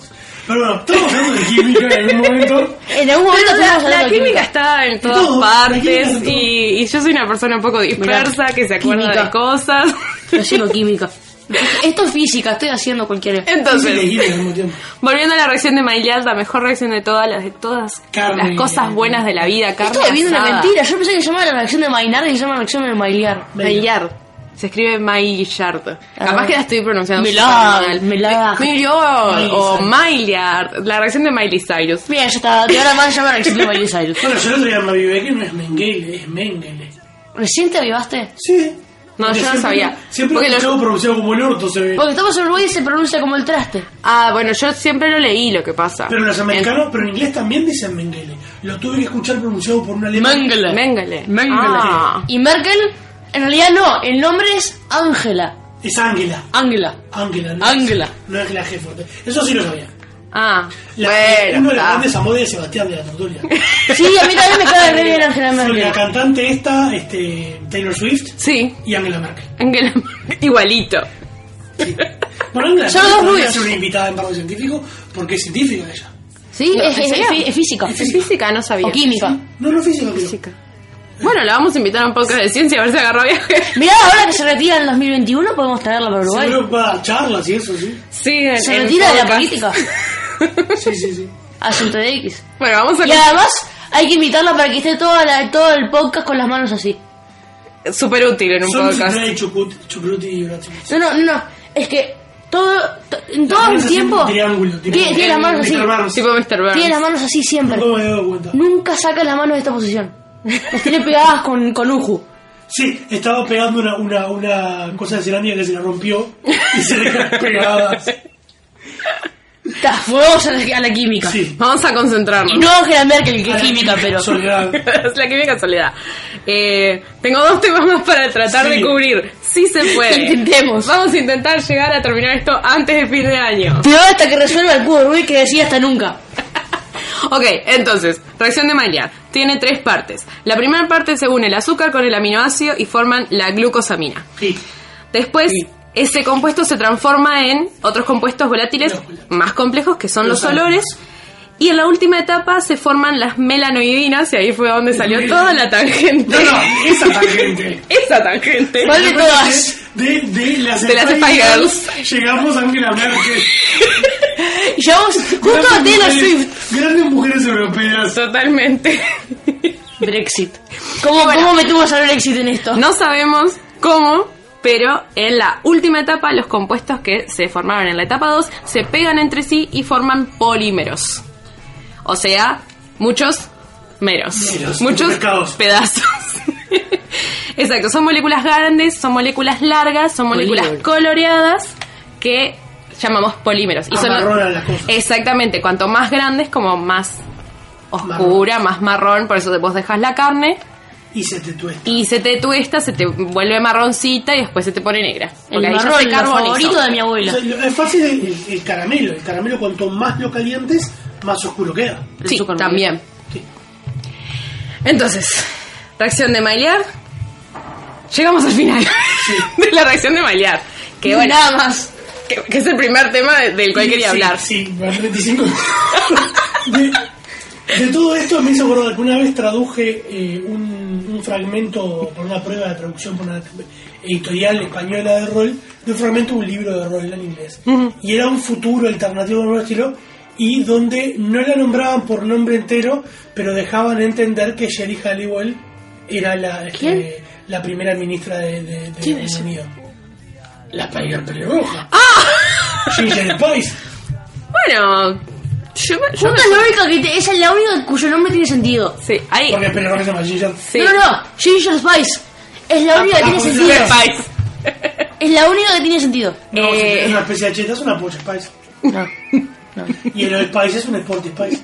Pero bueno, estamos hablando de química en algún momento. En algún momento Pero la, estamos hablando la de química química. está en todas todo, la partes química está en todo. y, y yo soy una persona un poco dispersa Mirá, que se acuerda química. de cosas. Yo haciendo química. Esto es física, estoy haciendo cualquier... Entonces, Sí, química al mismo tiempo. volviendo a la reacción de Maillard, la mejor reacción de todas las de todas Carne. las cosas buenas de la vida, carne Esto viene una asada. mentira. Yo pensé que se llamaba la reacción de Maillard y se llama la reacción de Maillard. Maillard. Se escribe Maillard. Ah. Capaz que la estoy pronunciando Milad, súper mal. Milad. Maillard o Miley Maillard. La reacción de Miley Cyrus. Mira, ya está. De ahora más se llama la reacción de Miley Cyrus. Bueno, yo el otro día me avivé que no es Mengele, es Mengele. ¿Recién te avivaste? Sí. No, Porque yo no siempre- sabía. Siempre Porque lo lo- escuchaba pronunciado como el orto, se ve. Porque estamos en Uruguay y se pronuncia como el traste. Ah, bueno, yo siempre lo leí lo que pasa. Pero los americanos, pero en inglés también dicen Mengele. Lo tuve que escuchar pronunciado por un alemán. Mengele. Mengele. Mengele. Ah. Y Merkel, en realidad no. El nombre es Ángela. Es Ángela. Ángela. Ángela, no Ángela. es- No es la jefa. Eso sí lo sabía. Ah, La, bueno. uno de los está. grandes amores de Sebastián de la Tortulia. Sí, a mí también me cae re bien Ángela Fue Merkel. la cantante esta, este, Taylor Swift Sí, y Angela Merkel. Angela igualito. Bueno, Angela Son Merkel los podría rubios. ser una invitada en Barro Científico porque es científica ella. Sí, No, es, ¿en es- serio? es- es física. ¿Es física? No sabía. O química. No, no física, creo. Física. Bueno, la vamos a invitar a un podcast de ciencia a ver si agarra viaje. Mirá, ahora que se retira en el dos mil veintiuno, podemos traerla para Uruguay. Seguro va a charlas y eso, sí. Sí, en, Se en retira de la podcast. política. Sí, sí, sí. Asunto de X. Bueno, vamos a Y además, hay que invitarla para que esté toda la, todo el podcast con las manos así. súper útil en un Son podcast. Citré, Chucut, Chucruti y Brasil. No, no, no, no. Es que todo, to- en todo La el pones así tiempo. en triángulo, tipo Tiene, tiene las manos así. mister Burns. Tipo mister Burns. Tiene las manos así siempre. No me he dado cuenta. Nunca saca las manos de esta posición. Las tiene pegadas con, con Uju. Sí, estaba pegando una, una, una cosa de cerámica que se le rompió y se le quedó pegada. Ta, volvamos a la, a la química. Sí. Vamos a concentrarnos. Y no Angela Merkel, que A es la química, pero. Soledad. Es la química soledad. Eh, tengo dos temas más para tratar Sí. de cubrir. Sí se puede. Intentemos. Vamos a intentar llegar a terminar esto antes de fin de año. Pero hasta que resuelva el cubo Rubik que decía hasta nunca. Ok, entonces, reacción de Maillard. Tiene tres partes. La primera parte se une el azúcar con el aminoácido y forman la glucosamina. Sí. Después, ese compuesto se transforma en otros compuestos volátiles más complejos, que son los Los olores. Y en la última etapa se forman las melanoidinas, y ahí fue donde salió toda la tangente. No, no, esa tangente. Esa tangente. ¿Cuál de todas? De, de las De las Spice Spice Girls llegamos a Angela Merkel. Y llevamos justo a Grandes Taylor mujeres- Swift. Grandes mujeres europeas. Totalmente. Brexit. ¿Cómo, Bueno. ¿Cómo metimos al Brexit en esto? No sabemos cómo, pero en la última etapa los compuestos que se formaron en la etapa dos se pegan entre sí y forman polímeros. O sea, muchos meros. Meros, muchos mercados. pedazos. Exacto, son moléculas grandes, son moléculas largas, son moléculas Polímeros. coloreadas que llamamos polímeros. Y son- Amarronan las cosas. exactamente, cuanto más grandes, como más oscura, más marrón, por eso vos dejas la carne Y se te tuesta. y se te tuesta, se te vuelve marroncita y después se te pone negra. El Porque ahí ya marrón, se lo carbonizó. favorito de mi O abuela. sea, lo- es fácil el, el- el caramelo. El caramelo, cuanto más lo calientes, más oscuro queda. El Sí, azúcar también. Sí. Entonces, reacción de Maillard. Llegamos al final de la reacción de Maillard. Que bueno, Nada más. que, que es el primer tema de- del cual Sí, quería sí, hablar. Sí, va a treinta y cinco. de, de todo esto me hizo acordar que una vez traduje eh, un, un fragmento por una prueba de traducción por una editorial española de rol, de un fragmento de un libro de rol en inglés. Ujú. Y era un futuro alternativo de nuevo estilo, y donde no la nombraban por nombre entero, pero dejaban entender que Sherry Halliwell era la, este, la primera ministra de, de, de ¿Quién Reino es? Unido. La Spider pelirroja. ¡Ah! Ginger Spice. Bueno, yo, me- yo Justo me- es la única que te- esa es la única cuyo nombre tiene sentido. Sí, ahí. Porque el pelirroja se llama Ginger. Sí. No, no, no. Ginger Spice. Es la única que tiene ah, pues, sentido. Spice. Es la única que tiene sentido. No, Eh. si es una especie de cheta, es una polla Spice. No. Y el Spice es un Sporty Spice.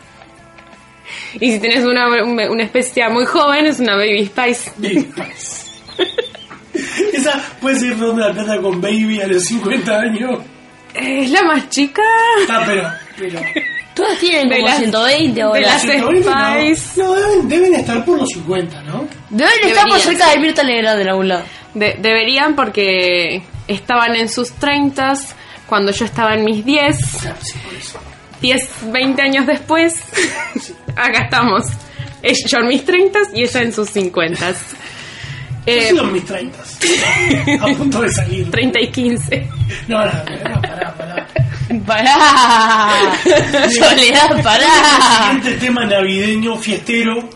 Y si tenés una, una, una especie muy joven, es una Baby Spice. Baby Spice. Esa puede ser donde la plata con Baby a los cincuenta años. ¿Es la más chica? Ah, pero. pero Todas tienen De como las- ciento veinte de ahora. las- ciento veinte no. Spice. No, deben, deben estar por los cincuenta, ¿no? Deben estar por Deberían, cerca de Mirta Legrand en algún lado. De- deberían porque estaban en sus treintas cuando yo estaba en mis diez. Claro, sí, por eso. diez, veinte años después, acá estamos. Yo en mis treintas y ella en sus cincuentas. Eh, Yo en mis treintas. A punto de salir. treinta y quince. No, no, no, pará, pará. ¡Pará! Soledad, pará. El siguiente tema navideño, fiestero.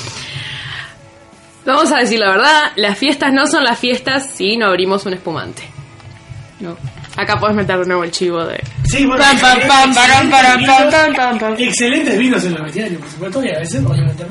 Vamos a decir la verdad, las fiestas no son las fiestas si no abrimos un espumante. No. Acá podés meter de nuevo el chivo de... Sí, bueno, pam, pam, pam, pam, pam, pam, pam, pam, pam. Excelentes vinos en los bestiarios, por supuesto, y a veces obviamente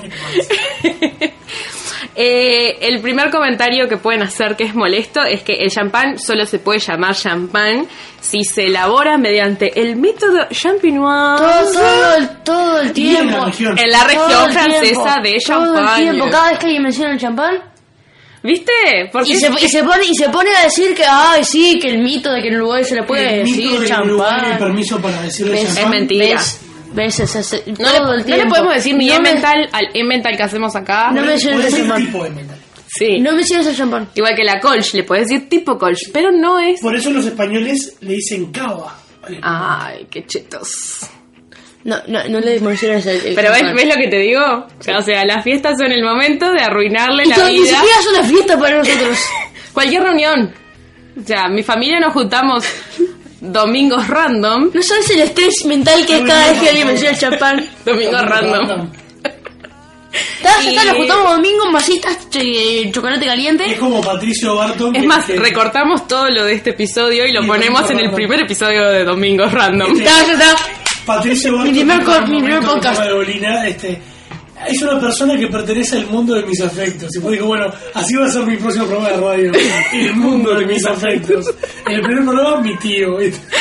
eh, el primer comentario que pueden hacer que es molesto es que el champán solo se puede llamar champán si se elabora mediante el método champenois. Todo, todo, el, todo el tiempo. En la región, en la región francesa de champagne. Todo el tiempo, cada vez que alguien menciona el champán. ¿Viste? Porque y, se, y, se pone, y se pone a decir que, ay, sí, que el mito de que en Uruguay se le puede el decir mito de champán. Que en Uruguay hay permiso para decirle champán. Es mentira. ¿Ves? ¿Ves? Es, es, es, no, le, no le podemos decir ni no emmental al emmental que hacemos acá. No menciones el champán. Tipo de emmental. Sí. No menciones el champán. Igual que la colch, le puedes decir tipo colch, pero no es. Por eso los españoles le dicen cava. Ay, qué chetos. No, no, no le menciones el, el Pero ves, champán. ¿ves lo que te digo? O sea, las fiestas son el momento de arruinarle y la todo, vida. Ni siquiera es una fiesta para nosotros. Cualquier reunión. O sea, mi familia nos juntamos domingos random. ¿No sabes el estrés mental que es cada vez que alguien menciona el champán? Domingos random. Ya está, nos juntamos domingo, masitas, ch- chocolate caliente. Es como Patricio Barton. Es más, que... recortamos todo lo de este episodio y lo y ponemos en el random. Primer episodio de Domingos Random. Este, ya, ya está. Patricio Barton. Mi primer, co- mi primer podcast. De Bolina, este, es una persona que pertenece al mundo de mis afectos. Y pues dijo, bueno, así va a ser mi próximo programa de radio. El mundo de mis afectos. En el primer programa, mi tío.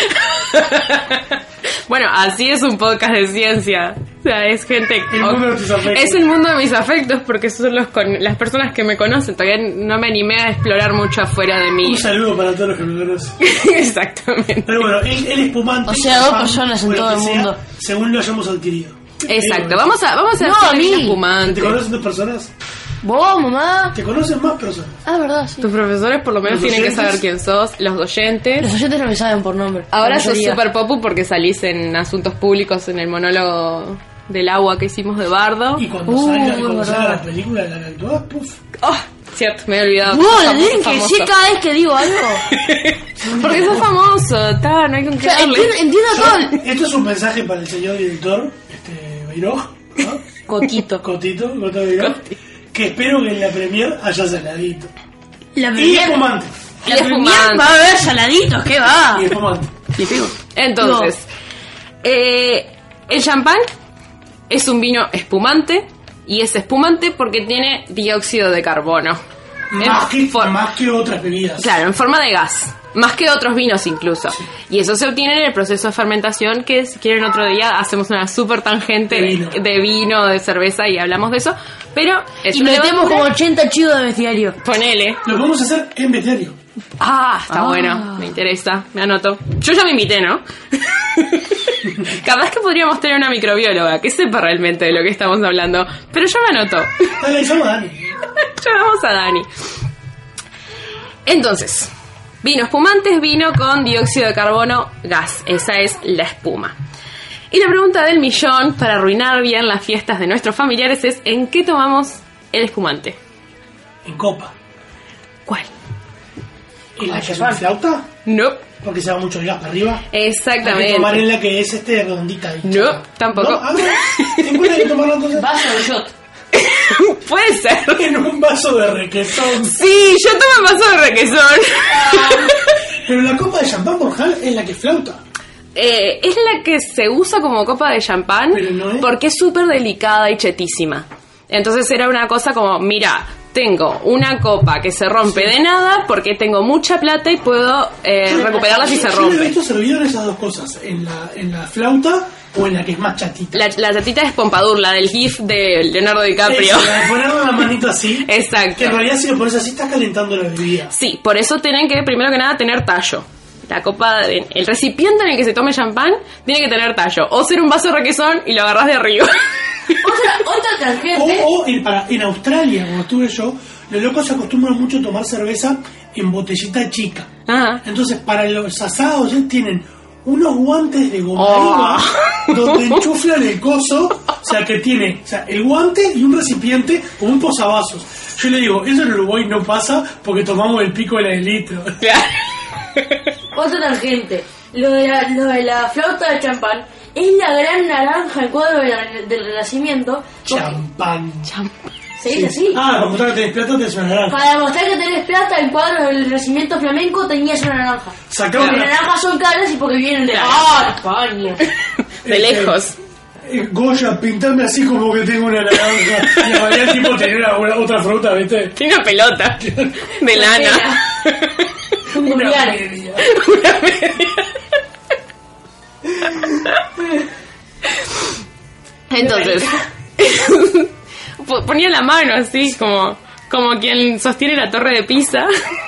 Bueno, así es un podcast de ciencia. O sea, es gente... El mundo de tus afectos. Es el mundo de mis afectos porque son los con, las personas que me conocen. Todavía no me animé a explorar mucho afuera de mí. Un saludo para todos los que me conocen. Exactamente. Pero bueno, el, el espumante... O sea, dos personas en todo el mundo. Sea, según lo hayamos adquirido. Exacto. Vamos a, vamos a no, a mí. espumante. ¿Te conocen dos personas? ¿Vos, mamá? ¿Te conocen más personas? Ah, verdad, sí. Tus profesores por lo menos tienen que saber quién sos. Los oyentes. Los oyentes no me saben por nombre. Ahora sos super popu porque salís en asuntos públicos en el monólogo del agua que hicimos de Bardo. Y cuando uh, salga, cuando salga la película de la que actuás, puf. Oh, cierto, me he olvidado. Vos, le tienen que decir cada vez que digo algo. Porque sos famoso, está, no hay con qué o sea, darle. Entiendo, entiendo todo. Esto es un mensaje para el señor director, este, Beiroj, ¿no? Cotito. Cotito, Coto Beiroj. Que espero que en la premier haya saladito. La y premier, espumante. La premier va a haber saladitos, ¿qué va? Y espumante. Y pigo. Entonces, no. eh, el champán es un vino espumante y es espumante porque tiene dióxido de carbono. Más que, for- más que otras bebidas. Claro, en forma de gas. Más que otros vinos incluso. Sí. Y eso se obtiene en el proceso de fermentación, que si quieren otro día hacemos una super tangente de vino, de, vino, de cerveza y hablamos de eso. Pero es y metemos como ochenta chivos de bestiario. Ponele. Lo podemos hacer en bestiario. Ah, está ah. bueno. Me interesa. Me anoto. Yo ya me invité, ¿no? Capaz que podríamos tener una microbióloga que sepa realmente de lo que estamos hablando. Pero yo me anoto. Dale, llamo a Dani. Llamamos a Dani. Entonces, vino espumante es vino con dióxido de carbono, gas. Esa es la espuma. Y la pregunta del millón, para arruinar bien las fiestas de nuestros familiares, es ¿en qué tomamos el espumante? En copa. ¿Cuál? ¿En la que es una flauta? No. Porque se va mucho el gas para arriba. Exactamente. Hay que tomar en la que es este redondita. No, tampoco. ¿No? Ah, ¿tengo que tomarlo entonces? Vaso de shot. Puede ser. En un vaso de requesón. Sí, yo tomo un vaso de requesón. Ah, pero la copa de champán Borjal es la que flauta. Eh, es la que se usa como copa de champán no es... porque es súper delicada y chetísima. Entonces era una cosa como, mira, tengo una copa que se rompe de nada porque tengo mucha plata y puedo eh, sí, recuperarla si se rompe. Yo he visto servido en esas dos cosas, en la, en la flauta o en la que es más chatita. La, la chatita es Pompadour, la del GIF de Leonardo DiCaprio. Eso, la de ponerle la manito así. Exacto. Que en realidad si lo pones así estás calentando la bebida. Sí, por eso tienen que, primero que nada, tener tallo. La copa, de, el recipiente en el que se tome champán tiene que tener tallo. O ser un vaso de requesón y lo agarrás de arriba. Otra, otra tangente. O, o en, para, en Australia, como estuve yo, los locos se acostumbran mucho a tomar cerveza en botellita chica. Ajá. Entonces, para los asados ya tienen unos guantes de goma Oh. arriba donde enchuflan el coso, o sea que tiene, o sea, el guante y un recipiente como un posavasos. Yo le digo, eso en Uruguay no pasa porque tomamos el pico de la de litro. Otra tangente. Lo de, la, lo de la flauta de champán es la gran naranja, el cuadro de la- del Renacimiento. Champán. ¿Se dice así? Ah, para mostrar que tenés plata tenés una naranja. Para demostrar que tenés plata, el cuadro del Renacimiento flamenco tenías una naranja. Sacamos Porque la- las naranjas son caras y porque vienen de ah, España. De lejos. Eh, Goya, pintame así como que tengo una naranja. Y la María tipo tenía una, otra fruta, ¿viste? Tiene una pelota de lana. Un Una pulgar. media. Una media. Entonces, po- ponía la mano así, como, como quien sostiene la torre de Pisa.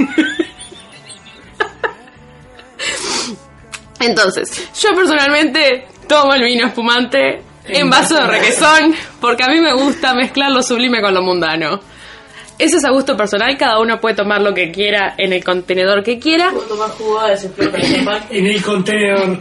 Entonces, yo personalmente tomo el vino espumante en vaso de requesón, porque a mí me gusta mezclar lo sublime con lo mundano. Eso es a gusto personal, cada uno puede tomar lo que quiera en el contenedor que quiera. Puedo tomar jugo de ese flauta de champán. En el contenedor.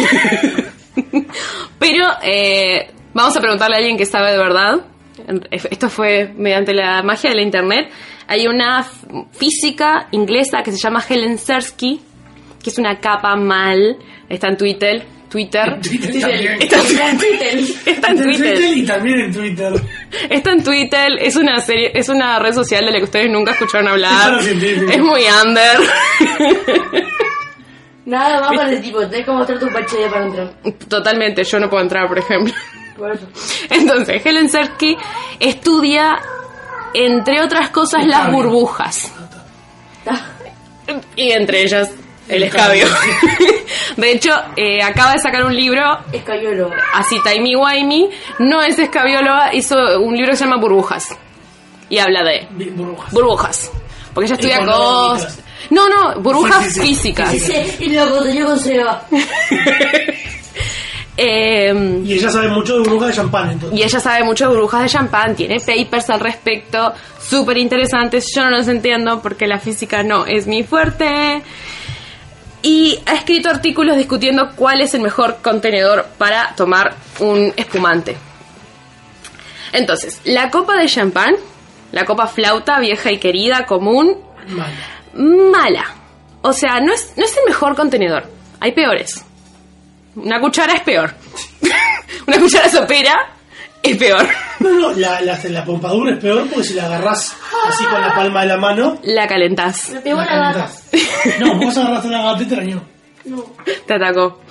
Pero eh, vamos a preguntarle a alguien que sabe de verdad. Esto fue mediante la magia de la internet. Hay una f- física inglesa que se llama Helen Sersky, que es una capa mal. Está en Twitter. Twitter. Twitter también. Está en Twitter. Está en En Twitter. Twitter y también en Twitter. Está en Twitter. Es una serie, es una red social de la que ustedes nunca escucharon Es hablar. para científicos. Es muy under. Nada más para el tipo, tenés que mostrar tu P H D para entrar. Totalmente. Yo no puedo entrar, por ejemplo. Por eso. Entonces, Helen Sersky estudia, entre otras cosas, las Escabio. burbujas. Y entre ellas, el escabio. De hecho, eh, acaba de sacar un libro, Escabióloga. así, timey-wimey. No es escabióloga, hizo un libro que se llama Burbujas. Y habla de Bien, burbujas. burbujas. Porque ella estudia Económicas. cosas... No, no, burbujas Sí, sí, sí. físicas. Dice, y lo contenido con Seba. Eh, Y ella sabe mucho de burbujas de champán, entonces. Y ella sabe mucho de burbujas de champán, tiene papers al respecto, súper interesantes. Yo no los entiendo porque la física no es mi fuerte. Y ha escrito artículos discutiendo cuál es el mejor contenedor para tomar un espumante. Entonces, la copa de champán, la copa flauta, vieja y querida, común, Mala. mala. O sea, no es, no es el mejor contenedor. Hay peores. Una cuchara es peor. Una cuchara sopera es peor. No, no, la, la, la pompadura es peor porque si la agarrás así con la palma de la mano, La calentás. Me pegó la la gata. calentás. No, vos agarraste una gata y te arañó. No. Te atacó.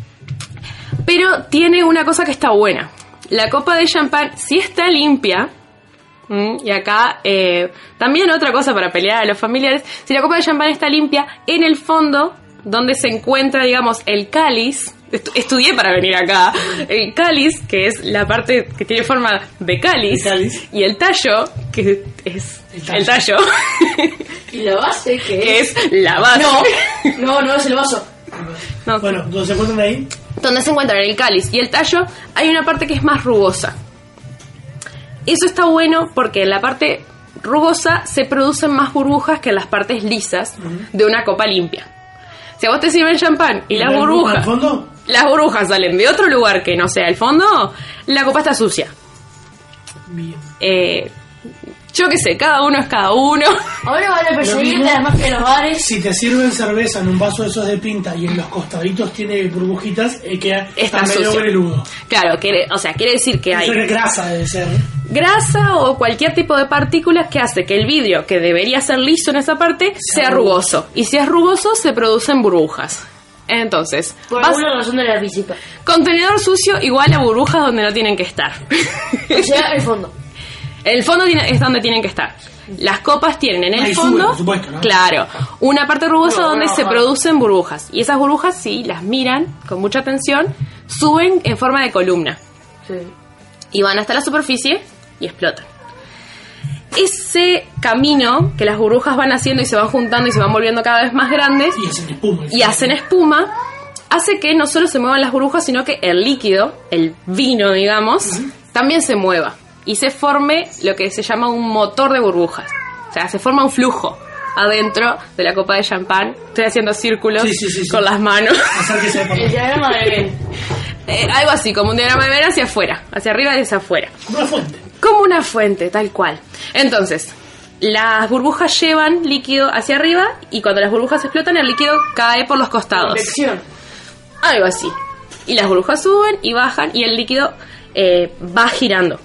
Pero tiene una cosa que está buena. La copa de champán, si está limpia, ¿m? y acá eh, también otra cosa para pelear a los familiares, si la copa de champán está limpia, en el fondo, donde se encuentra, digamos, el cáliz, estu- estudié para venir acá, el cáliz, que es la parte que tiene forma de cáliz, De cáliz. y el tallo, que es El el tallo. tallo, Y la base, que que es... es la base. No, no, no es el vaso. No, Bueno, donde se encuentran ahí, donde se encuentran el cáliz y el tallo, hay una parte que es más rugosa. Eso está bueno porque en la parte rugosa se producen más burbujas que en las partes lisas de una copa limpia. Si a vos te sirven champán y las ¿la burbuja burbujas, al fondo? las burbujas salen de otro lugar que no sea el fondo, la copa está sucia. Bien. Eh, yo qué sé, cada uno es cada uno. Ahora van a Lo perseguirte mismo, las más que los bares. Si te sirven cerveza en un vaso de esos de pinta y en los costaditos tiene burbujitas, eh, queda Está está medio sucio. greludo. Claro, quiere, o sea, quiere decir que hay Eso es grasa, debe ser. grasa o cualquier tipo de partículas que hace que el vidrio, que debería ser liso en esa parte, sea rugoso. Y si es rugoso, se producen burbujas. Entonces, Por vas- alguna razón de la física. contenedor sucio igual a burbujas donde no tienen que estar. O sea, el fondo. El fondo tiene- es donde tienen que estar. Las copas tienen en el Ahí sube, fondo, por supuesto, ¿no? claro, una parte rugosa No, donde no, se no. producen burbujas. Y esas burbujas, si las miran con mucha atención, suben en forma de columna. Sí. Y van hasta la superficie y explotan. Ese camino que las burbujas van haciendo y se van juntando y se van volviendo cada vez más grandes Y hacen espuma. y hacen espuma, hace que no solo se muevan las burbujas, sino que el líquido, el vino, digamos, también se mueva y se forme lo que se llama un motor de burbujas. O sea, se forma un flujo adentro de la copa de champán. Estoy haciendo círculos sí, sí, sí, sí. con las manos. El diagrama de Ben. Eh, algo así, como un diagrama de Ben hacia afuera, hacia arriba y hacia afuera. Como una fuente. Como una fuente, tal cual. Entonces, las burbujas llevan líquido hacia arriba y cuando las burbujas explotan, el líquido cae por los costados. Convección. Algo así. Y las burbujas suben y bajan y el líquido eh, va girando.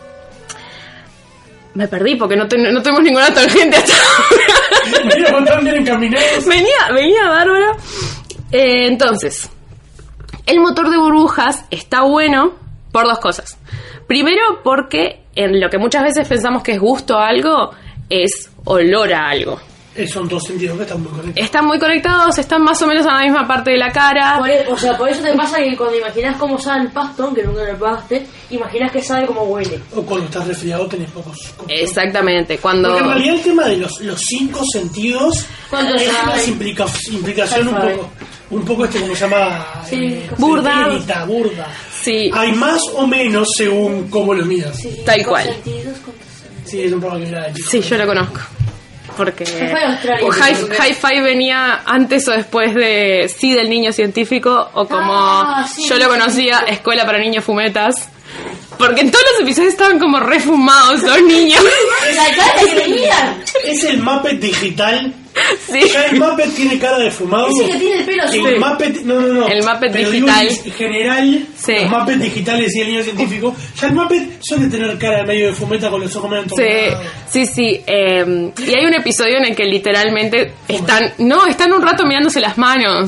Me perdí porque no, ten, no tenemos ninguna tangente hasta ahora. Venía tan bien encaminados. Venía, venía bárbaro. Eh, entonces, el motor de burbujas está bueno por dos cosas. Primero, porque en lo que muchas veces pensamos que es gusto a algo, es olor a algo. Son dos sentidos que están muy conectados. Están muy conectados, están más o menos a la misma parte de la cara. Por e- o sea, por eso te pasa que cuando imaginas cómo sabe el pasto, aunque nunca lo probaste, imaginas que sabe cómo huele. O cuando estás resfriado tenés pocos. Exactamente, cuando... Porque en realidad el tema de los, los cinco sentidos es una implica, implicación un poco, un poco este, como se llama... Sí, eh, burda. Burda, burda. Sí. Hay más o menos según cómo lo midas. Sí, tal cual. Sí, es un programa que miraba de chico. Sí, yo lo conozco. Porque Hi-Fi Hi-Fi venía antes o después de sí del niño científico o como ah, sí, yo lo conocía, sí. Escuela para Niños Fumetas. Porque en todos los episodios estaban como refumados los niños. La cara que tenían. Es el Muppet digital. Sí. Ya el Muppet tiene cara de fumado. Ese que tiene el pelo azul. El Muppet, no, no, no. El Muppet Pero digital. Digo, en general, sí. Los Muppets digitales y el niño científico. Ya el Muppet suele tener cara medio de fumeta con los ojos medio entornados. Sí, sí, sí. Eh, y hay un episodio en el que literalmente están. No, están un rato mirándose las manos.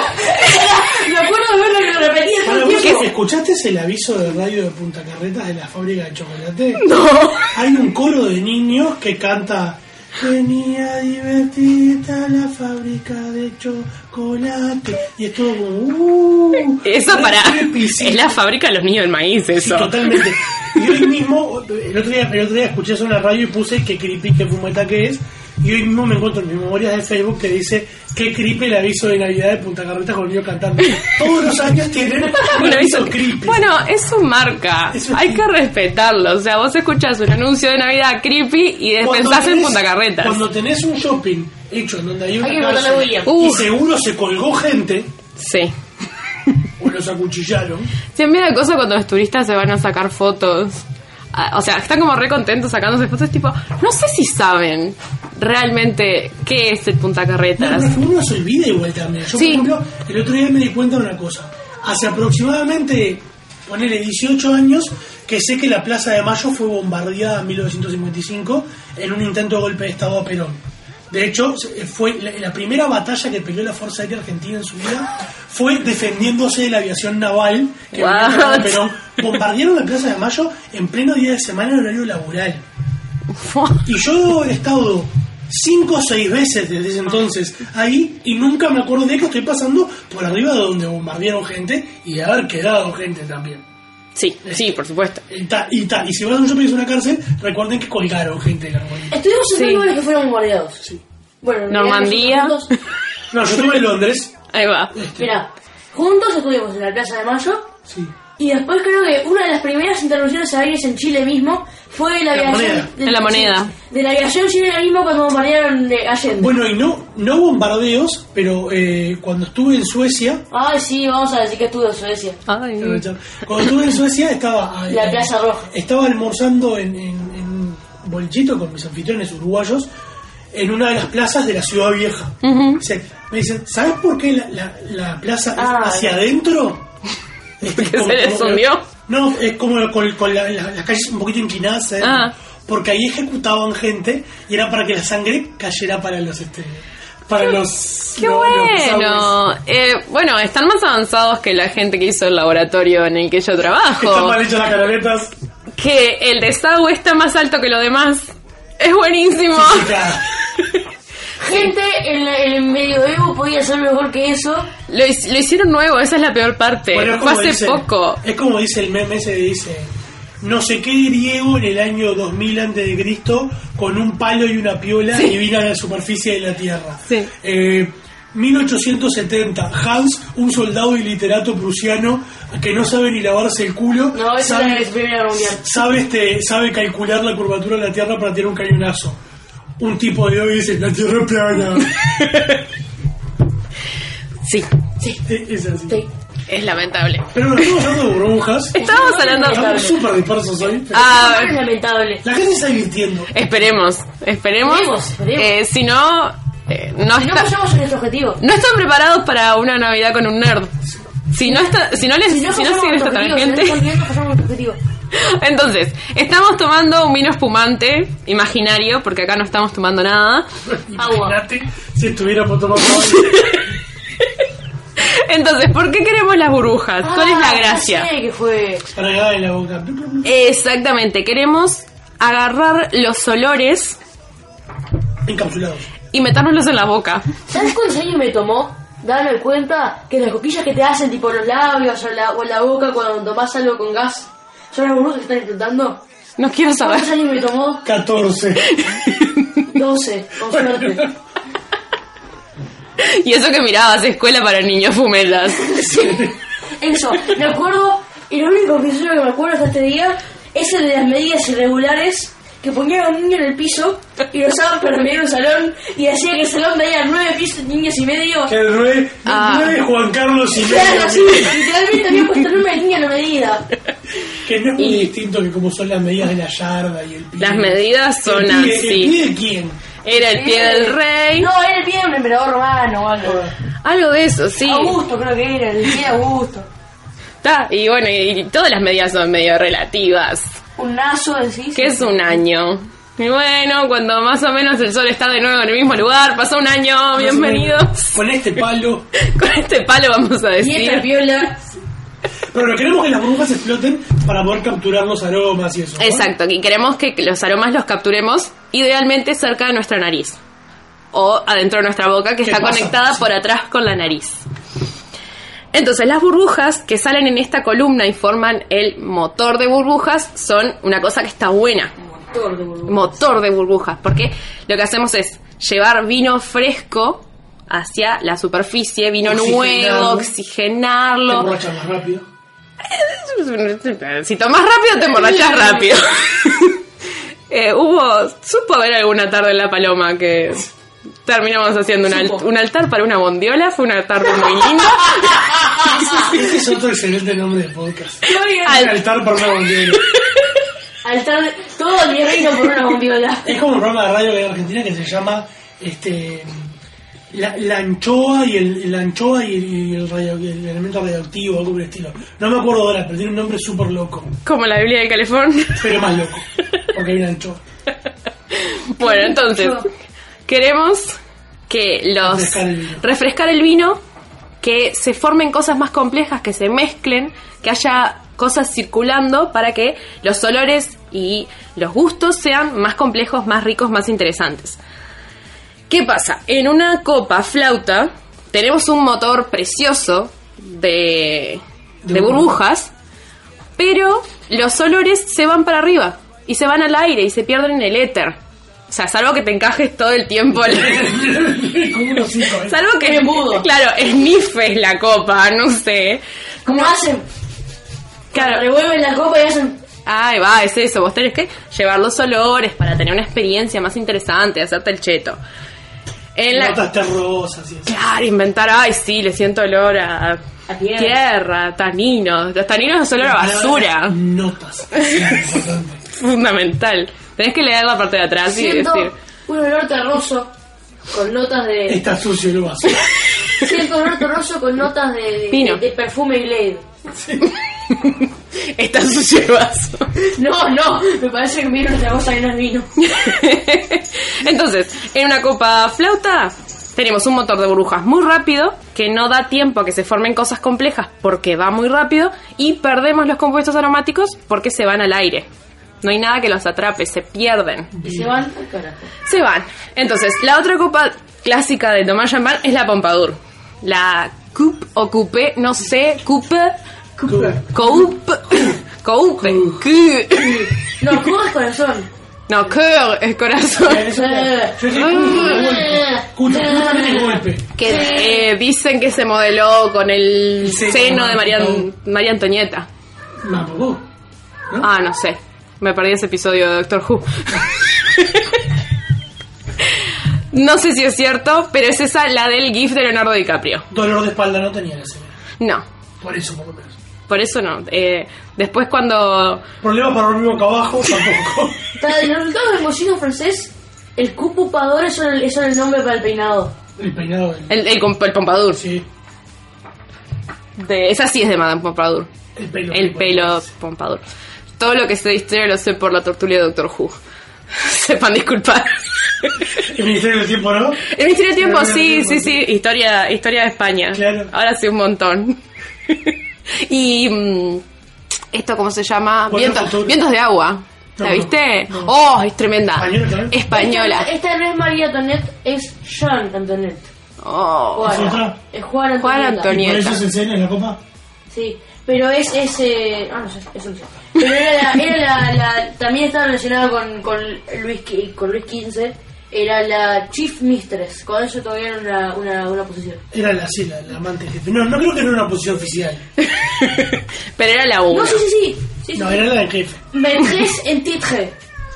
Me acuerdo de verlo que lo repetía todo el tiempo. ¿Escuchaste el aviso de radio de Punta Carretas de la fábrica de chocolate? No. Hay un coro de niños que canta. Venía divertida la fábrica de chocolate. Y es todo como. Uh, eso para. Creepy, sí. Es la fábrica de los niños del maíz, eso. Sí, totalmente. Y hoy mismo, el otro día, el otro día escuché eso en la radio y puse qué creepy, qué fumeta que es. Y hoy mismo me encuentro en mis memorias de Facebook que dice qué creepy el aviso de Navidad de Punta Carretas con el niño cantando. Todos los años tienen un aviso creepy. Bueno, es su marca. Es Hay creepy. Que respetarlo. O sea, vos escuchás un anuncio de Navidad creepy y pensás en Punta Carretas. Cuando tenés un shopping hecho en donde hay una hay casa y Uf. seguro se colgó gente. Sí. O los acuchillaron. Siempre da cosa cuando los turistas se van a sacar fotos. O sea, están como re contentos sacándose fotos, tipo, no sé si saben realmente qué es el Punta Carretas. No, pero uno se olvida igual también. Yo, sí. por ejemplo, el otro día me di cuenta de una cosa. Hace aproximadamente, ponele dieciocho años, que sé que la Plaza de Mayo fue bombardeada en mil novecientos cincuenta y cinco en un intento de golpe de Estado a Perón. De hecho, fue la, la primera batalla que peleó la Fuerza Aérea Argentina en su vida fue defendiéndose de la aviación naval que venía a Perón. Bombardearon la Plaza de Mayo en pleno día de semana en horario laboral. Y yo he estado cinco o seis veces desde ese entonces ahí y nunca me acuerdo de que estoy pasando por arriba de donde bombardearon gente y de haber quedado gente también. Sí, sí, por supuesto. Y, ta, y, ta, y si vas a un shopping o una cárcel, recuerden que colgaron gente de la arbolita. Estuvimos en sí. tres lugares que fueron bombardeados. Sí. Bueno, Normandía. No, yo estuve en Londres. Ahí va. Este. Mira, juntos estuvimos en la Plaza de Mayo. Sí. Y después creo que una de las primeras intervenciones aéreas en Chile mismo fue la, la aviación de, en la moneda de la aviación chilena mismo cuando bombardearon de Allende. Bueno, y no no bombardeos, pero eh, cuando estuve en Suecia. Ay, sí, vamos a decir que estuve en Suecia. Ay. Cuando estuve en Suecia estaba la Plaza Roja. Estaba almorzando en, en, en Bolchito con mis anfitriones uruguayos en una de las plazas de la Ciudad Vieja. Uh-huh. O sea, me dicen, ¿sabes por qué la, la, la plaza ah, es hacia adentro? Porque se les hundió. No, es como con, con la, la, las calles un poquito inclinadas, ¿eh? Ah. Porque ahí ejecutaban gente y era para que la sangre cayera para los este para qué, los qué no, bueno los eh, bueno, están más avanzados que la gente que hizo el laboratorio en el que yo trabajo. Están mal hechas las canaletas. Que el desagüe está más alto que lo demás. Es buenísimo. Gente en, la, en el medioevo podía ser mejor que eso. Lo, lo hicieron nuevo, esa es la peor parte. Bueno, fue hace dice, poco. Es como dice el meme ese que dice, no sé qué griego en el año dos mil antes de Cristo con un palo y una piola sí. y vino a la superficie de la tierra. Sí. Eh, mil ochocientos setenta, Hans, un soldado y literato prusiano que no sabe ni lavarse el culo. No, esa sabe, es la Primera Guerra Mundial. Sabe, este, sabe calcular la curvatura de la tierra para tirar un cañonazo. un tipo de hoy dice la tierra es plana. Sí, sí. Es así. Sí. Es lamentable. Pero no estamos hablando de burbujas. Estamos hablando de... Estamos súper dispersos hoy. Ah, es lamentable. La gente se está divirtiendo. Esperemos, esperemos. Esperemos, esperemos. Eh, si no, eh, no, si no está, fallamos en nuestro objetivo. No están preparados para una Navidad con un nerd. Si no, está, si no les si no, si no siguen esta tangente. Si no fallamos nuestro objetivo. Entonces, estamos tomando un vino espumante imaginario, porque acá no estamos tomando nada. Imagínate si estuviéramos tomando agua. Entonces, ¿por qué queremos las burbujas? Ah, ¿Cuál es la gracia? No sé qué fue. Para llegar en la boca. Exactamente, queremos agarrar los olores encapsulados y metérnoslos en la boca. ¿Sabes cuántos años me tomó darme cuenta que las coquillas que te hacen tipo en los labios o en la, o en la boca cuando tomás algo con gas son las burbujas que están intentando? No quiero saber. ¿Cuántos años me tomó? catorce. doce, con suerte. Y eso que mirabas escuela para niños fumetas. Sí, eso, me acuerdo, y lo único episodio que me acuerdo hasta este día es el de las medidas irregulares que ponían a un niño en el piso y lo usaban para medir un salón y hacía que el salón tenía nueve pisos, niños y medio. El nueve, ah. nueve Juan Carlos y medio. Claro, sí, literalmente había puesto el nombre del niño en la medida. Que no es muy y distinto que como son las medidas de la yarda y el pie. Las medidas son el pie, así. ¿El pie de quién? Era el pie del rey. No, era el pie de un emperador romano o algo. Algo de eso, sí. Augusto creo que era, el pie de Augusto. Está, y bueno, y, y todas las medidas son medio relativas. Un naso, decís. ¿Qué es un año? Y bueno, cuando más o menos el sol está de nuevo en el mismo lugar, pasó un año, bienvenidos. Con este palo. Con este palo vamos a decir. Y esta piola. Pero no queremos que las burbujas exploten para poder capturar los aromas y eso, ¿no? Exacto, y queremos que los aromas los capturemos idealmente cerca de nuestra nariz o adentro de nuestra boca, que está pasa? conectada por atrás con la nariz. Entonces las burbujas que salen en esta columna y forman el motor de burbujas son una cosa que está buena. Motor de burbujas. Motor de burbujas, porque lo que hacemos es llevar vino fresco hacia la superficie, vino nuevo, oxigenarlo. Te emborrachas más rápido. Si tomas rápido, te emborrachas rápido. eh, hubo, supo haber alguna tarde en La Paloma que terminamos haciendo un, al, un altar para una bondiola. Fue una tarde muy linda. Ese es otro excelente nombre de podcast. Al, altar para una bondiola. Altar, todo el reino por una bondiola. Es como un programa de radio que hay en Argentina que se llama este la, la anchoa y el la anchoa y, el, y el, radio, el elemento radioactivo, algo por el estilo. No me acuerdo ahora, pero tiene un nombre súper loco. Como la Biblia de California. Pero más loco, porque hay una anchoa. Bueno, entonces queremos que los refrescar el, refrescar el vino, que se formen cosas más complejas, que se mezclen, que haya cosas circulando para que los olores y los gustos sean más complejos, más ricos, más interesantes. ¿Qué pasa? En una copa flauta tenemos un motor precioso de, de burbujas, pero los olores se van para arriba y se van al aire y se pierden en el éter. O sea, salvo que te encajes todo el tiempo. Salvo que, claro, esnifes la copa, no sé. ¿Cómo hacen? Claro, revuelven la copa y hacen... Ay, va, es eso. Vos tenés que llevar los olores para tener una experiencia más interesante, hacerte el cheto. En la... Notas terrosas y eso. Claro, inventar, ay, sí, le siento olor a, a tierra. tierra, taninos. Los taninos es olor a basura. Notas. Fundamental. Tenés que leer la parte de atrás Siento y decir... un olor terroso con notas de... Está sucio el vaso. Siento un olor terroso con notas de, de, Vino. de, de perfume Glade. Sí. Está sucio el vaso. No, no, me parece que mira otra cosa que no es vino. Entonces, en una copa flauta tenemos un motor de burbujas muy rápido, que no da tiempo a que se formen cosas complejas porque va muy rápido, y perdemos los compuestos aromáticos porque se van al aire. No hay nada que los atrape, se pierden. Y se van al carajo. Se van. Entonces, la otra copa clásica de tomar champán es la Pompadour. La Coupe o Coupé, no sé, Coupe... Coupe. Coupe. Coupe. No, Coupe es corazón. No, Coeur es corazón. Que eh, dicen que se modeló con el seno de María, María Antonieta. ¿No? Ah, no sé. Me perdí ese episodio de Doctor Who. No sé si es cierto, pero es esa la del GIF de Leonardo DiCaprio. Dolor de espalda no tenía la serie. No. Por eso, por lo menos. Por eso no. Eh, después cuando... Problemas para dormir boca abajo, tampoco. Para el resultado del cocino francés, el coupe-pador es el, es el nombre para el peinado. El peinado del... El, el, el, el Pompadour. Sí. De, esa sí es de Madame Pompadour. El pelo. El pelo Pompadour. Todo lo que sé de historia lo sé por la tertulia de Doctor Who. Sepan disculpar. El Ministerio del Tiempo, ¿no? El Ministerio del Tiempo, El sí, Ministerio sí, del sí. Tiempo. Historia, historia de España. Claro. Ahora sí un montón. Y mm, esto, ¿cómo se llama? Vientos, vientos de agua. ¿La No, viste? no, no. Oh, es tremenda. ¿Española también? Española. Esta, esta no es María Antoinette, es Jean Antoinette. Oh. Juan, ¿Es otra? es Juan Juan Antonieta. Antonieta. ¿Por eso se enseña en la copa? Sí, pero es ese... Ah, no sé, eso no sé. Pero era la... Era la, la también estaba relacionada con, con, Luis, con Luis quince. Era la Chief Mistress. Con eso todavía era una, una, una posición. Era la, sí, la, la amante jefe. No, no creo que era una posición oficial. Pero era la una. No, sí, sí, sí. sí No, sí. era la de jefe. Maîtresse en titre.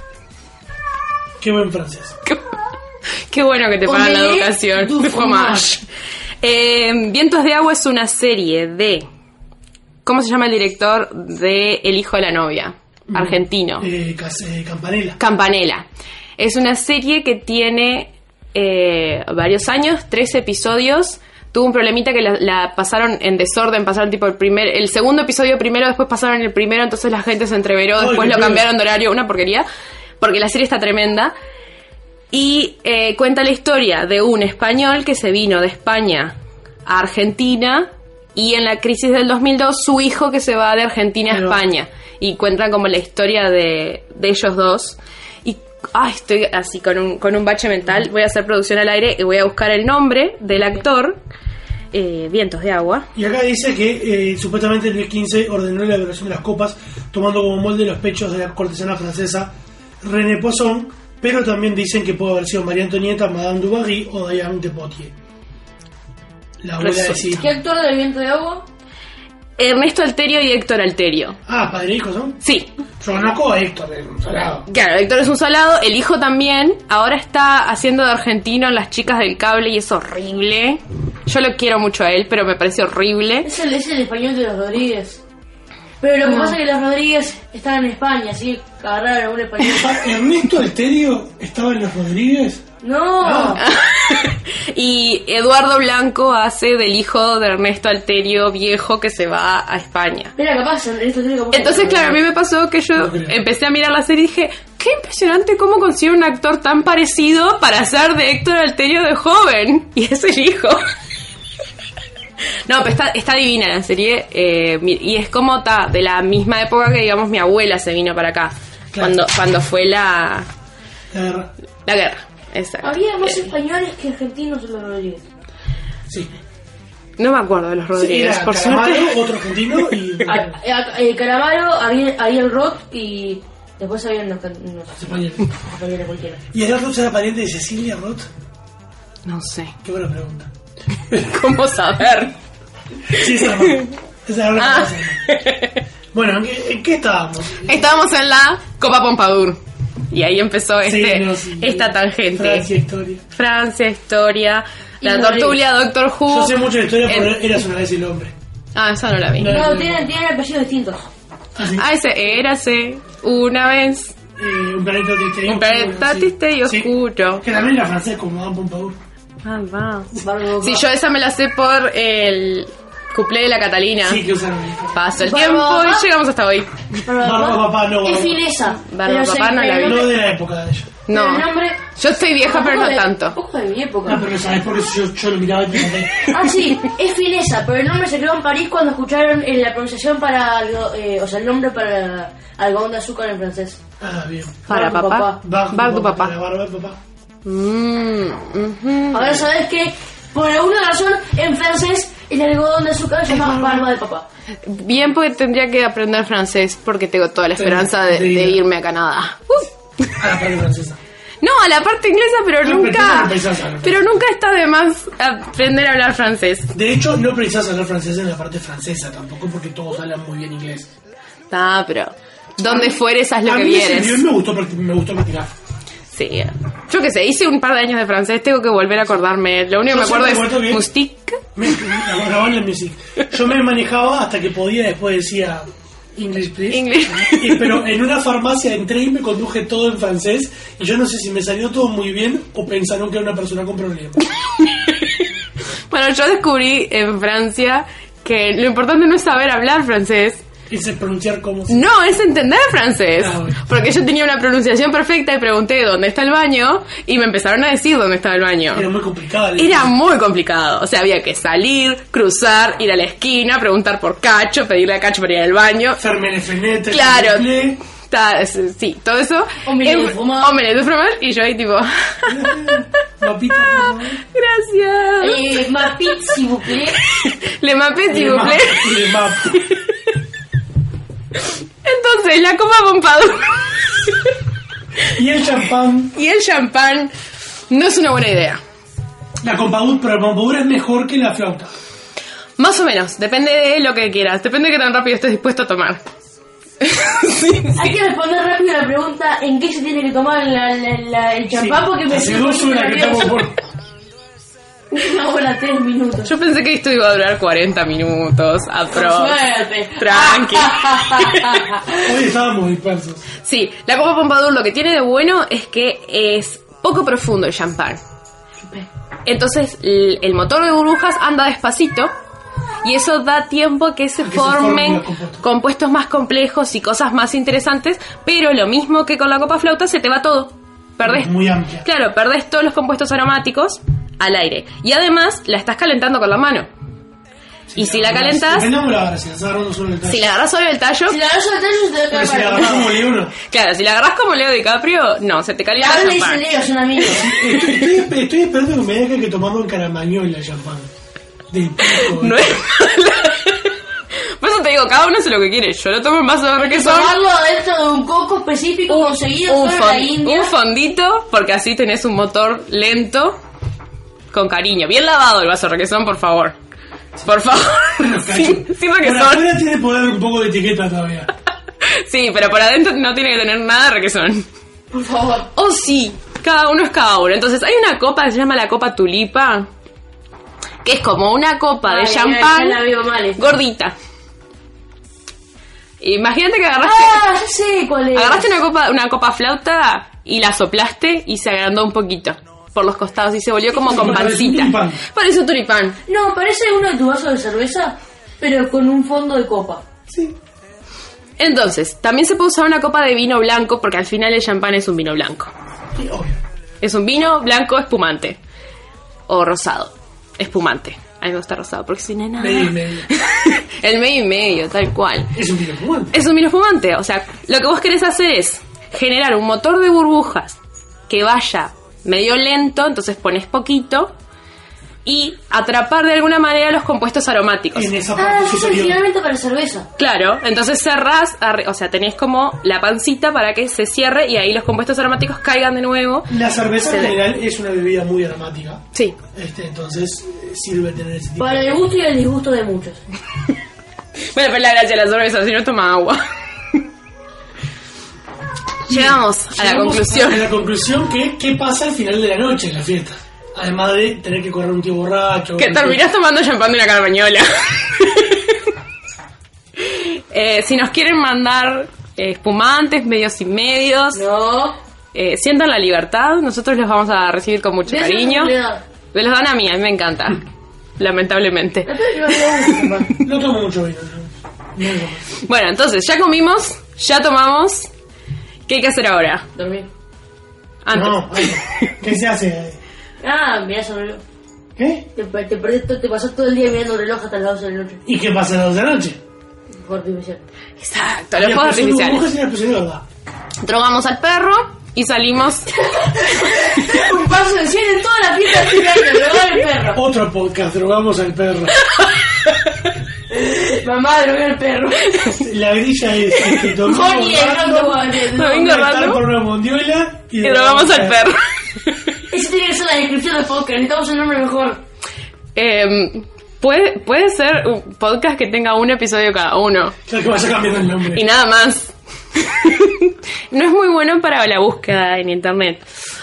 Qué buen francés. Qué bueno que te pagan la Omelette educación. du De fromage. Eh, Vientos de agua es una serie de... ¿Cómo se llama el director de El hijo de la novia? Argentino. Eh, Cas- eh, Campanella. Campanella. Es una serie que tiene eh, varios años, tres episodios. Tuvo un problemita que la, la pasaron en desorden, pasaron tipo el primer, el segundo episodio primero, después pasaron el primero, entonces la gente se entreveró, Ay, después qué lo feo. cambiaron de horario, una porquería, porque la serie está tremenda. Y eh, cuenta la historia de un español que se vino de España a Argentina, y en la crisis del dos mil dos su hijo que se va de Argentina a Pero- España, y cuentan como la historia de, de ellos dos. Y ay, estoy así con un, con un bache mental. Voy a hacer producción al aire y voy a buscar el nombre del actor. eh, Vientos de agua. Y acá dice que eh, supuestamente Luis quince ordenó la elaboración de las copas tomando como molde los pechos de la cortesana francesa René Poisson, pero también dicen que puede haber sido María Antonieta, Madame du Barry o Diane de Poitiers. La abuela de Resulta. Sid. ¿Qué actor del viento de agua? Ernesto Alterio y Héctor Alterio. Ah, padre e hijo, ¿no? Sí. Yo conozco a Héctor, el salado. Claro, Héctor es un salado, el hijo también. Ahora está haciendo de argentino en Las chicas del cable y es horrible. Yo lo quiero mucho a él, pero me parece horrible. Es el, es el español de los Rodríguez. Pero lo que No. pasa es que los Rodríguez están en España, así que agarraron a un español. ¿Ernesto Alterio estaba en los Rodríguez? No. Ah. Y Eduardo Blanco hace del hijo de Ernesto Alterio viejo que se va a España. Mira, capaz, esto tiene capaz. Entonces, claro, a mí me pasó que yo No creo. empecé a mirar la serie y dije, qué impresionante cómo consigue un actor tan parecido para hacer de Héctor Alterio de joven. Y es el hijo. No, pero está, está divina la serie. eh, mi- y es como está, de la misma época que, digamos, mi abuela se vino para acá. Claro. Cuando, cuando fue la, La guerra. la guerra. Exacto. Había más Eh, españoles que argentinos en los Rodríguez. Sí. No me acuerdo de los Sí, Rodríguez, era por Calamaro, suerte. otro argentino y... A- a- eh, Calamaro, Ariel, Ariel Roth y después había unos, unos Español. españoles cualquiera. ¿Y el Roth era pariente de Cecilia Roth? No sé. Qué buena pregunta. ¿Cómo saber? Sí, esa era la- esa era la Ah. cosa. Bueno, ¿en qué, en qué estábamos? Estábamos en la Copa Pompadour. Y ahí empezó Sí, este, no, sí. esta tangente. Francia, historia. Francia, historia. La Y tertulia, Doctor Who. Yo sé mucho de historia, Eh, pero eras una vez el hombre. Ah, esa no la vi. No. No, tienen, tienen apellidos distintos. Así. Ah, ese érase una vez Eh, un planeta triste y un planeta oscuro, sí. triste y Sí. oscuro. Que también era francés como Madame Pompadour. Ah, va. Barbo- Sí, yo esa me la sé por el cuplé de la Catalina. Sí, que usaron el Pasó el Barba tiempo papá. y llegamos hasta hoy. Barba Barba papá papá, no, es barba. finesa. Barba pero se- papá no la pero vi. No nombre- de la época de ella. No. pero el nombre... Yo estoy vieja, pero Un no poco de- tanto. Un poco de mi época. No, pero ¿sabes por eso yo, yo lo miraba y me Ah, sí, es finesa, pero el nombre se creó en París cuando escucharon eh, la pronunciación para algo, eh, o sea, el nombre para algodón de azúcar en francés. Ah, bien. Para Barba papá. Bar, Bar tu papá. La barba de papá. Mm, ujú. Ahora sabes que, por alguna razón, en francés, el algodón de azúcar se llama barba de papá. Bien, porque tendría que aprender francés porque tengo toda la Sí, esperanza de, de de ir. irme a Canadá. Uh. A la parte francesa. No, a la parte inglesa, pero No, nunca. pero no precisas hablar Pero nunca está de más aprender a hablar francés. De hecho, no precisas hablar francés en la parte francesa tampoco, porque todos hablan muy bien inglés. Ah, pero donde fueres haz lo a que mí me sirvió y vieres. me gustó, practi- me gustó practicar. Sí. Yo qué sé, hice un par de años de francés, tengo que volver a acordarme. Lo único que me acuerdo es Moustique. Yo me manejaba hasta que podía, después decía English, please. English. Y, pero en una farmacia entré y me conduje todo en francés. Y yo no sé si me salió todo muy bien o pensaron que era una persona con problemas. Bueno, yo descubrí en Francia que lo importante no es saber hablar francés. Es pronunciar como... No, es entender francés. Ah, bueno. Porque yo tenía una pronunciación perfecta y pregunté dónde está el baño y me empezaron a decir dónde estaba el baño. Era muy complicado. Era muy complicado. O sea, había que salir, cruzar, ir a la esquina, preguntar por Cacho, pedirle a Cacho para ir al baño. Fermene fenete. Claro. Ta, sí, todo eso. Omelette de fromage. Omelette de fromage. Y yo ahí tipo... Mapita, por favor. Gracias. Eh, mapit, s'il vous plaît. Le mapet, s'il vous plaît. Le map. Entonces, la copa Pompadour y el champán y el champán no es una buena idea. La Pompadour, pero la Pompadour es mejor que la flauta. Más o menos, depende de lo que quieras, depende de qué tan rápido estés dispuesto a tomar. Sí, hay que responder rápido la pregunta en qué se tiene que tomar la, la, la, el champán, sí, porque me hace dos horas que estamos por... Una hora, tres minutos. Yo pensé que esto iba a durar cuarenta minutos. Apro. Suerte. Tranqui. Hoy estábamos dispersos. Sí, la copa Pompadour lo que tiene de bueno es que es poco profundo el champán. Entonces el, el motor de burbujas anda despacito y eso da tiempo a que se que formen se compuestos más complejos y cosas más interesantes, pero lo mismo que con la copa flauta se te va todo. Perdés, muy amplia. Claro, perdés todos los compuestos aromáticos al aire. Y además la estás calentando con la mano. Sí, y si la calentas... Si la agarras solo el tallo. Si la agarras solo el tallo... Si la agarras solo el tallo se te va a Pero si la agarras como Leo, no. Claro, si la agarras como Leo DiCaprio, no, se te calienta el champán. Le dice Leo, son amigos. Estoy, estoy, estoy esperando que me digan que tomamos en Caramañol la champán. Del pico. No es mala. Por eso te digo, cada uno hace lo que quiere. Yo lo tomo en vaso de requesón. Tomarlo dentro de un coco específico un, conseguido un, solo fond, en la India. un fondito, porque así tenés un motor lento, con cariño. Bien lavado el vaso de requesón, por favor. Sí. Por favor. sin, sin requesón. Por afuera tiene que poner un poco de etiqueta todavía. Sí, pero por adentro no tiene que tener nada de requesón. Por favor. Oh, sí. Cada uno es cada uno. Entonces hay una copa que se llama la copa tulipa, que es como una copa Ay, de champán ya la veo mal, gordita. Imagínate que agarraste, ah, ya sé cuál es. agarraste una copa, una copa flauta y la soplaste y se agrandó un poquito por los costados y se volvió como con pancita. Parece un tulipán. No, parece uno de tus vasos de cerveza, pero con un fondo de copa. Sí. Entonces, también se puede usar una copa de vino blanco porque al final el champán es un vino blanco. Sí, obvio. Es un vino blanco espumante. O rosado. Espumante. A mí me gusta rosado porque si no hay nada. Medio y medio. El medio y medio, tal cual. Es un vino espumante. Es un vino espumante. O sea, lo que vos querés hacer es generar un motor de burbujas que vaya medio lento, entonces pones poquito y atrapar de alguna manera los compuestos aromáticos. En esa Ah, parte eso es superior. originalmente para cerveza. Claro, entonces cerrás, arri- o sea, tenés como la pancita para que se cierre y ahí los compuestos aromáticos caigan de nuevo. La cerveza Se en ve. general es una bebida muy aromática. Sí. Este, entonces eh, sirve tener ese tipo Para de... el gusto y el disgusto de muchos. Bueno, pero la gracia de la cerveza, si no toma agua. Llegamos a la Llegamos conclusión. A la conclusión que qué pasa al final de la noche en la fiesta. Además de tener que correr un tío borracho. Que terminás tomando champán de una carbañola. eh, si nos quieren mandar eh, espumantes, medios y medios, No. eh, sientan la libertad. Nosotros los vamos a recibir con mucho Déjame cariño. cuidar. Me los dan a mí, a mí me encanta. Lamentablemente. No tomo mucho vino. No, no, no. Bueno, entonces, ya comimos, ya tomamos. ¿Qué hay que hacer ahora? Dormir. Antes. No, ay, ¿qué se hace? Ah, mirás el reloj. ¿Qué? Te, te, perdés to- te pasás todo el día mirando el reloj hasta las doce de la noche. ¿Y qué pasa a las dos de la noche? Fuego artificial. Exacto, los fuegos artificiales. Burbujas y la explosión de verdad. Drogamos al perro y salimos. Un paso de cien en toda la fiesta de fin de año, drogar el perro. Otro podcast, drogamos al perro. Mamá, drogué al perro. La grilla es este, domingo Johnny, el random, gato, Juan. Domingo estar random. por una mondiola y, Y drogamos al perro. Ese tiene que ser la descripción del podcast. Necesitamos un nombre mejor. Eh, puede, puede ser un podcast que tenga un episodio cada uno. Claro que vaya cambiando el nombre. Y nada más. No es muy bueno para la búsqueda en internet.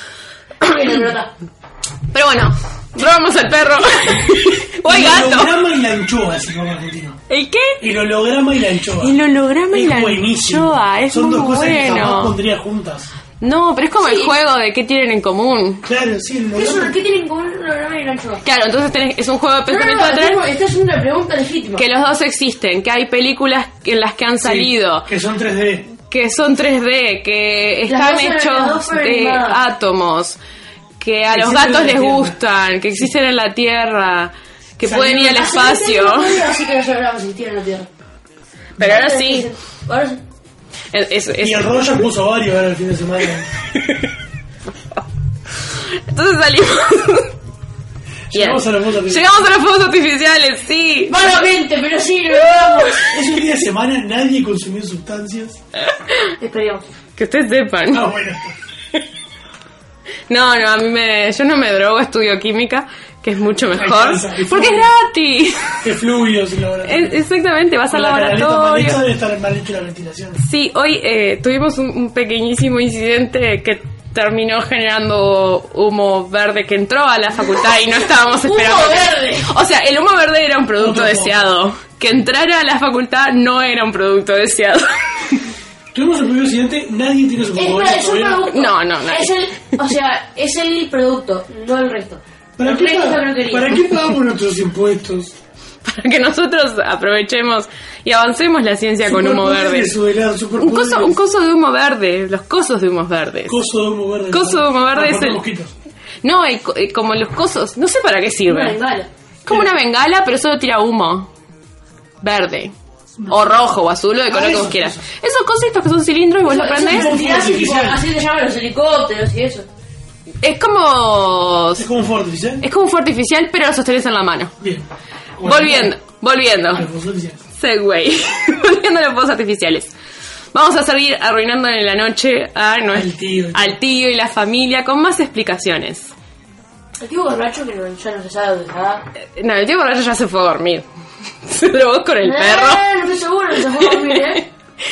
la pelota. Pero bueno, robamos al perro. O al El gato. holograma y la anchoa, si como argentino. ¿El qué? El holograma y la anchoa. El holograma y Es la buenísimo. anchoa, es Son muy dos cosas que jamás bueno. pondría juntas. No, pero es como Sí. el juego de qué tienen en común. Claro, sí, el ¿Qué, son, holograma. ¿Qué tienen en común un holograma y una anchoa? Claro, entonces tenés, es un juego de No, no, pensamiento no, lateral. tengo- esta es una pregunta legítima. Que los dos existen, que hay películas en las que han salido, Sí, que son tres D. que son tres D, que Las están dos son- las hechos dos fueron de animadas. átomos, que a Que los existen gatos en la les Tierra. gustan, que existen en la Tierra, que Salieron- pueden ir al Hace espacio. veinte años no así que los hologramas existían en la Tierra. Pero ahora sí. Ahora sí. Es- es- es- Y el Roger puso varios ahora el fin de semana. Entonces salimos. Bien. Llegamos a los fuegos artificiales. Llegamos a los fuegos artificiales, sí. Malamente, pero sí, lo logramos. Es un día de semana, nadie consumió sustancias. Esperemos. Que ustedes sepan. Ah, bueno. No, no, a mí me, yo no me drogo, estudio química, que es mucho mejor. Alcanza, y Porque es fluido. gratis. De fluidos y laboratorio. Es- exactamente, vas Con al la canaleta mal laboratorio. hecha debe estar mal hecho la ventilación. Sí, hoy eh, tuvimos un, un pequeñísimo incidente que terminó generando humo verde que entró a la facultad y no estábamos ¡Humo esperando. que- verde! O sea, el humo verde era un producto Otro deseado. Que entrara a la facultad no era un producto deseado. Tuvimos el primer incidente, nadie tiene su Es, favor. es un producto. No, no, no. Es el, o sea, es el producto, no el resto. ¿Para el qué, resto pag- no quería. ¿Para qué pagamos nuestros impuestos? Para que nosotros aprovechemos y avancemos la ciencia con humo verde. Superpoderes, Suela, Un superpoderes. coso, un coso de humo verde, los cosos de humos verdes. Coso de humo verde. Coso de humo verde Para es matar el- mosquitos. No, el co- eh, como los cosos, no sé para qué Una sirve. bengala. Como una bengala, pero solo tira humo. Verde. O rojo o azul o de color Ah, que vos esos quieras. cosos. Esos cositos que son cilindros y vos lo Eso- prendés. eso- Fuego así, tipo, artificial. así se llaman los helicópteros y eso. Es como. Es como un fuego artificial. Es como un fuego artificial, pero lo sostenés en la mano. Bien. Volviendo, volviendo. A los fuegos artificiales. Segway. Volviendo a los fuegos artificiales. Vamos a seguir arruinando en la noche a nues- Al tío. al tío y la familia con más explicaciones. El tipo borracho que no, ya no se sabe dónde está. Eh, No, el tío borracho ya se fue a dormir. Se drogó con el Eh, perro. no estoy seguro, se fue a dormir, ¿eh?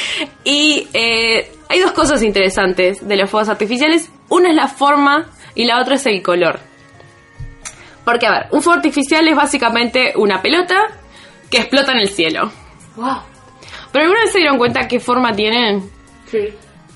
Y eh, hay dos cosas interesantes de los fuegos artificiales. Una es la forma y la otra es el color. Porque, a ver, un fuego artificial es básicamente una pelota que explota en el cielo. Wow. ¿Pero alguna vez se dieron cuenta qué forma tienen? Sí.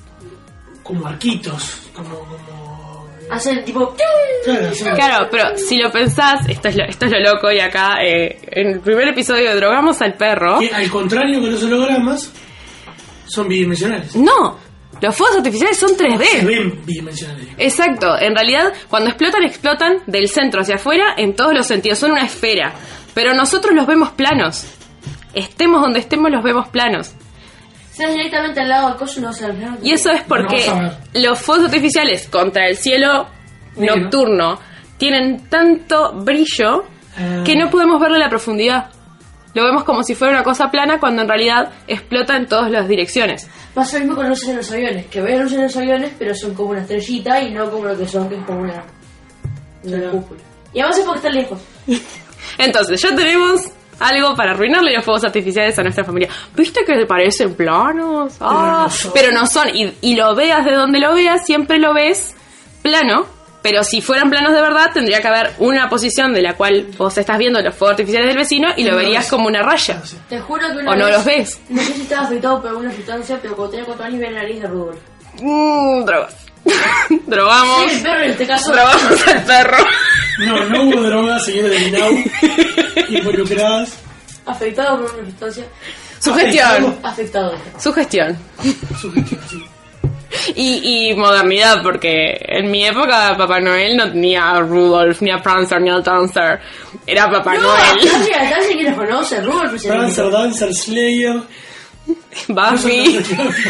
Como arquitos. Como. como... Hacen tipo. Claro, sí. Claro, pero si lo pensás, esto es lo, esto es lo loco, y acá eh, en el primer episodio de Drogamos al Perro... Que, al contrario que los hologramas, son bidimensionales. No, los fuegos artificiales son tres Se D. ven bidimensionales. Exacto, en realidad cuando explotan, explotan del centro hacia afuera en todos los sentidos, son una esfera, pero nosotros los vemos planos. Estemos donde estemos, los vemos planos. Si vas directamente al lado del coso, no vas a ver. Y eso es porque No vas a ver. los fuegos artificiales contra el cielo Negro. nocturno tienen tanto brillo Ah. que no podemos verle la profundidad. Lo vemos como si fuera una cosa plana cuando en realidad explota en todas las direcciones. Pasa lo mismo con luces en los aviones, que ven luces en los aviones, pero son como una estrellita y no como lo que son, que es como una, una cúpula. Y además es porque están lejos. Entonces, ya tenemos algo para arruinarle los fuegos artificiales a nuestra familia. ¿Viste que parecen planos? Ah, no son. pero no son. Y, y lo veas de donde lo veas, siempre lo ves plano. Pero si fueran planos de verdad, tendría que haber una posición de la cual vos estás viendo los fuegos artificiales del vecino y lo No verías ves. como una raya. Te juro que una O no vez- los ves. No sé si estaba afectado por alguna sustancia, pero cuando tenía cuatro años vi la nariz de Rudolf. Mmm, drogas. Drogamos. Sí, el perro en este caso. Drogamos al perro. No, no hubo drogas, señores de Linau, involucradas. Afectado por una sustancia. Sugestión. Afectado. Sugestión. Sugestión, sí. Y, y modernidad, porque en mi época Papá Noel no tenía a Rudolph, ni a Prancer, ni a Dancer. Era Papá No, Noel. casi a casi que los conoce, Rudolf es el Prancer, único. Dancer, Slayer. Buffy.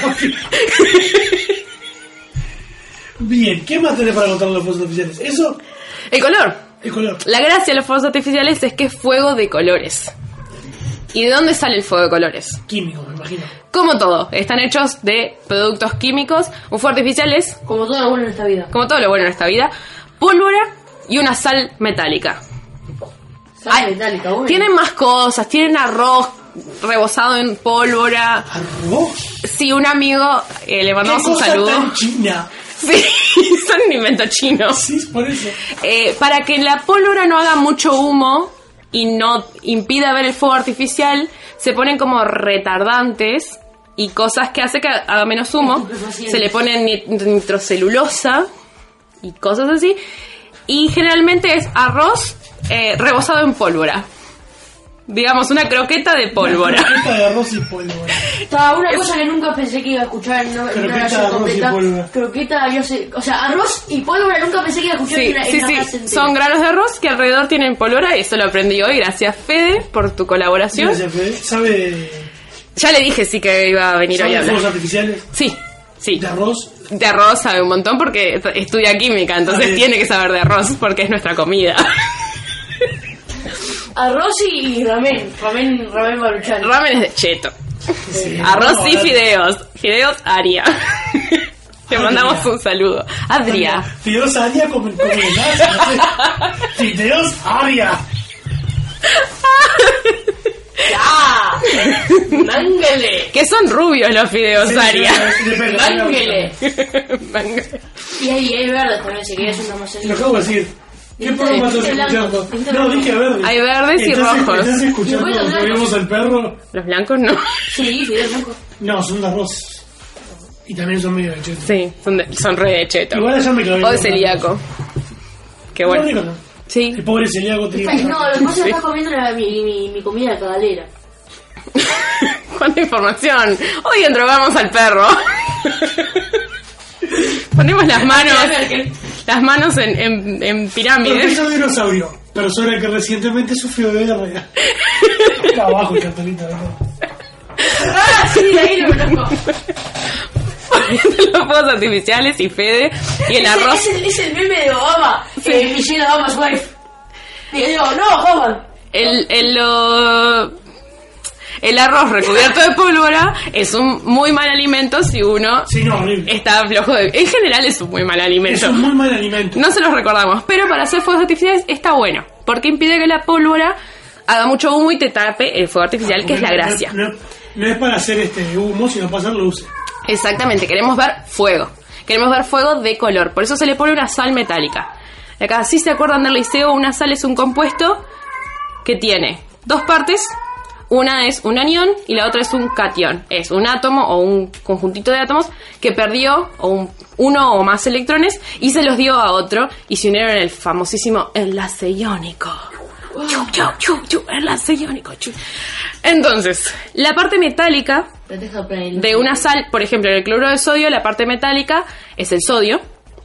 Bien, ¿qué más tenés para contar de los fuegos artificiales? Eso, El color. el color. La gracia de los fuegos artificiales es que es fuego de colores. ¿Y de dónde sale el fuego de colores? Químico, me imagino. Como todo, están hechos de productos químicos. Un fuego artificial es, Como todo lo bueno en esta vida. como todo lo bueno en esta vida, pólvora y una sal metálica. Sal Ay, metálica, bueno. Tienen más cosas, tienen arroz rebozado en pólvora. ¿Arroz? Sí, un amigo, eh, le ¿Qué mandamos un cosa saludo. tan china? Sí, Son un invento chino. Sí, por eso. Eh, para que la pólvora no haga mucho humo y no impida ver el fuego artificial, se ponen como retardantes y cosas que hace que haga menos humo. Se le ponen nitrocelulosa y cosas así. Y generalmente es arroz eh, rebozado en pólvora. Digamos, una croqueta de pólvora. Una croqueta de arroz y pólvora. Estaba una cosa que nunca pensé que iba a escuchar en una oración completa. Croqueta, yo sé. O sea, arroz y pólvora nunca pensé que iba a escuchar sí, en una, sí, en una sí. Son granos de arroz que alrededor tienen pólvora. Y eso lo aprendí hoy. Gracias, Fede, por tu colaboración. Gracias, Fede. ¿Sabe...? Ya le dije sí que iba a venir hoy a hablar. ¿Fuegos artificiales? Sí, sí. ¿De arroz? De arroz sabe un montón porque estudia química. Entonces tiene que saber de arroz porque es nuestra comida. Arroz y ramen, ramen, ramen maruchan. Ramen es de cheto. Sí, arroz no, y fideos. Fideos Aria. Te mandamos un saludo. Adria. Fideos Aria como el Fideos Aria. ¡Ya! ¡Mángale! Que son rubios los fideos Sí, Aria. sí, depende. ¡Mángale! Mángale. Y hay, hay verdes también, si querés una más. Lo acabo de decir. ¿Qué programa estás escuchando? No, dije verdes. Hay verdes y ¿Estás, rojos. ¿Estás escuchando que vimos al perro? Los blancos no. Sí, fideos blancos. No, son de arroz. Y también son medio de cheto. Sí, son, de, son re de cheto. Igual ya me clavé. O de celíaco. Qué bueno. No, no. Sí. El pobre celíaco tenía. No, lo que pasa es que estás comiendo la, mi, mi, mi comida de cagalera. ¿Cuánta información? Hoy endrogamos al perro. Ponemos las manos las manos en, en, en pirámides. Profesor dinosaurio, persona que recientemente sufrió de diarrea. Acá abajo el cartelito, ¿verdad? Ah, sí, de ahí lo conozco. Los fuegos artificiales y Fede y el arroz. Es el, es el meme de Obama, sí. eh, Michelle Obama's wife. Y yo digo, no, Obama. El, el, lo... El arroz recubierto de pólvora es un muy mal alimento si uno sí, no, está flojo de... En general es un muy mal alimento. Es un muy mal alimento. No se los recordamos, pero para hacer fuegos artificiales está bueno, porque impide que la pólvora haga mucho humo y te tape el fuego artificial, que es la gracia. No, no, no es para hacer este humo, sino para hacer luz. Exactamente, queremos ver fuego. Queremos ver fuego de color, por eso se le pone una sal metálica. Acá, si se acuerdan del liceo, una sal es un compuesto que tiene dos partes. Una es un anión y la otra es un catión. Es un átomo o un conjuntito de átomos que perdió o un, uno o más electrones y se los dio a otro y se unieron en el famosísimo enlace iónico. Chu, chu, chu, chu, enlace iónico. Chu. Entonces, la parte metálica de una sal, por ejemplo, en el cloruro de sodio, la parte metálica es el sodio.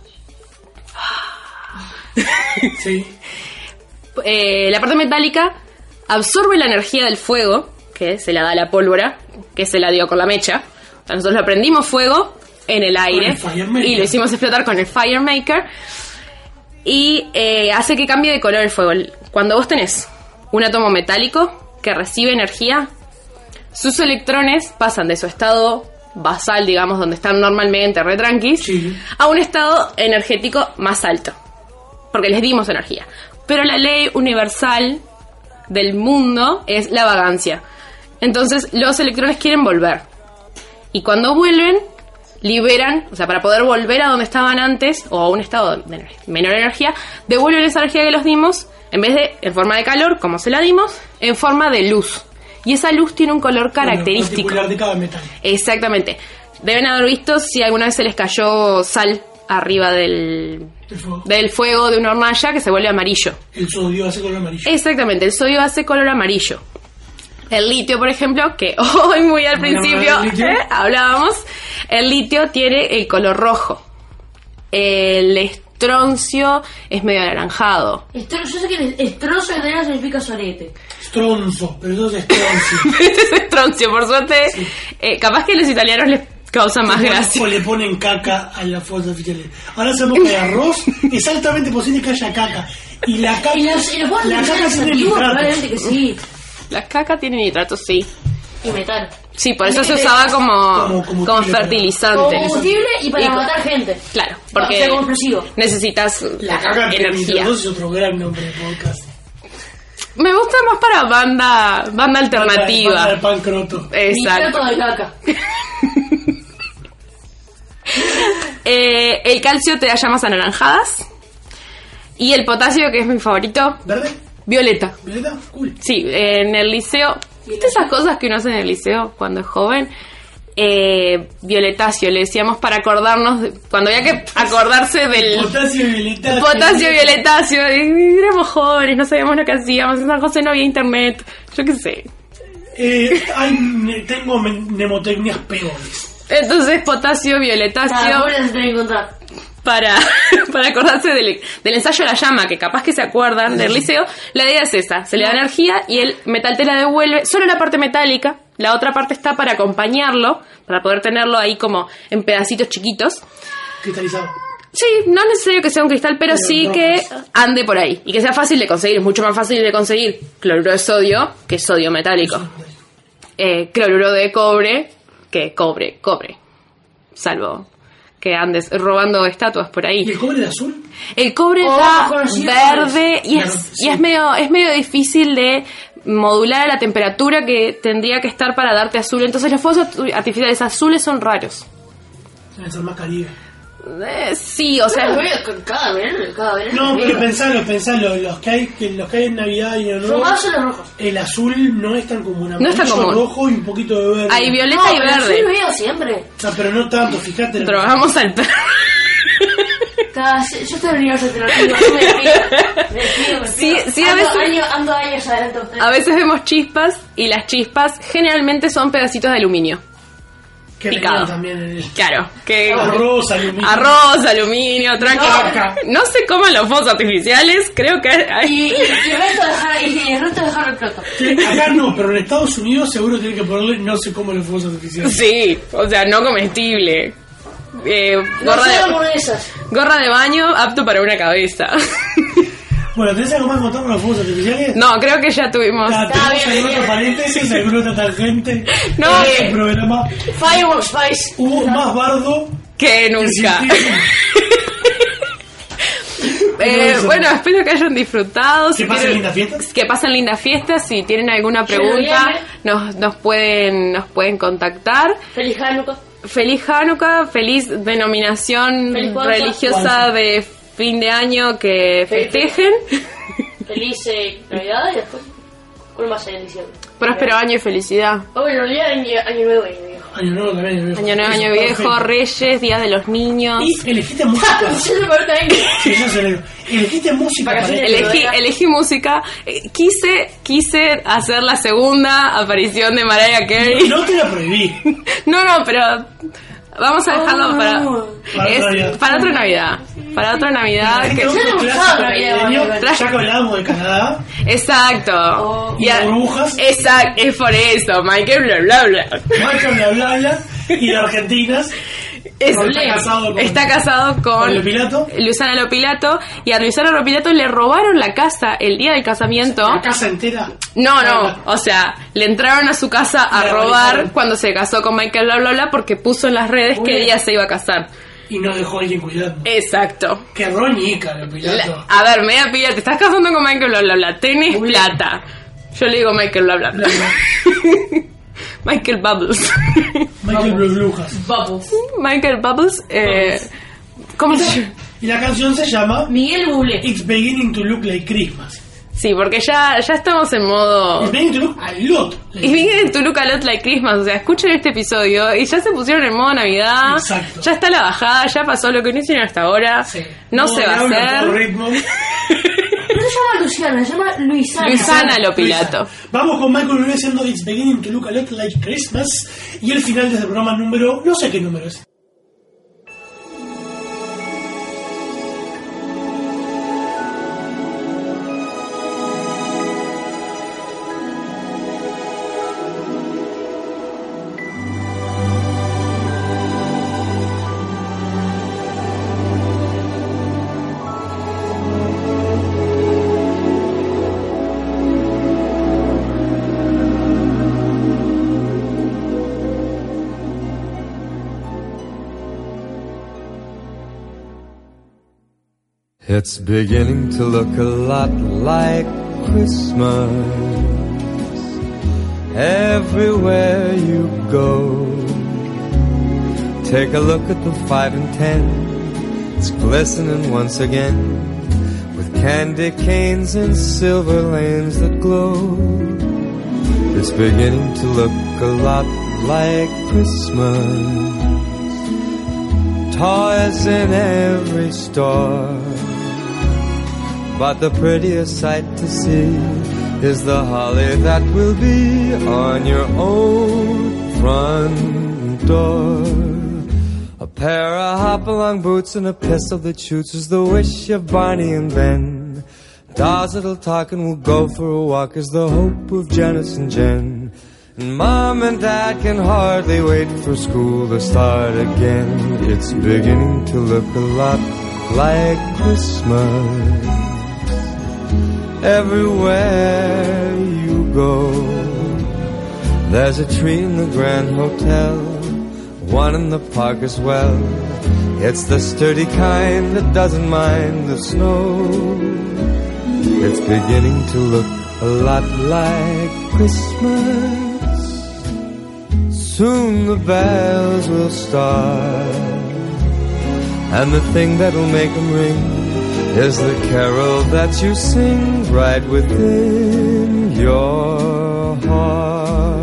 Sí. Eh, la parte metálica absorbe la energía del fuego, que se la da la pólvora, que se la dio con la mecha. O sea, nosotros le prendimos fuego en el aire el y lo hicimos explotar con el Fire Maker y eh, hace que cambie de color el fuego. Cuando vos tenés un átomo metálico que recibe energía, sus electrones pasan de su estado basal, digamos, donde están normalmente re tranquis, sí, a un estado energético más alto, porque les dimos energía. Pero la ley universal del mundo es la vagancia. Entonces los electrones quieren volver. Y cuando vuelven, liberan, o sea, para poder volver a donde estaban antes, o a un estado de menor energía, devuelven esa energía que los dimos, en vez de en forma de calor, como se la dimos, en forma de luz. Y esa luz tiene un color característico. Bueno, particular de cada metal. Exactamente. Deben haber visto si alguna vez se les cayó sal arriba del, fuego. del fuego de una hornalla que se vuelve amarillo. El sodio hace color amarillo. Exactamente, el sodio hace color amarillo. El litio, por ejemplo, que hoy muy al principio ¿eh? hablábamos, el litio tiene el color rojo. El estroncio es medio anaranjado. Estro, yo sé que el estroncio de nada significa sorete. Estronzo, pero eso es estroncio. Este es estroncio, por suerte. Sí. Eh, capaz que los italianos les causa más o gracia. O le ponen caca a la fuerza artificial. Ahora sabemos que de arroz es altamente posible que haya caca. Y la caca, ¿Y los, y los la caca tiene nitratos. Probablemente que sí. La caca tiene nitratos, sí. Y metal. Sí, por eso se usaba como, como, como fertilizante. Como combustible y para y matar gente. Claro, porque o sea, como explosivo. Necesitas la caca energía. Es otro gran nombre de podcast. Me gusta más para banda banda alternativa. Banda de pancroto. Exacto. Nitrato de caca. Eh, el calcio te da llamas anaranjadas. Y el potasio, que es mi favorito. ¿Verde? Violeta. ¿Violeta? Cool. Sí, en el liceo. ¿Viste esas cosas que uno hace en el liceo cuando es joven? Eh, violetáceo, le decíamos para acordarnos de, cuando había que acordarse del potasio violetáceo. Potasio violetáceo. Y éramos jóvenes, no sabíamos lo que hacíamos. En San José no había internet. Yo qué sé. Eh, hay, tengo mnemotecnias peores. Entonces, potasio violetáceo. Para, para acordarse del, del ensayo de la llama, que capaz que se acuerdan del liceo, la idea es esa, se le da energía y el metal te la devuelve, solo la parte metálica, la otra parte está para acompañarlo, para poder tenerlo ahí como en pedacitos chiquitos. Cristalizado. Sí, no es necesario que sea un cristal, pero, pero sí no, que ande por ahí y que sea fácil de conseguir, es mucho más fácil de conseguir cloruro de sodio que sodio metálico. Eh, cloruro de cobre que cobre, cobre, salvo que andes robando estatuas por ahí. ¿Y el cobre de azul? El cobre oh, da verde y, claro, es, sí. y es medio es medio difícil de modular a la temperatura que tendría que estar para darte azul. Entonces los fuegos artificiales azules son raros. Deben ser más Caribe. Eh, sí, o sea... Cada verano, cada verano. No, pero pensalo, pensalo. Los que hay, que los que hay en Navidad y en Honor, son los rojos. El azul no es tan común. No es tan común. Rojo y un poquito de verde. Hay violeta no, y verde. El azul veo siempre. No, pero no tanto, fíjate. Pero vamos al perro. Yo te venía a hacer no me despido, me despido, me sí, despido. sí, ando, a veces, año, ando años adelante de ustedes. A veces vemos chispas y las chispas generalmente son pedacitos de aluminio. Que picado. También el... Claro, que arroz, aluminio. Arroz, aluminio, tranquilo. No, no se coman los fuegos artificiales, creo que hay... y, y, y el resto dejar y el resto dejar el plato. Sí, acá no, pero en Estados Unidos seguro tiene que ponerle no se comen los fuegos artificiales. Sí, o sea, no comestible. Eh, gorra, no de, gorra de baño apto para una cabeza. Bueno, ¿tenés algo más que contar con los fuegos artificiales? No, creo que ya tuvimos. Ah, ¿tenemos algún otro paréntesis, alguna otra tangente? No, eh, programa. Fireworks Spice. Hubo más bardo que nunca. Eh, bueno, espero que hayan disfrutado. Que si pasen quieren, lindas fiestas. Que pasen lindas fiestas. Si tienen alguna pregunta, nos, nos pueden nos pueden contactar. Feliz Hanukkah. Feliz Hanukkah, feliz denominación feliz religiosa de fin de año que festejen. Feliz eh, Navidad y después ¿cuál más hay en diciembre? Próspero año y felicidad. Oh, bueno, el día de año, año nuevo y año viejo. Año nuevo también, año viejo. Año nuevo, año viejo, Reyes, Día de los Niños. Y elegiste música. Sí, yo se lo digo. Elegiste música. Para elegí, elegí música. Eh, quise, quise hacer la segunda aparición de Mariah Carey. No, no te la prohibí. No, no, pero vamos a dejarlo oh, para, no. para, es, otra para otra Navidad. Para otra Navidad. Que ya que hablábamos de Canadá. Exacto. Oh, y a, burbujas. Exacto, es por eso. Michael bla bla bla. Michael bla bla bla. Y de Argentinas. Es, está, casado con, está casado con, con Lopilato. Luisana Lopilato. Y a Luisana Lopilato le robaron la casa el día del casamiento. ¿La casa entera? No, no. O sea, le entraron a su casa a robar cuando se casó con Michael bla bla bla porque puso en las redes Uy. que ella se iba a casar. Y no dejó a alguien cuidando. Exacto. Qué roñica, Lopilato. A ver, media pilla, te estás casando con Michael bla bla bla. Tenés Uy. plata. Yo le digo Michael bla bla bla. Michael Bubbles. Michael Blujas. Bubbles. Michael Bubbles. Eh, ¿Cómo se llama? Y la canción se llama Miguel Bublé. It's beginning to look like Christmas. Sí, porque ya, ya estamos en modo... It's beginning to look a lot. It's beginning to look a lot like Christmas. O sea, escuchen este episodio y ya se pusieron en modo Navidad. Exacto. Ya está la bajada, ya pasó lo que no hicieron hasta ahora. Sí. No, no se va a hacer. Ritmo. No se llama Luciana, se llama Luisana. Luisana Lopilato. Luisana. Vamos con Michael Bublé haciendo It's beginning to look a lot like Christmas. Y el final de este programa número... No sé qué número es. It's beginning to look a lot like Christmas everywhere you go. Take a look at the five and ten. It's glistening once again with candy canes and silver lanes that glow. It's beginning to look a lot like Christmas. Toys in every store, but the prettiest sight to see is the holly that will be on your own front door. A pair of hop-along boots and a pistol that shoots is the wish of Barney and Ben. Dolls that'll talk and we'll go for a walk is the hope of Janice and Jen. And Mom and Dad can hardly wait for school to start again. It's beginning to look a lot like Christmas. Everywhere you go, there's a tree in the Grand Hotel, one in the park as well. It's the sturdy kind that doesn't mind the snow. It's beginning to look a lot like Christmas. Soon the bells will start, and the thing that'll make them ring is the carol that you sing right within your heart.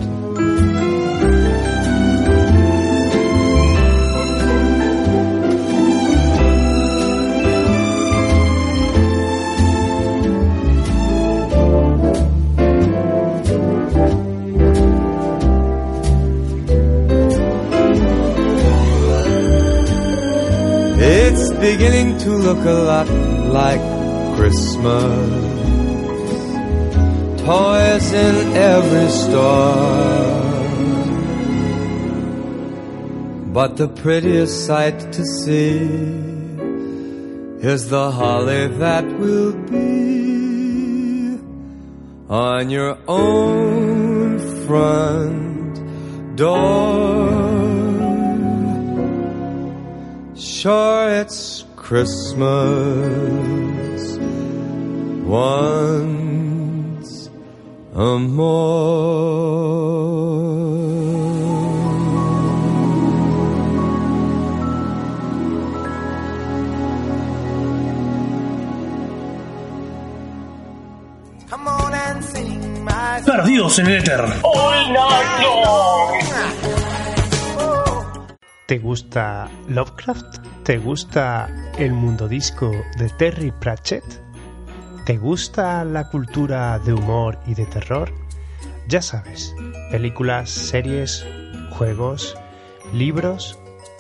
It's beginning to look a lot like Christmas. Toys in every store, but the prettiest sight to see is the holly that will be on your own front door. Sure, it's Christmas once a more. Perdidos en el éter. All night long. ¿Te gusta Lovecraft? ¿Te gusta el mundo disco de Terry Pratchett? ¿Te gusta la cultura de humor y de terror? Ya sabes, películas, series, juegos, libros.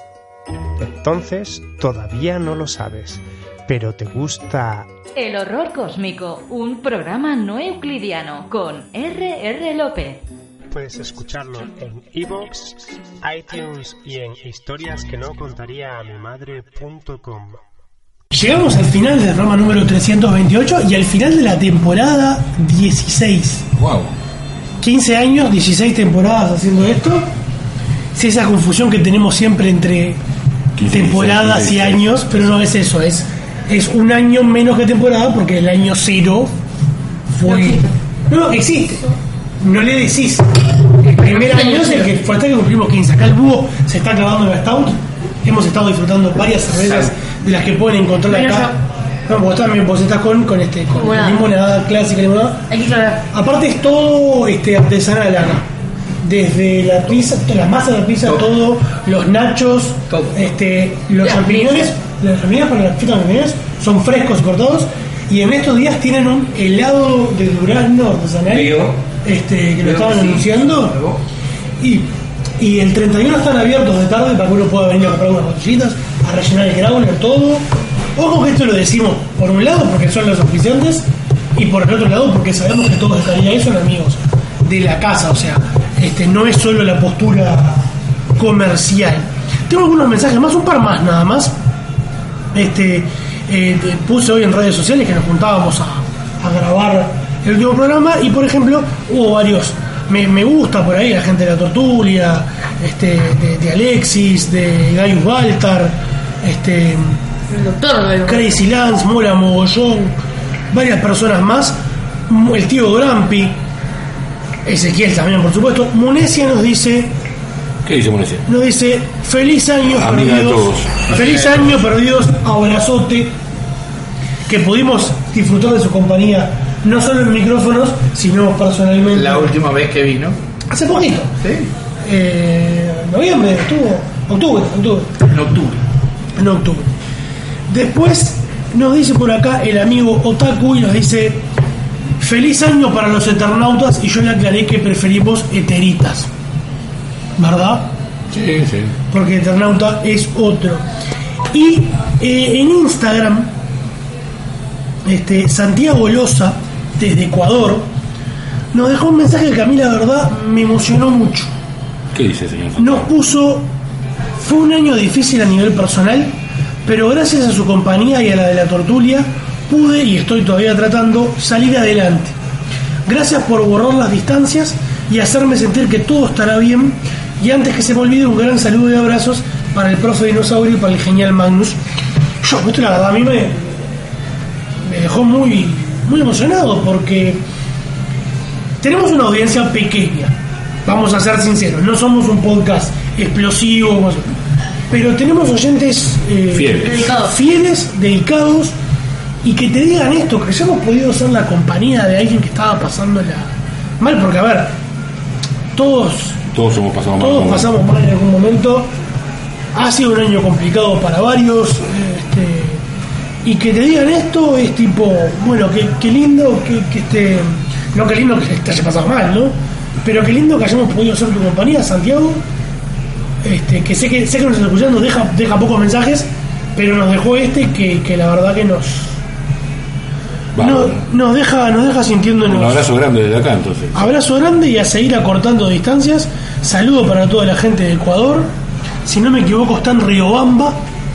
Entonces, todavía no lo sabes, pero te gusta... El horror cósmico, un programa no euclidiano con erre erre López. Puedes escucharlo en iVoox, iTunes y en historias que no contaría a mi madre punto com. Llegamos al final del programa número trescientos veintiocho y al final de la temporada dieciséis. Wow. quince años, dieciséis temporadas haciendo esto. Sí, esa confusión que tenemos siempre entre temporadas y años, pero no es eso, es, es un año menos que temporada porque el año cero fue... No, no, existe. No le decís. El primer año es el que fue hasta que cumplimos quince. Acá el búho se está clavando en el stout. Hemos estado disfrutando varias cervezas de las que pueden encontrar acá. No, vos también, vos estás con, con este con Limonada. limonada clásica, limonada. Hay que aclarar. Aparte es todo este artesanal acá. Desde la pizza, la masa de la pizza, todo, los nachos, este, los Las champiñones, los champiñones para las fitas champiñones son frescos y cortados. Y en estos días tienen un helado de durazno artesanal. Este, que lo estaban anunciando y, y el treinta y uno están abiertos de tarde para que uno pueda venir a comprar unas botellitas, a rellenar el growler, todo. Ojo que esto lo decimos por un lado porque son los oficiantes y por el otro lado porque sabemos que todos estarían ahí son amigos de la casa, o sea, este no es solo la postura comercial. Tengo algunos mensajes más, un par más nada más. Este eh, puse hoy en redes sociales que nos juntábamos a, a grabar el último programa y por ejemplo hubo varios me, me gusta por ahí la gente de la Tortulia, este, de, de Alexis, de Gaius Baltar, este el doctor Crazy Lance, Mola Mogollón, varias personas más, el tío Grampi, Ezequiel también por supuesto. Munesia nos dice ¿Qué dice Monese? Nos dice, feliz año Amiga perdidos. de todos. Feliz año perdidos, abrazote. Que pudimos disfrutar de su compañía, no solo en micrófonos, sino personalmente. La última vez que vino. Hace poquito. Sí. Eh, noviembre, estuvo. Octubre, octubre. En octubre. En octubre. Después nos dice por acá el amigo Otaku y nos dice, feliz año para los eternautas, y yo le aclaré que preferimos eteritas. ¿Verdad? Sí, sí. Porque eternauta es otro. Y eh, en Instagram, este, Santiago Loza, desde Ecuador, nos dejó un mensaje que a mí la verdad me emocionó mucho. ¿Qué dice, señor? Nos puso, fue un año difícil a nivel personal, pero gracias a su compañía y a la de la Tortulia, pude, y estoy todavía tratando, salir adelante. Gracias por borrar las distancias y hacerme sentir que todo estará bien. Y antes que se me olvide, un gran saludo y abrazos para el profe Dinosaurio y para el genial Magnus. Yo, esto la verdad a mí me, me dejó muy, muy emocionado, porque tenemos una audiencia pequeña, vamos a ser sinceros, no somos un podcast explosivo, pero tenemos oyentes eh, fieles. dedicados, fieles, dedicados, y que te digan esto, que hayamos podido ser la compañía de alguien que estaba pasándola mal, porque a ver, todos todos hemos pasado mal, todos pasamos mal en algún momento. Ha sido un año complicado para varios, este, y que te digan esto es tipo, bueno, qué, qué lindo que, que esté, no qué lindo que te haya pasado mal, ¿no? Pero qué lindo que hayamos podido ser tu compañía, Santiago. Este, que sé que sé que nos está escuchando, deja, deja pocos mensajes, pero nos dejó este que, que la verdad que nos no, nos deja nos deja sintiéndonos. Un abrazo grande desde acá, entonces. Abrazo grande y a seguir acortando distancias. Saludo para toda la gente de Ecuador. Si no me equivoco, está en Riobamba.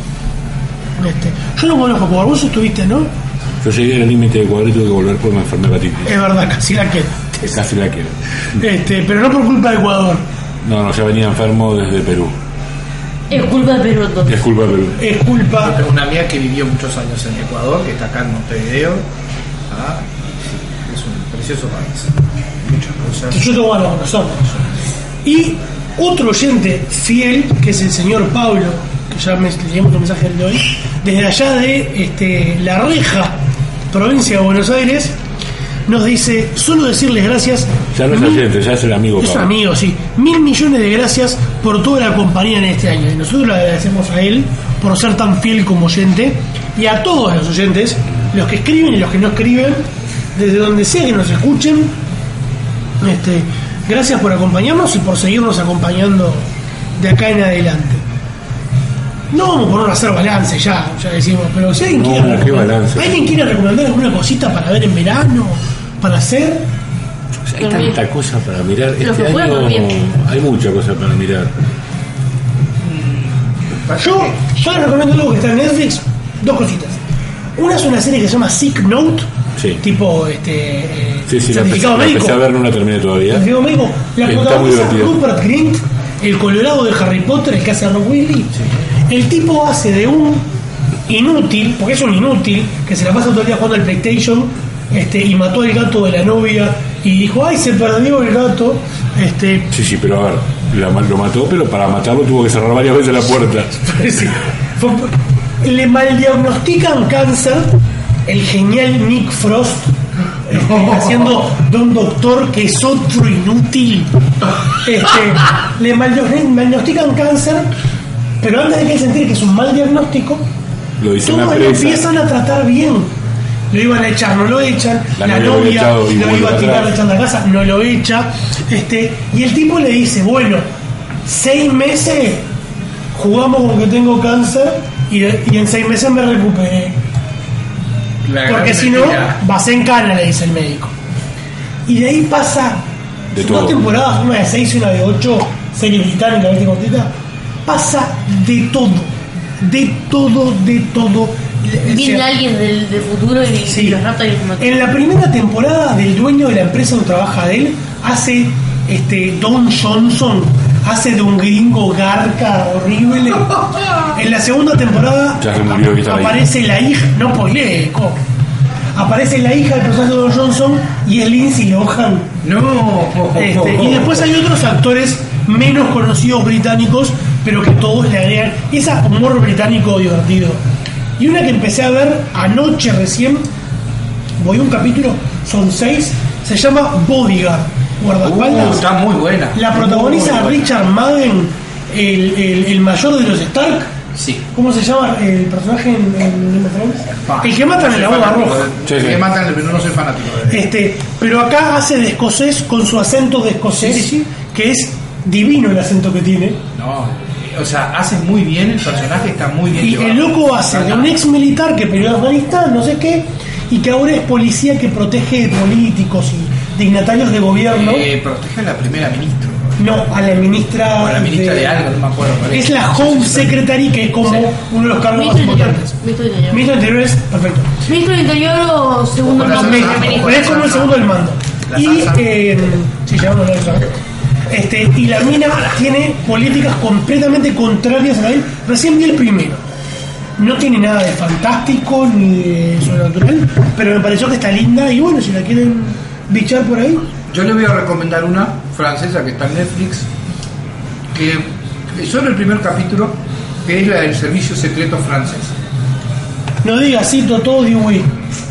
Este, yo no conozco Ecuador, vos estuviste, ¿no? Yo llegué al límite de Ecuador y tuve que volver por una enfermedad hepatitis. Es verdad, casi la quiero. Casi la quiero. Este, pero no por culpa de Ecuador. No, no, ya venía enfermo desde Perú. Es culpa de Perú, entonces. Es culpa de Perú. Es culpa. Yo tengo una amiga que vivió muchos años en Ecuador, que está acá en Montevideo. Ah, sí, es un precioso país. Muchas cosas. Yo tengo ganas de conocerlo. Y otro oyente fiel, que es el señor Pablo, que ya me leímos un mensaje de hoy, desde allá de este, La Reja, provincia de Buenos Aires, nos dice, solo decirles gracias. Ya no es mil, oyente, ya es el amigo. Es un amigo, sí. Mil millones de gracias por toda la compañía en este año. Y nosotros le agradecemos a él por ser tan fiel como oyente, y a todos los oyentes, los que escriben y los que no escriben, desde donde sea que nos escuchen. Este, gracias por acompañarnos y por seguirnos acompañando de acá en adelante. No vamos a poner a hacer balance ya, ya decimos, pero si alguien, no, quiere, ¿qué balance? ¿alguien quiere recomendar alguna cosita para ver en verano, para hacer? O sea, hay tanta cosa para mirar. Lo Este que año bien. hay mucha cosa para mirar. Yo, yo les recomiendo algo que está en Netflix, dos cositas. Una es una serie que se llama Sick Note, sí. tipo este eh, sí, sí, certificado la empecé, médico. La empecé a ver, no la terminé todavía. Certificado médico. La Está muy protagoniza divertida. Rupert Grint, el colorado de Harry Potter, el que hace a Ron Weasley. Sí. El tipo hace de un inútil, porque es un inútil, que se la pasa todo el día jugando al PlayStation, este, y mató al gato de la novia, y dijo, ay, se perdió el gato. Este, sí, sí, pero a ver, la, lo mató, pero para matarlo tuvo que cerrar varias veces la puerta. Sí. Fue, le maldiagnostican cáncer, el genial Nick Frost, este, haciendo de un doctor que es otro inútil. Este, le maldiagnostican cáncer, pero antes de que él sentir que es un mal diagnóstico, lo dice todos lo empiezan a tratar bien. Lo iban a echar, no lo echan. La, la novia lo iba a tirar, lo echan de la casa, no lo echa. Este, y el tipo le dice, bueno, seis meses jugamos con que tengo cáncer y, y en seis meses me recuperé. La Porque si no, vas en cana, le dice el médico. Y de ahí pasa de dos todo. temporadas, una de seis y una de ocho, serie británica, ¿viste cortita? Pasa de todo, de todo, de todo. Viene o sea, alguien del, del futuro y, sí. y los rapta y los En la primera temporada, del dueño de la empresa donde trabaja él, hace este Don Johnson, hace de un gringo garca horrible. En la segunda temporada ya se murió, aparece la hija, no spoileé, aparece la hija del personaje de Don Johnson y es Lindsay Lohan. No. Este, y después hay otros actores menos conocidos británicos, pero que todos le agregan ese humor británico divertido. Y una que empecé a ver anoche recién, voy a un capítulo, son seis, se llama Bodyguard, guardaespaldas. Uh, está muy buena. La protagoniza Richard Madden, el, el, el mayor de los Stark. Sí. ¿Cómo se llama el personaje en, en Game of Thrones? Ah, el que matan en la boda roja. Sí, sí. El que matan, pero no soy fanático. Este, pero acá hace de escocés con su acento de escocés, sí, sí, sí. Que es divino el acento que tiene. No, o sea, hace muy bien el personaje, está muy bien y llevado. El loco hace de un ex militar que peleó en Afganistán, no sé qué, y que ahora es policía que protege políticos y dignatarios de gobierno. Eh, protege a la primera ministra. No, a la ministra. O a la ministra de, de algo, no me acuerdo. Es la Home Secretary, que es como sí. uno de los cargos más importantes. Ministro de Interior. Ministro de Interior es perfecto. Ministro de Interior o segundo no, nombre. Pero es como el segundo del mando. La y eh, sí, ya vamos a hablar este, y la mina tiene políticas completamente contrarias a la ley. Recién vi el primero. No tiene nada de fantástico ni de sobrenatural, pero me pareció que está linda y bueno, si la quieren bichar por ahí. Yo le voy a recomendar una francesa que está en Netflix, que es solo el primer capítulo, que es la del servicio secreto francés. No digas, cito todo de Wii.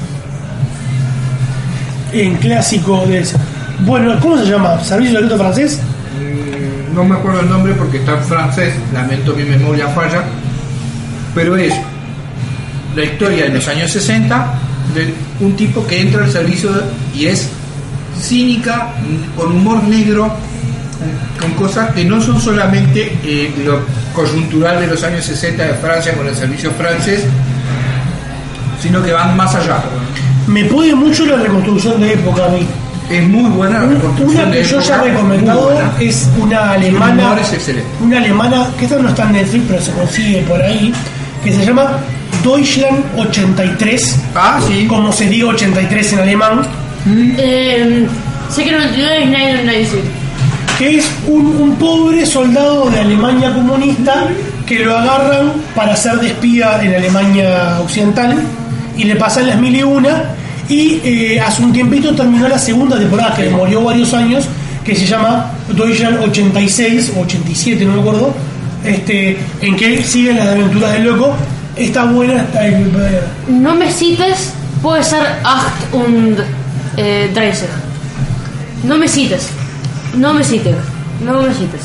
En clásico de ese. Bueno, ¿cómo se llama? ¿Servicio secreto francés? Mm, no me acuerdo el nombre porque está en francés, lamento mi memoria falla, pero es la historia de los años sesenta de un tipo que entra al servicio y es cínica, con humor negro, con cosas que no son solamente eh, lo coyuntural de los años sesenta de Francia con el servicio francés, sino que van más allá. Me puede mucho la reconstrucción de época a mí. Es muy buena la reconstrucción. Una que de yo época, ya he recomendado es una alemana. Es excelente. Una alemana, que esta no está en Netflix, pero se consigue por ahí, que se llama Deutschland ochenta y tres. Ah, sí. Como se diga ochenta y tres en alemán. Mm. Eh, sé que noventa y nueve es noventa y nueve. Que es un, un pobre soldado de Alemania comunista que lo agarran para ser de espía en Alemania occidental y le pasan las mil y una y eh, hace un tiempito terminó la segunda temporada que demoró varios años, que se llama Deutschland ochenta y seis o ochenta y siete, no me acuerdo, este, en que siguen las aventuras del loco. Está buena, está eh, no me cites, puede ser Acht und eh, dreißig. No me cites. No me cites, no me cites.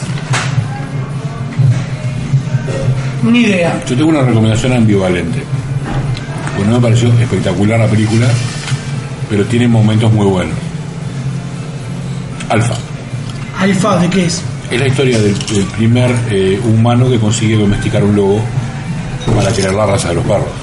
Ni idea. Yo tengo una recomendación ambivalente. Porque no me pareció espectacular la película, pero tiene momentos muy buenos. Alfa. ¿Alfa de qué es? Es la historia del, del primer eh, humano que consigue domesticar un lobo para crear la raza de los perros.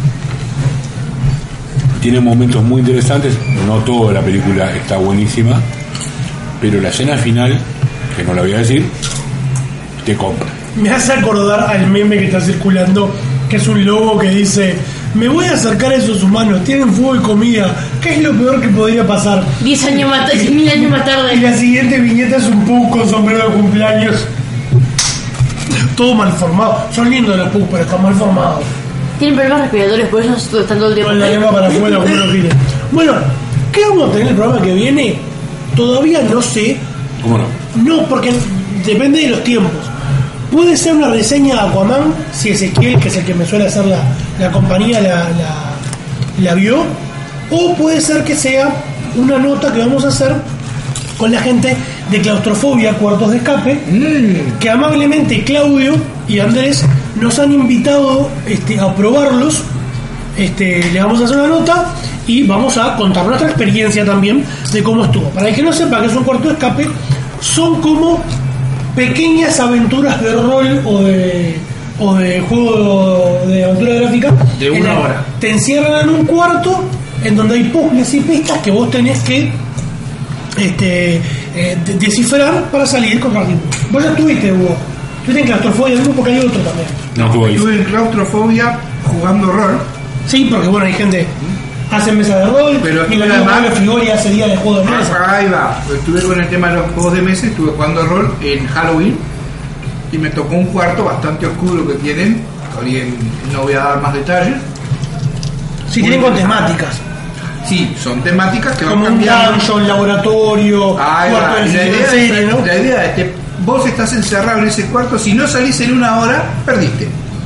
Tiene momentos muy interesantes, no toda la película está buenísima, pero la escena final, que no la voy a decir, te compra. Me hace acordar al meme que está circulando, que es un lobo que dice: me voy a acercar a esos humanos, tienen fuego y comida, ¿qué es lo peor que podría pasar? Diez años más tarde, mil años más tarde. Y la siguiente viñeta es un pug con sombrero de cumpleaños. Todo mal formado. Son lindos los pugs, pero están mal formados. Tienen problemas respiratorios, por eso están todo el tiempo. Con la lengua para afuera, como lo tienen. Bueno, ¿qué vamos a tener el programa que viene? Todavía no sé. ¿Cómo no? No, porque depende de los tiempos. Puede ser una reseña de Aquaman, si Ezequiel, que es el que me suele hacer la, la compañía, la, la, la vio. O puede ser que sea una nota que vamos a hacer con la gente de Claustrofobia, Cuartos de Escape, mm. que amablemente Claudio y Andrés nos han invitado este, a probarlos. Este, le vamos a hacer una nota y vamos a contar nuestra experiencia también de cómo estuvo. Para el que no sepa que es un cuarto de escape, son como pequeñas aventuras de rol o de, o de juego de aventura gráfica de una hora. Te encierran en un cuarto en donde hay puzzles y pistas que vos tenés que este, eh, descifrar para salir con alguien. Vos ya estuviste, Hugo. Estuviste en Claustrofobia, el grupo, que hay otro también. No, no estuve en Claustrofobia jugando rol. Sí, porque bueno, hay gente hace mesa de rol, pero y la de Frigori hace día de juego de mesa. Ahí va, estuve con el tema de los juegos de mesa, estuve jugando rol en Halloween y me tocó un cuarto bastante oscuro que tienen, no voy a dar más detalles. Sí, tienen con temáticas. Sí, son temáticas que van como cambiando. un dungeon, laboratorio, Ah, cuarto la, de la, idea serie, es, ¿no? la idea es que vos estás encerrado en ese cuarto, si no salís en una hora, perdiste.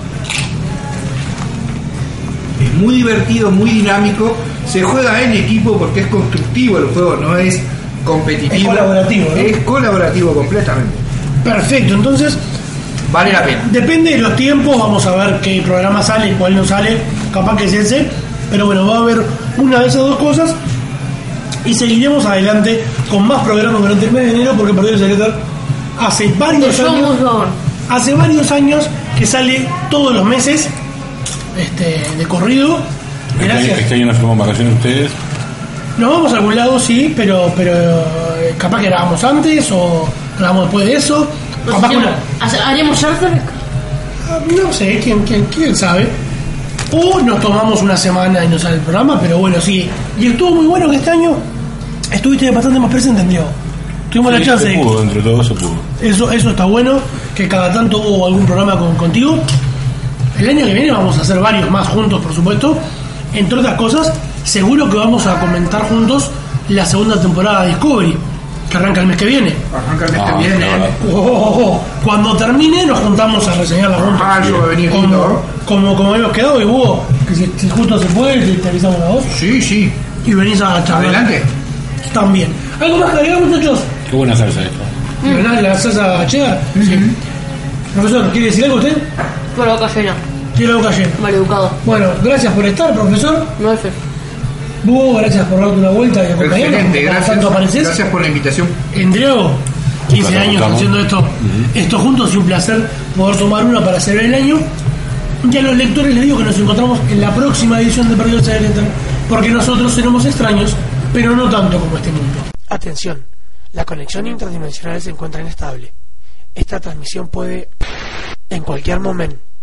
Es muy divertido, muy dinámico, se juega en equipo porque es constructivo el juego, no es competitivo. Es colaborativo, ¿no? Es colaborativo completamente. Perfecto, entonces vale la pena. Depende de los tiempos, vamos a ver qué programa sale y cuál no sale, capaz que es ese, pero bueno, va a haber una de esas dos cosas y seguiremos adelante con más programas durante el mes de enero porque Perdido el Secretar hace varios años, hace varios años que sale todos los meses este, de corrido. Gracias. Este año nos fuimos vacaciones ustedes. Nos vamos a algún lado, sí, pero pero eh, capaz que grabamos antes o grabamos después de eso. Capaz que una- ¿Haremos Shark? No sé, quién, quién, quién sabe. O nos tomamos una semana y no sale el programa, pero bueno, sí. Y estuvo muy bueno que este año estuviste bastante más presente, Diego. Tuvimos Sí, la chance se de. pudo, entre todo se pudo. Eso, eso está bueno, que cada tanto hubo algún programa con, contigo. El año que viene vamos a hacer varios más juntos, por supuesto. Entre otras cosas, seguro que vamos a comentar juntos la segunda temporada de Discovery, que arranca el mes que viene. Arranca el mes Ah, que viene. Oh, oh, oh. Cuando termine nos juntamos a reseñarla juntos. Ah, yo voy a venir como, lindo. como, como habíamos quedado y vos, que si, si justo se puede, te, te avisamos a vos. Sí, sí. Y venís a charlar. Adelante. También. ¿Algo más que agregar, muchachos? Qué buena salsa esta. ¿Verdad? La salsa cheddar. Sí. Profesor, ¿quiere decir algo usted? Con la boca llena. Tiene la boca llena. Maleducado. Bueno, gracias por estar, profesor. No es fe. Búho, gracias por darte una vuelta y acompañarnos. Excelente, Cada gracias. tanto apareces. Gracias por la invitación. Endriago, quince placer, años estamos. haciendo esto, esto juntos y un placer poder sumar una para cerrar el año. Y a los lectores les digo que nos encontramos en la próxima edición de Perdido el Secretar, porque nosotros seremos extraños, pero no tanto como este mundo. Atención, la conexión interdimensional se encuentra inestable. Esta transmisión puede, en cualquier momento,